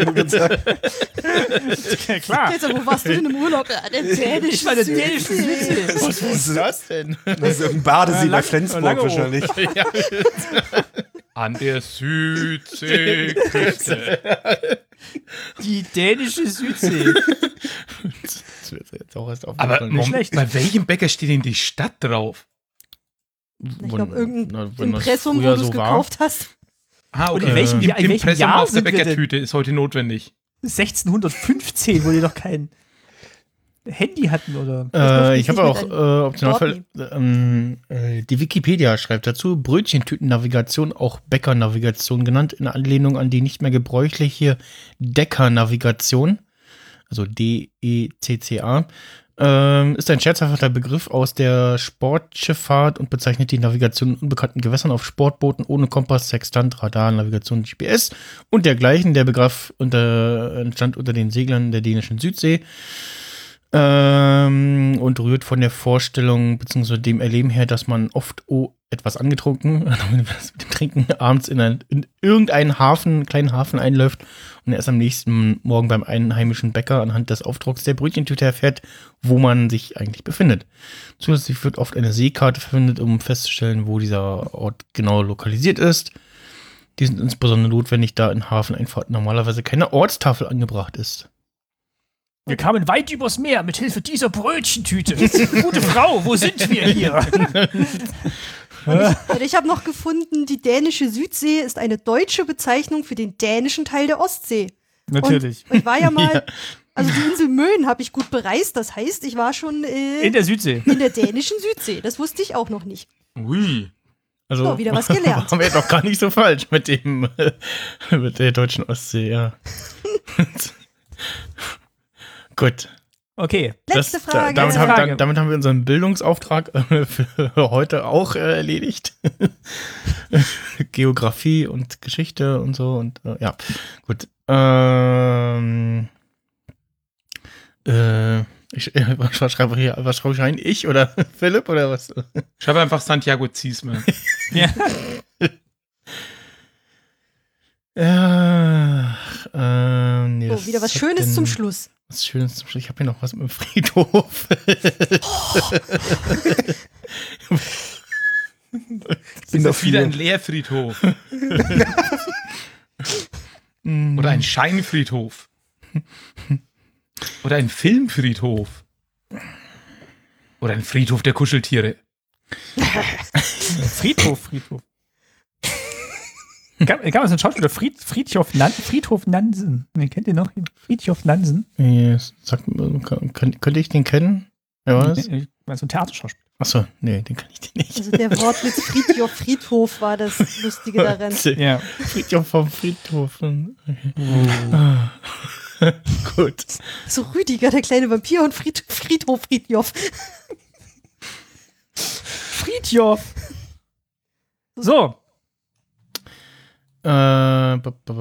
Ja, klar. Jetzt, wo warst du denn im Urlaub? Ja, der dänische Ich war der dänische Südsee. Was ist das denn? Das ist irgendein Badesee bei Flensburg Langeoog. wahrscheinlich. Ja. An der Südseeküste. Die dänische Südsee. Das wird jetzt auch erst Aber aufgefallen. nicht schlecht. bei welchem Bäcker steht denn die Stadt drauf? Ich glaube, irgendein wenn das Impressum, wo früher du es so war. gekauft hast. Ah, Und in welchem Jahr Impressum auf auf der sind wir denn? Bäckertüte ist heute notwendig. 1615, wo die doch kein Handy hatten, oder? Ich habe auch optional Dortmund. die Wikipedia schreibt dazu, Brötchentütennavigation, auch Bäckernavigation genannt, in Anlehnung an die nicht mehr gebräuchliche Deckernavigation, also DECCA, ist ein scherzhafter Begriff aus der Sportschifffahrt und bezeichnet die Navigation in unbekannten Gewässern auf Sportbooten ohne Kompass, Sextant, Radar, Navigation, GPS und dergleichen. Der Begriff entstand unter den Seglern der dänischen Südsee und rührt von der Vorstellung bzw. dem Erleben her, dass man oft etwas angetrunken, mit dem Trinken abends in irgendeinen kleinen Hafen einläuft und erst am nächsten Morgen beim einheimischen Bäcker anhand des Aufdrucks der Brötchentüte erfährt, wo man sich eigentlich befindet. Zusätzlich wird oft eine Seekarte verwendet, um festzustellen, wo dieser Ort genau lokalisiert ist. Die sind insbesondere notwendig, da in Hafeneinfahrten normalerweise keine Ortstafel angebracht ist. Wir kamen weit übers Meer mit Hilfe dieser Brötchentüte. Gute Frau, wo sind wir hier? Und ich habe noch gefunden, die dänische Südsee ist eine deutsche Bezeichnung für den dänischen Teil der Ostsee. Natürlich. Und ich war ja mal, also die Insel Möen habe ich gut bereist, das heißt, ich war schon In der Südsee. in der dänischen Südsee. Das wusste ich auch noch nicht. Ui. Also So, wieder was gelernt. Haben wir doch gar nicht so falsch mit mit der deutschen Ostsee, ja. Gut. Okay. Letzte Frage. Damit haben wir unseren Bildungsauftrag für heute auch erledigt. Geografie und Geschichte und so und ja, gut. Was schreibe ich rein? Ich oder Philipp oder was? Schreibe einfach Santiago Ziesme. Ja. Nee, So, wieder was Schönes zum Schluss. Was Schönes zum Schluss. Ich habe hier noch was mit dem Friedhof. Bin doch wieder ein Leerfriedhof. Oder ein Scheinfriedhof. Oder ein Filmfriedhof. Oder ein Friedhof der Kuscheltiere. Friedhof. Gab es einen Schauspieler, Friedhof Nansen. Den kennt ihr noch? Friedhof Nansen. Yes. Könnte ich den kennen? Wer war das? So ein Theaterschauspieler. Achso, nee, den kann ich nicht. Also der Wortwitz Friedhof war das Lustige daran. Ja. Friedhof vom Friedhof. Okay. Gut. So Rüdiger, der kleine Vampir und Friedhof. Friedhof. So. Ja,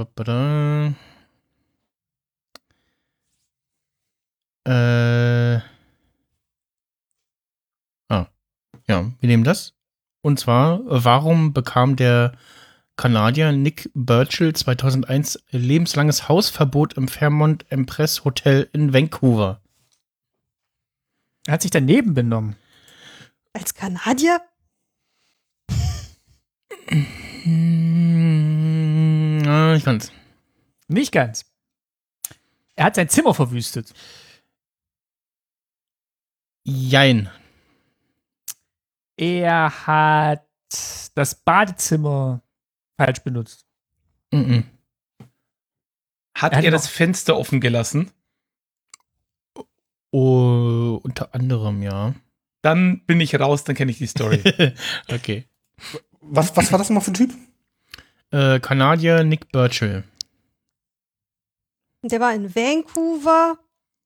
wir nehmen das. Und zwar, warum bekam der Kanadier Nick Burchill 2001 lebenslanges Hausverbot im Fairmont Empress Hotel in Vancouver? Er hat sich daneben benommen. Als Kanadier? Nicht ganz. Nicht ganz. Er hat sein Zimmer verwüstet. Jein. Er hat das Badezimmer falsch benutzt. Hat Er hat er noch- das Fenster offen gelassen? Oh, unter anderem, ja. Dann bin ich raus, dann kenne ich die Story. Okay. Was war das nochmal für ein Typ? Kanadier Nick Burchill. Und der war in Vancouver.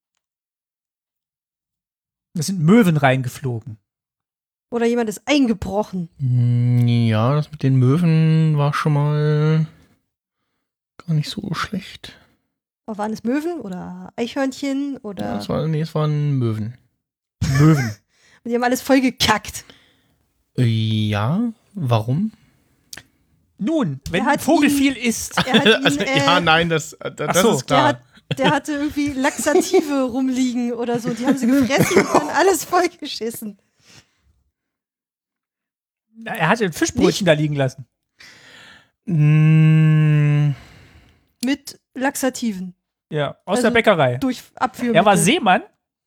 Es sind Möwen reingeflogen. Oder jemand ist eingebrochen. Ja, das mit den Möwen war schon mal gar nicht so schlecht. Aber waren es Möwen oder Eichhörnchen oder. Ja, es waren Möwen. Möwen. Und die haben alles voll gekackt. Ja, warum? Nun, wenn Er ein hat Vogel ihn- viel isst. Er hat ihn, ja, nein, das so, ist klar. der hatte irgendwie Laxative rumliegen oder so. Die haben sie gefressen und dann alles vollgeschissen. Er hatte ein Fischbrötchen da liegen lassen. Mit Laxativen. Ja, aus Also der Bäckerei. Durch Abführmittel. Er war Seemann.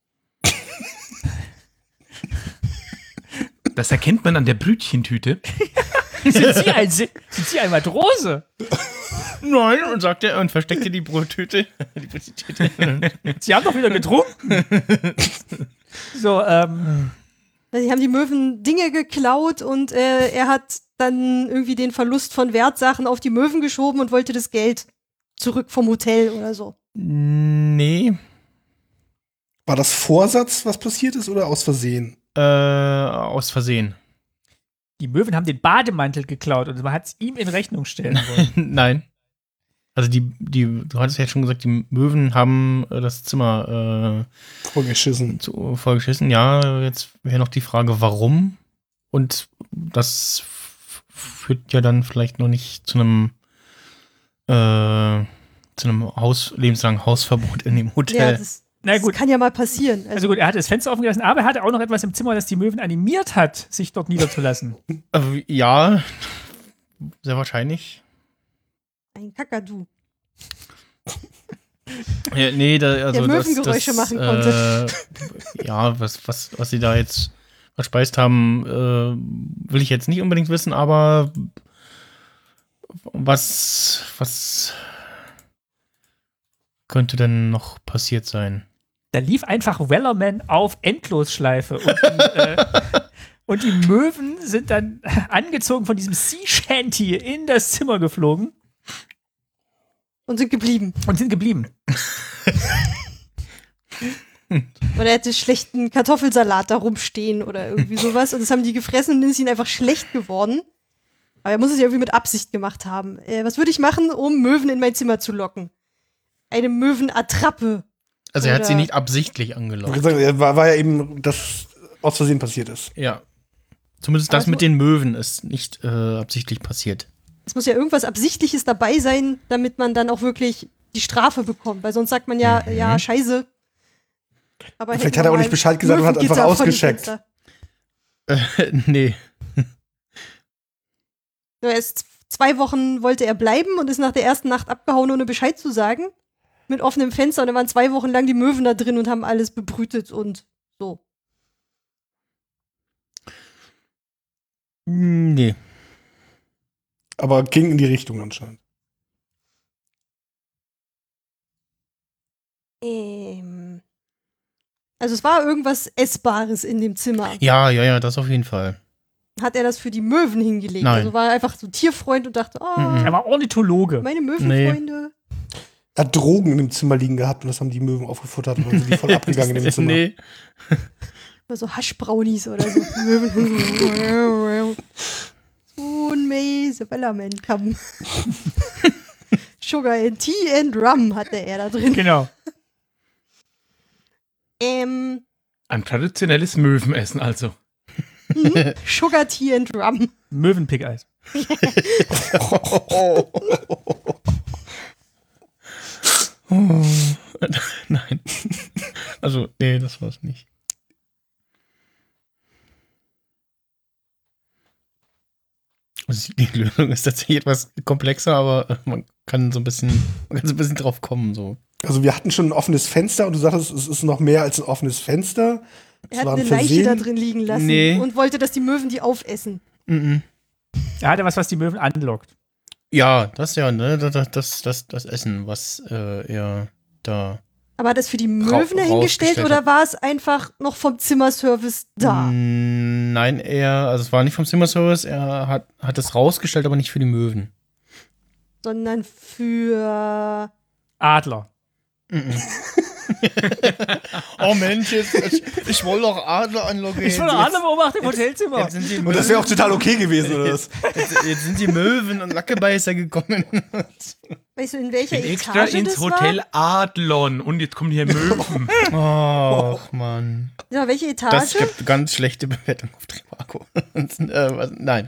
Das erkennt man an der Brötchentüte. Sind Sie ein Matrose? Nein, und sagt er und versteckte die Brottüte. Die Brottüte. Sie haben doch wieder getrunken. So, Die haben die Möwen Dinge geklaut und er hat dann irgendwie den Verlust von Wertsachen auf die Möwen geschoben und wollte das Geld zurück vom Hotel oder so. Nee. War das Vorsatz, was passiert ist, oder aus Versehen? Aus Versehen. die Möwen haben den Bademantel geklaut und man hat es ihm in Rechnung stellen wollen. Nein. Also du hattest ja schon gesagt, die Möwen haben das Zimmer Vollgeschissen. Vollgeschissen. Ja, jetzt wäre noch die Frage, warum? Und das führt ja dann vielleicht noch nicht zu einem lebenslangen Hausverbot in dem Hotel. Ja, das kann ja mal passieren. Also gut, er hatte das Fenster offen gelassen, aber er hatte auch noch etwas im Zimmer, das die Möwen animiert hat, sich dort niederzulassen. Ja, sehr wahrscheinlich. Ein Kakadu. Ja, nee, also der Möwengeräusche machen konnte. Ja, was sie da jetzt verspeist haben, will ich jetzt nicht unbedingt wissen, aber was könnte denn noch passiert sein? Da lief einfach Wellerman auf Endlosschleife und die Möwen sind dann angezogen von diesem Sea Shanty in das Zimmer geflogen. Und sind geblieben. Oder er hätte schlechten Kartoffelsalat da rumstehen oder irgendwie sowas. Und das haben die gefressen und dann ist ihnen einfach schlecht geworden. Aber er muss es ja irgendwie mit Absicht gemacht haben. Was würde ich machen, um Möwen in mein Zimmer zu locken? Eine Möwenattrappe. Also er hat sie nicht absichtlich angelockt. War ja eben, dass aus Versehen passiert ist. Ja. Zumindest das mit den Möwen ist nicht absichtlich passiert. Es muss ja irgendwas Absichtliches dabei sein, damit man dann auch wirklich die Strafe bekommt. Weil sonst sagt man ja, ja, scheiße. Aber vielleicht hat er auch nicht Bescheid gesagt und hat einfach ausgecheckt. Nee. Erst 2 Wochen wollte er bleiben und ist nach der ersten Nacht abgehauen, ohne Bescheid zu sagen. Mit offenem Fenster und da waren 2 Wochen lang die Möwen da drin und haben alles bebrütet und so. Nee. Aber ging in die Richtung anscheinend. Also es war irgendwas Essbares in dem Zimmer. Ja, das auf jeden Fall. Hat er das für die Möwen hingelegt? Nein. Also war er einfach so Tierfreund und dachte, Er war Ornithologe. meine Möwenfreunde. Er hat Drogen in dem Zimmer liegen gehabt und das haben die Möwen aufgefuttert und dann sind die voll abgegangen in dem Zimmer. Nee. Oder so Haschbrownies oder so. Möwen. Spoon Maze, Wellerman kam. Sugar and Tea and Rum hatte er da drin. Genau. Ein traditionelles Möwenessen also. Sugar, Tea and Rum. Möwenpickeis. Nein. Also, nee, das war's nicht. Also die Lösung ist tatsächlich etwas komplexer, aber man kann so ein bisschen drauf kommen. So. Also wir hatten schon ein offenes Fenster und du sagtest, es ist noch mehr als ein offenes Fenster. Er hat eine Leiche da drin liegen lassen und wollte, dass die Möwen die aufessen. Er hatte was die Möwen anlockt. Ja, das ja, ne? Das Essen, was er da. Aber hat er das für die Möwen dahingestellt oder war es einfach noch vom Zimmerservice da? Nein, also es war nicht vom Zimmerservice, er hat es rausgestellt, aber nicht für die Möwen. sondern für Adler. Oh Mensch, ich wollte doch Adler anlocken. Ich wollte Adler beobachten im Hotelzimmer. Jetzt sind die Und das wäre auch total okay gewesen, oder was? jetzt sind die Möwen und Lackebeißer gekommen. weißt du, in welcher Bin extra Etage ins das Hotel war? Adlon und jetzt kommen hier Möwen. Ach, Mann. Ja, welche Etage? Das gibt ganz schlechte Bewertung auf Trivago. Nein.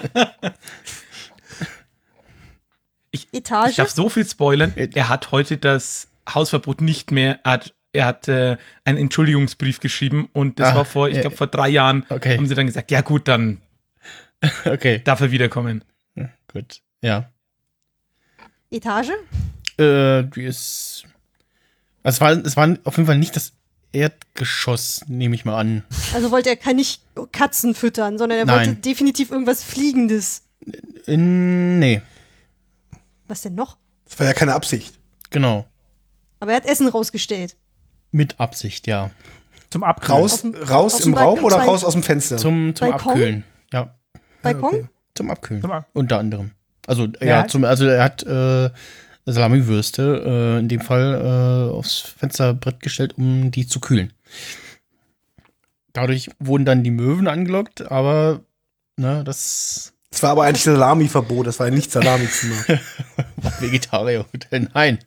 Etage? Ich darf so viel spoilern. Er hat heute das Hausverbot nicht mehr. Er hat einen Entschuldigungsbrief geschrieben und das war vor 3 Jahren. Okay. Haben sie dann gesagt, ja gut, dann Okay. darf er wiederkommen. Gut. Ja. Etage? Die ist. Also es war auf jeden Fall nicht das Erdgeschoss, nehme ich mal an. Also wollte er nicht Katzen füttern, sondern er Nein. wollte definitiv irgendwas Fliegendes. Nee, Was denn noch? Das war ja keine Absicht. genau. Aber er hat Essen rausgestellt. Mit Absicht, ja. Zum Abkühlen. Raus aus im dem Raum oder Balkon. raus aus dem Fenster? Zum Balkon? Abkühlen. Ja, Balkon? zum Abkühlen. Zum Unter anderem. Also, Ja. er hat Salamiwürste in dem Fall aufs Fensterbrett gestellt, um die zu kühlen. Dadurch wurden dann die Möwen angelockt, aber das Das war aber eigentlich Salami-Verbot, das war ja nicht Salami-Zimmer. war Vegetarier-Hotel. Nein.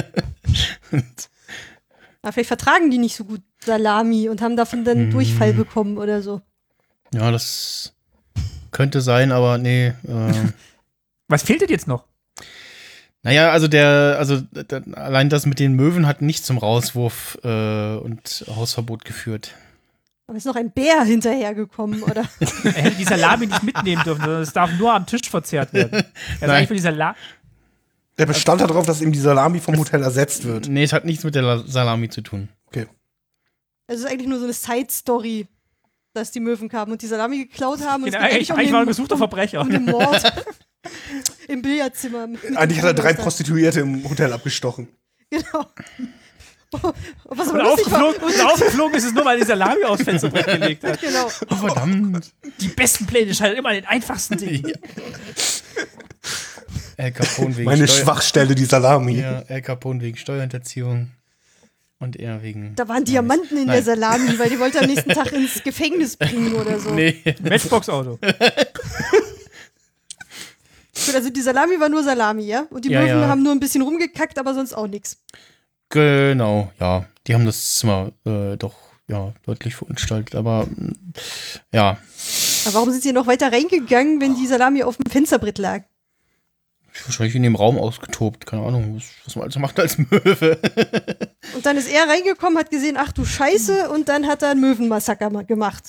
Aber vielleicht vertragen die nicht so gut Salami und haben davon dann Durchfall bekommen oder so. Ja, das könnte sein, aber nee. Was fehlt denn jetzt noch? Naja, allein das mit den Möwen hat nicht zum Rauswurf und Hausverbot geführt. Aber ist noch ein Bär hinterhergekommen, oder? Er hätte die Salami nicht mitnehmen dürfen, sondern es darf nur am Tisch verzehrt werden. Er ist Nein. eigentlich für die Salami. Der bestand darauf, dass ihm die Salami vom Hotel ersetzt wird. Nee, es hat nichts mit der Salami zu tun. Es ist eigentlich nur so eine Side-Story, dass die Möwen kamen und die Salami geklaut haben. Und Genau, es geht eigentlich war er ein gesuchter Verbrecher. um den Mord im Billardzimmer. Mit Eigentlich hat er 3 Prostituierten. Prostituierte im Hotel abgestochen. Genau. Was Und aber lustig war. aufgeflogen ist es nur, weil die Salami aufs Fensterbrett gelegt hat. Genau. Oh, verdammt. Die besten Pläne scheitern immer an den einfachsten Dingen. El Capone wegen Meine Schwachstelle, die Salami. Ja, El Capone wegen Steuerhinterziehung. Und er wegen. Da waren Diamanten in der Salami, weil die wollte am nächsten Tag ins Gefängnis bringen oder so. Nee. Matchbox-Auto. Gut, also die Salami war nur Salami, ja? Und die Ja, Möwen ja. haben nur ein bisschen rumgekackt, aber sonst auch nichts. Genau, ja. Die haben das Zimmer doch deutlich verunstaltet. Aber ja. Aber warum sind sie noch weiter reingegangen, wenn die Salami auf dem Fensterbrett lag? Wahrscheinlich in dem Raum ausgetobt. Keine Ahnung, was man also macht als Möwe. Und dann ist er reingekommen, hat gesehen, ach du Scheiße, und dann hat er ein Möwenmassaker gemacht.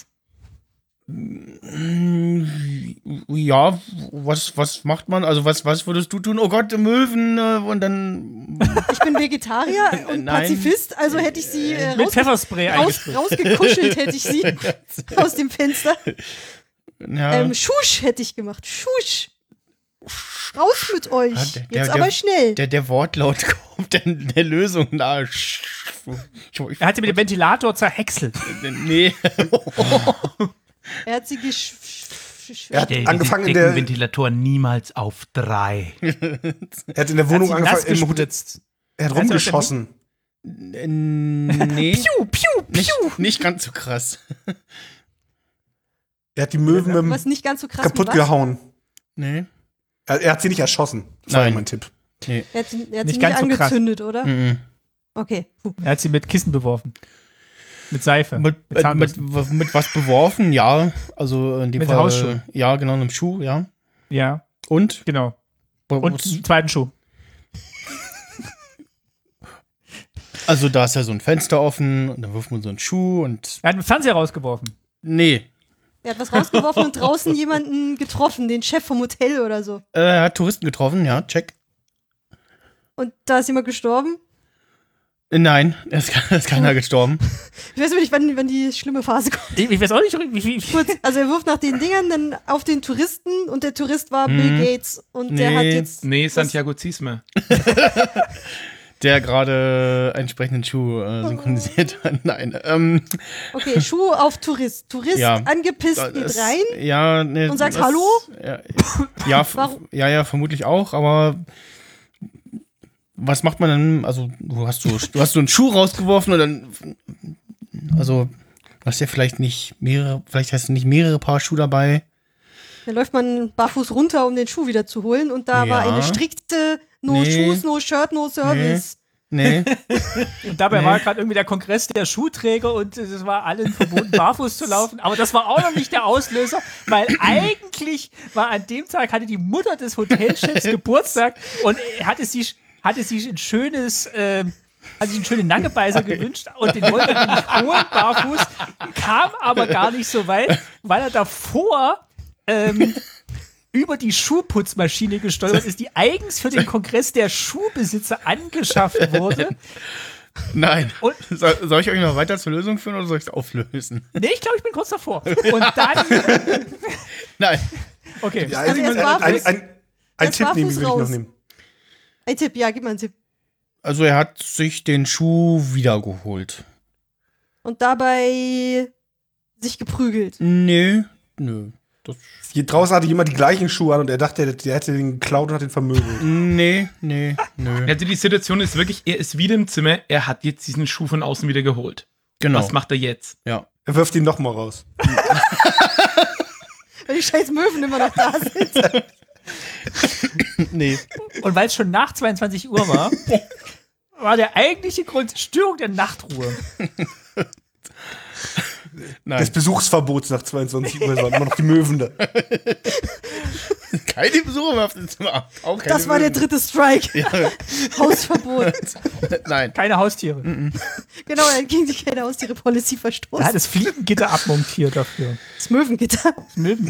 Ja, was macht man? Also was würdest du tun? Oh Gott, Möwen und dann. Ich bin Vegetarier und Nein. Pazifist, also hätte ich sie Mit Pfefferspray eingesprüht. rausgekuschelt, hätte ich sie aus dem Fenster. Ja, Schusch hätte ich gemacht. Schusch. Raus mit euch. Ja, Jetzt aber schnell. der Wortlaut kommt der Lösung nahe. Er hat sie mit dem Ventilator zerhäckselt. Nee. Er hat sie Er hat Stell angefangen die in der, Ventilatoren niemals auf 3. er hat in der Wohnung Hat sie nass angefangen, im Hotel, gespritzt. er hat rumgeschossen. Nee. Piu, piu, piu. Nicht ganz so krass. Er hat die Möwen mit was dem nicht ganz so krass kaputt wie was? gehauen. Nee. Er hat sie nicht erschossen. Das war Nein. ja mein Tipp. Nee. Er hat sie Nicht nicht ganz so krass. angezündet, oder? Mhm. Okay. Puh. Er hat sie mit Kissen beworfen. Mit Seife. Mit Zahnbürsten. was beworfen, ja. Also in dem Mit Fall. Hausschuhen. Ja, genau, einem Schuh, ja. Ja, Und? genau. Und einen zweiten Schuh. Also da ist ja so ein Fenster offen und dann wirft man so einen Schuh und. Er hat einen Fernseher rausgeworfen. Nee. Er hat was rausgeworfen und draußen jemanden getroffen, den Chef vom Hotel oder so. Er hat Touristen getroffen, ja, check. Und da ist jemand gestorben. Nein, er ist keiner gestorben. Ich weiß nicht, wann die schlimme Phase kommt. Ich weiß auch nicht, wie Kurz, also er wirft nach den Dingern dann auf den Touristen und der Tourist war Bill Gates und der Nee. hat jetzt. Nee, Santiago Ziesmer. der gerade entsprechenden Schuh synchronisiert hat. Nein. Okay, Schuh auf Tourist. Tourist Ja. angepisst Das- geht rein Ja, ne, und sagt das- Hallo? Ja, Warum? ja, vermutlich auch, aber was macht man dann? Also, du hast so einen Schuh rausgeworfen und dann, also, du hast ja vielleicht hast du nicht mehrere Paar Schuhe dabei. Dann läuft man barfuß runter, um den Schuh wieder zu holen. Und da war Ja. eine strikte No Nee. Shoes, No Shirt, No Service. Nee. Und dabei Nee. war gerade irgendwie der Kongress der Schuhträger und es war allen verboten, barfuß zu laufen. Aber das war auch noch nicht der Auslöser, weil eigentlich war an dem Tag, hatte die Mutter des Hotelchefs Geburtstag und hatte sich ein schönes, hat sich einen schönen Nagelbeißer gewünscht und den wollte er nicht holen, barfuß, kam aber gar nicht so weit, weil er davor über die Schuhputzmaschine gesteuert ist, die eigens für den Kongress der Schuhbesitzer angeschafft wurde. Nein. Und- Soll ich euch noch weiter zur Lösung führen oder soll ich es auflösen? Nee, ich glaube, ich bin kurz davor. Und dann. Nein. Okay. Ja, Also erst barfuß, ein erst Tipp nehmen, barfuß würde ich noch raus. nehmen. Ein Tipp, ja, gib mal einen Tipp. Also, er hat sich den Schuh wiedergeholt. Und dabei sich geprügelt. Nö. Hier draußen hatte jemand die gleichen Schuhe an und er dachte, der hätte den geklaut und hat den vermöbelt. Nee. Also die Situation ist wirklich, er ist wieder im Zimmer, er hat jetzt diesen Schuh von außen wieder geholt. Genau. Was macht er jetzt? Ja. Er wirft ihn nochmal raus. Weil die scheiß Möwen immer noch da sind. Nee. Und weil es schon nach 22 Uhr war, war der eigentliche Grund Störung der Nachtruhe. Nein. Des Besuchsverbots nach 22 Uhr waren immer noch die Möwen da. Keine Besucher mehr auf dem Zimmer. Auch keine Das war der Möwen. dritte Strike. Ja. Hausverbot. Nein. Keine Haustiere. Genau, er hat gegen die keine Haustiere-Policy Er hat verstoßen. das Fliegengitter abmontiert dafür. Das Möwengitter. Möwen.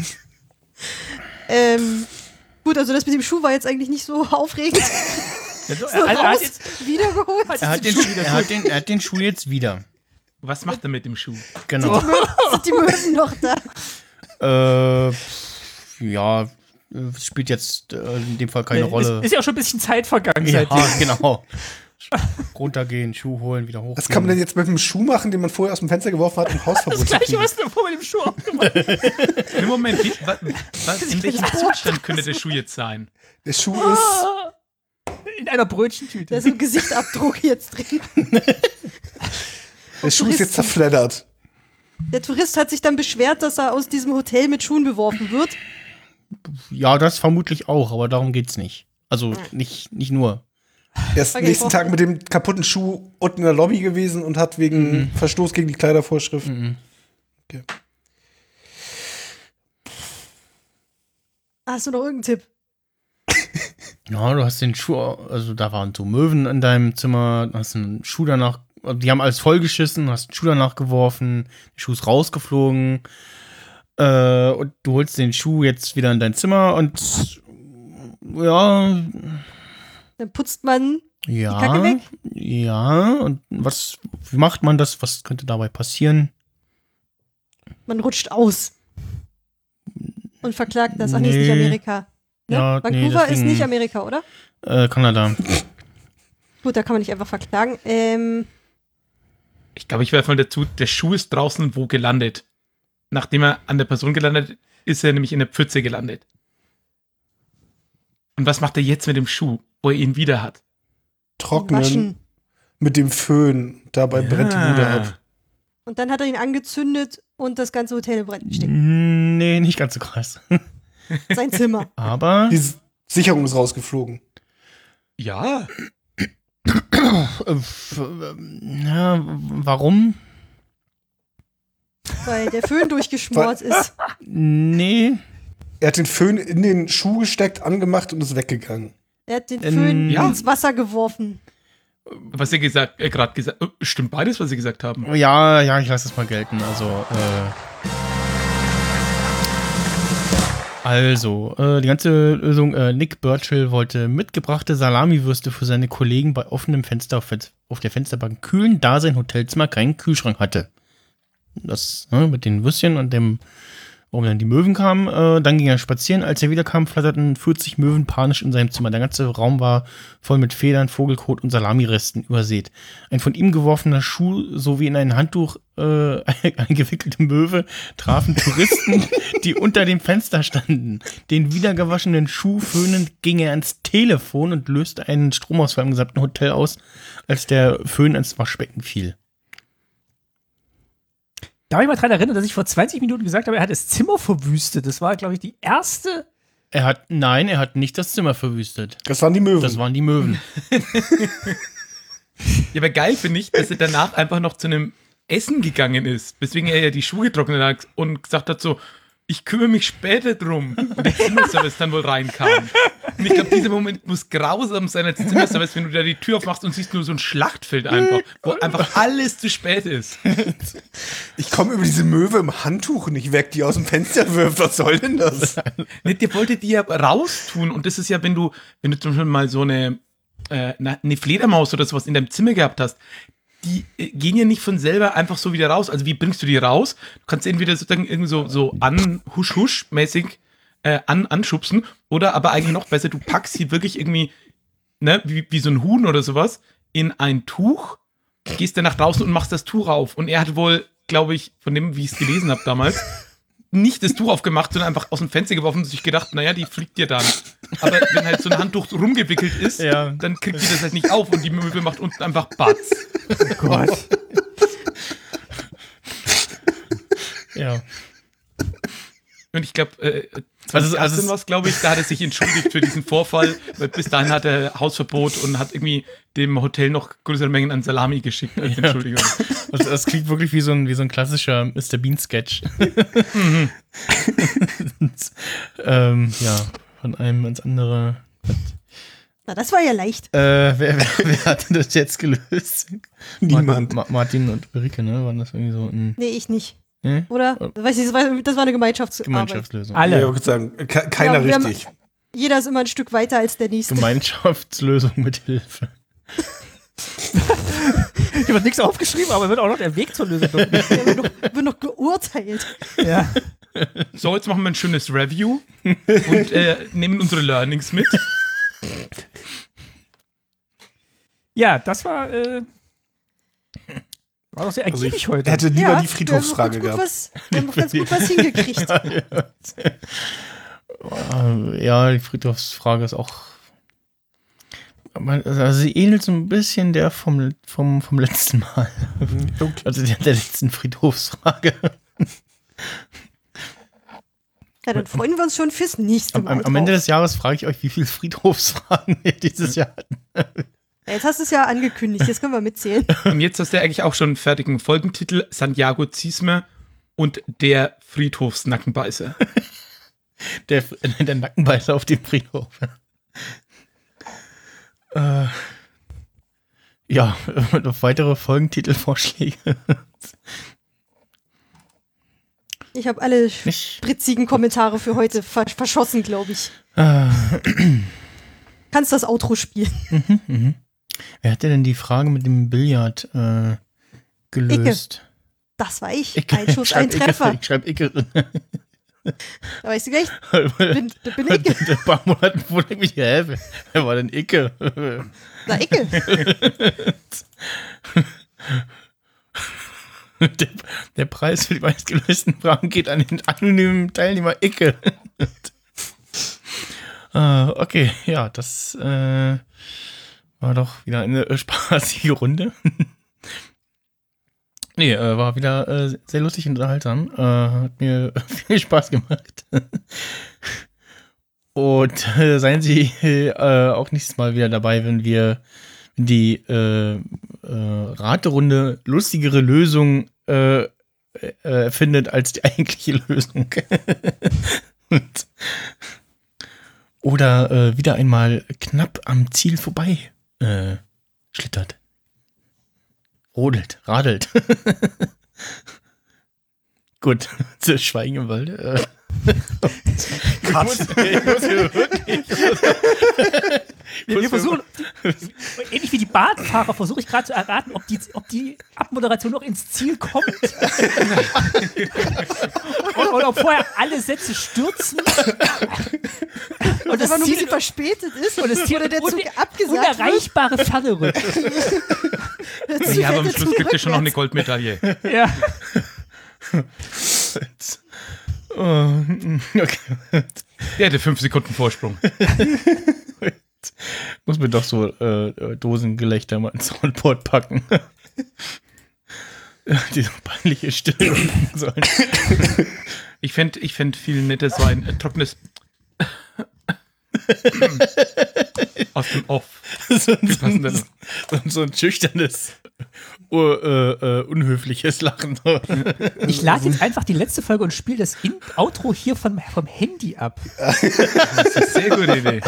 Gut, also das mit dem Schuh war jetzt eigentlich nicht so aufregend. Also, So er hat raus, jetzt wiedergeholt. Er hat den Schuh jetzt wieder. Was macht er mit dem Schuh? Genau. Sind die Möwen noch da? Ja, es spielt jetzt in dem Fall keine Rolle. Ist ja auch schon ein bisschen Zeit vergangen Ja, seitdem. genau. Runtergehen, Schuh holen, wieder hoch. Was kann man denn jetzt mit dem Schuh machen, den man vorher aus dem Fenster geworfen hat, um Hausverbot Das zu gleiche, kriegen? was du vor mit dem Schuh auch gemacht hast. Im Moment, in welchem Zustand könnte der Schuh jetzt sein? Der Schuh ist... In einer Brötchentüte. Da ist ein Gesichtabdruck jetzt drin. Der Schuh ist jetzt zerfleddert. Der Tourist hat sich dann beschwert, dass er aus diesem Hotel mit Schuhen beworfen wird. Ja, das vermutlich auch, aber darum geht's nicht. Also nicht nur. Er ist Okay, nächsten Tag mit dem kaputten Schuh unten in der Lobby gewesen und hat wegen Verstoß gegen die Kleidervorschrift. Okay. Hast du noch irgendeinen Tipp? Ja, du hast den Schuh, also da waren so Möwen in deinem Zimmer, hast einen Schuh danach, die haben alles vollgeschissen, hast einen Schuh danach geworfen, der Schuh ist rausgeflogen und du holst den Schuh jetzt wieder in dein Zimmer und ja, Dann putzt man ja, die Kacke weg. ja, und wie macht man das? Was könnte dabei passieren? Man rutscht aus. Und verklagt das. Ach nee, ist nicht Nee. Amerika. Ne? Ja, nee, Vancouver ist deswegen- nicht Amerika, oder? Kanada. Gut, da kann man nicht einfach verklagen. Ich glaube, ich werfe mal dazu, der Schuh ist draußen wo gelandet. Nachdem er an der Person gelandet ist, ist er nämlich in der Pfütze gelandet. Und was macht er jetzt mit dem Schuh, wo er ihn wieder hat? Trocknen Waschen. mit dem Föhn. Dabei brennt die Bude ab. Und dann hat er ihn angezündet und das ganze Hotel in Brand steckt. Nee, nicht ganz so krass. Sein Zimmer. Aber Die Sicherung ist rausgeflogen. Ja. ja, warum? Weil der Föhn durchgeschmort ist. Nee. Er hat den Föhn in den Schuh gesteckt, angemacht und ist weggegangen. Er hat den Föhn Ja. ins Wasser geworfen. Was ihr gerade gesagt stimmt beides, was sie gesagt haben. Ja, ich lasse das mal gelten. Die ganze Lösung, Nick Burchill wollte mitgebrachte Salamiwürste für seine Kollegen bei offenem Fenster auf der Fensterbank kühlen, da sein Hotelzimmer keinen Kühlschrank hatte. Das mit den Würstchen und dem warum dann die Möwen kamen. Dann ging er spazieren. Als er wiederkam, flatterten 40 Möwen panisch in seinem Zimmer. Der ganze Raum war voll mit Federn, Vogelkot und Salamiresten übersät. Ein von ihm geworfener Schuh sowie in ein Handtuch eingewickelte Möwe trafen Touristen, die unter dem Fenster standen. Den wiedergewaschenen Schuh föhnend ging er ans Telefon und löste einen Stromausfall im gesamten Hotel aus, als der Föhn ins Waschbecken fiel. Darf ich mal daran erinnern, dass ich vor 20 Minuten gesagt habe, er hat das Zimmer verwüstet. Das war, glaube ich, die erste. Er hat nicht das Zimmer verwüstet. Das waren die Möwen. Das waren die Möwen. Ja, aber geil finde ich, dass er danach einfach noch zu einem Essen gegangen ist, weswegen er ja die Schuhe getrocknet hat und gesagt hat so, ich kümmere mich später drum. Und der Zimmerservice dann wohl reinkam. Und ich glaube, dieser Moment muss grausam sein als Zimmerservice, wenn du da die Tür aufmachst und siehst nur so ein Schlachtfeld einfach, wo einfach alles zu spät ist. Ich komme über diese Möwe im Handtuch nicht weg, die aus dem Fenster wirft. Was soll denn das? Ne, der wollte die ja raustun. Und das ist ja, wenn du zum Beispiel mal so eine Fledermaus oder sowas in deinem Zimmer gehabt hast, die gehen ja nicht von selber einfach so wieder raus. Also wie bringst du die raus? Du kannst entweder sozusagen irgendwie so husch-husch-mäßig anschubsen oder aber eigentlich noch besser, du packst sie wirklich irgendwie, ne, wie so ein Huhn oder sowas, in ein Tuch, gehst dann nach draußen und machst das Tuch auf. Und er hat wohl, glaube ich, von dem, wie ich es gelesen habe damals, nicht das Tuch aufgemacht, sondern einfach aus dem Fenster geworfen und sich gedacht, naja, die fliegt dir dann. Aber wenn halt so ein Handtuch rumgewickelt ist, dann kriegt die das halt nicht auf und die Möwe macht unten einfach Batz. Oh Gott. Ja. Und ich glaube, 2018 war es, glaube ich, da hat er sich entschuldigt für diesen Vorfall, weil bis dahin hat er Hausverbot und hat irgendwie dem Hotel noch größere Mengen an Salami geschickt als Entschuldigung. Also das klingt wirklich wie so ein klassischer Mr. Bean-Sketch. Ja, von einem ins andere. Na, das war ja leicht. Wer hat denn das jetzt gelöst? Niemand. Martin und Ulrike, ne? Waren das irgendwie so ein... Nee, ich nicht. Ne? Oder? Weiß ich, das war eine Gemeinschaftsarbeit. Gemeinschaftslösung. Alle. Ja, ich würde sagen, keiner Ja, richtig. Jeder ist immer ein Stück weiter als der nächste. Gemeinschaftslösung mit Hilfe. Hier wird nichts aufgeschrieben, aber wird auch noch der Weg zur Lösung. Der wird noch geurteilt. Ja. So, jetzt machen wir ein schönes Review und nehmen unsere Learnings mit. Ja, das war doch sehr Also ergiebig ich heute. hätte lieber Ja, die Friedhofsfrage wir haben gehabt. ganz gut was hingekriegt. Ja, die Friedhofsfrage ist auch... Also sie ähnelt so ein bisschen der vom letzten Mal. Also der letzten Friedhofsfrage. Ja, dann freuen wir uns schon fürs nächste Mal. Am Ende des Jahres frage ich euch, wie viele Friedhofsfragen wir dieses Jahr hatten. Ja, jetzt hast du es ja angekündigt, jetzt können wir mitzählen. Und jetzt hast du eigentlich auch schon einen fertigen Folgentitel: Santiago Ziesmer und der Friedhofsnackenbeißer. Der Nackenbeißer auf dem Friedhof. Ja, noch weitere Folgentitelvorschläge. Ich habe alle spritzigen Kommentare für heute verschossen, glaube ich. Kannst das Outro spielen? Wer hatte denn die Frage mit dem Billard gelöst? Icke. Das war ich. Icke. Ein Schuss, ein Treffer. Ich schreibe Icke. Da weißt du gleich, bin Icke. In ein paar Monaten wundert mich, wer war denn Icke? Na, Icke. Der Preis für die meistgelösten Fragen geht an den anonymen Teilnehmer Icke. Okay, ja, das war doch wieder eine spaßige Runde. Nee, war wieder sehr lustig und unterhaltsam. Hat mir viel Spaß gemacht. Und seien Sie auch nächstes Mal wieder dabei, wenn die Raterunde lustigere Lösung findet als die eigentliche Lösung. Oder wieder einmal knapp am Ziel vorbei schlittert. Radelt. Gut, das Schweigen im Walde. Ich muss hier wirklich. Wir versuchen, ähnlich wie die Bahnfahrer, versuche ich gerade zu erraten, ob die Abmoderation noch ins Ziel kommt. oder ob vorher alle Sätze stürzen. Und das einfach nur ein bisschen verspätet ist und das Tier oder der Zug abgesagt unerreichbare Ferne rückt. Ja, aber am Schluss kriegt er schon noch eine Goldmedaille. Ja. Okay. Der hatte 5 Sekunden Vorsprung. Muss mir doch so Dosengelächter mal ins Soundboard packen. Die so peinliche Stille sollen. Ich fänd viel netter so ein trockenes aus dem Off. So ein schüchternes, unhöfliches Lachen. Ich lade jetzt einfach die letzte Folge und spiele das Outro hier vom Handy ab. Das ist eine sehr gute Idee.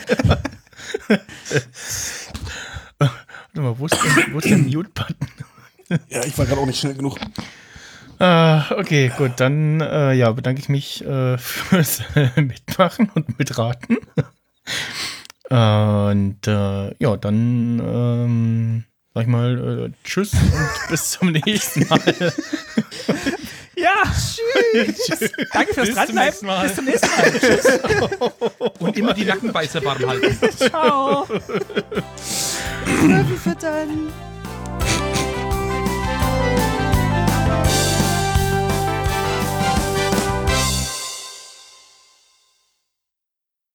Warte mal, wo ist der Mute-Button? Ja, ich war gerade auch nicht schnell genug. Okay, gut, dann bedanke ich mich fürs Mitmachen und Mitraten. Und dann sag ich mal tschüss und bis zum nächsten Mal. Ja, tschüss. Danke fürs Dranbleiben. Bis zum nächsten Mal. Tschüss. Und immer die Nackenbeißer warm halten. Ciao. Wie füttern.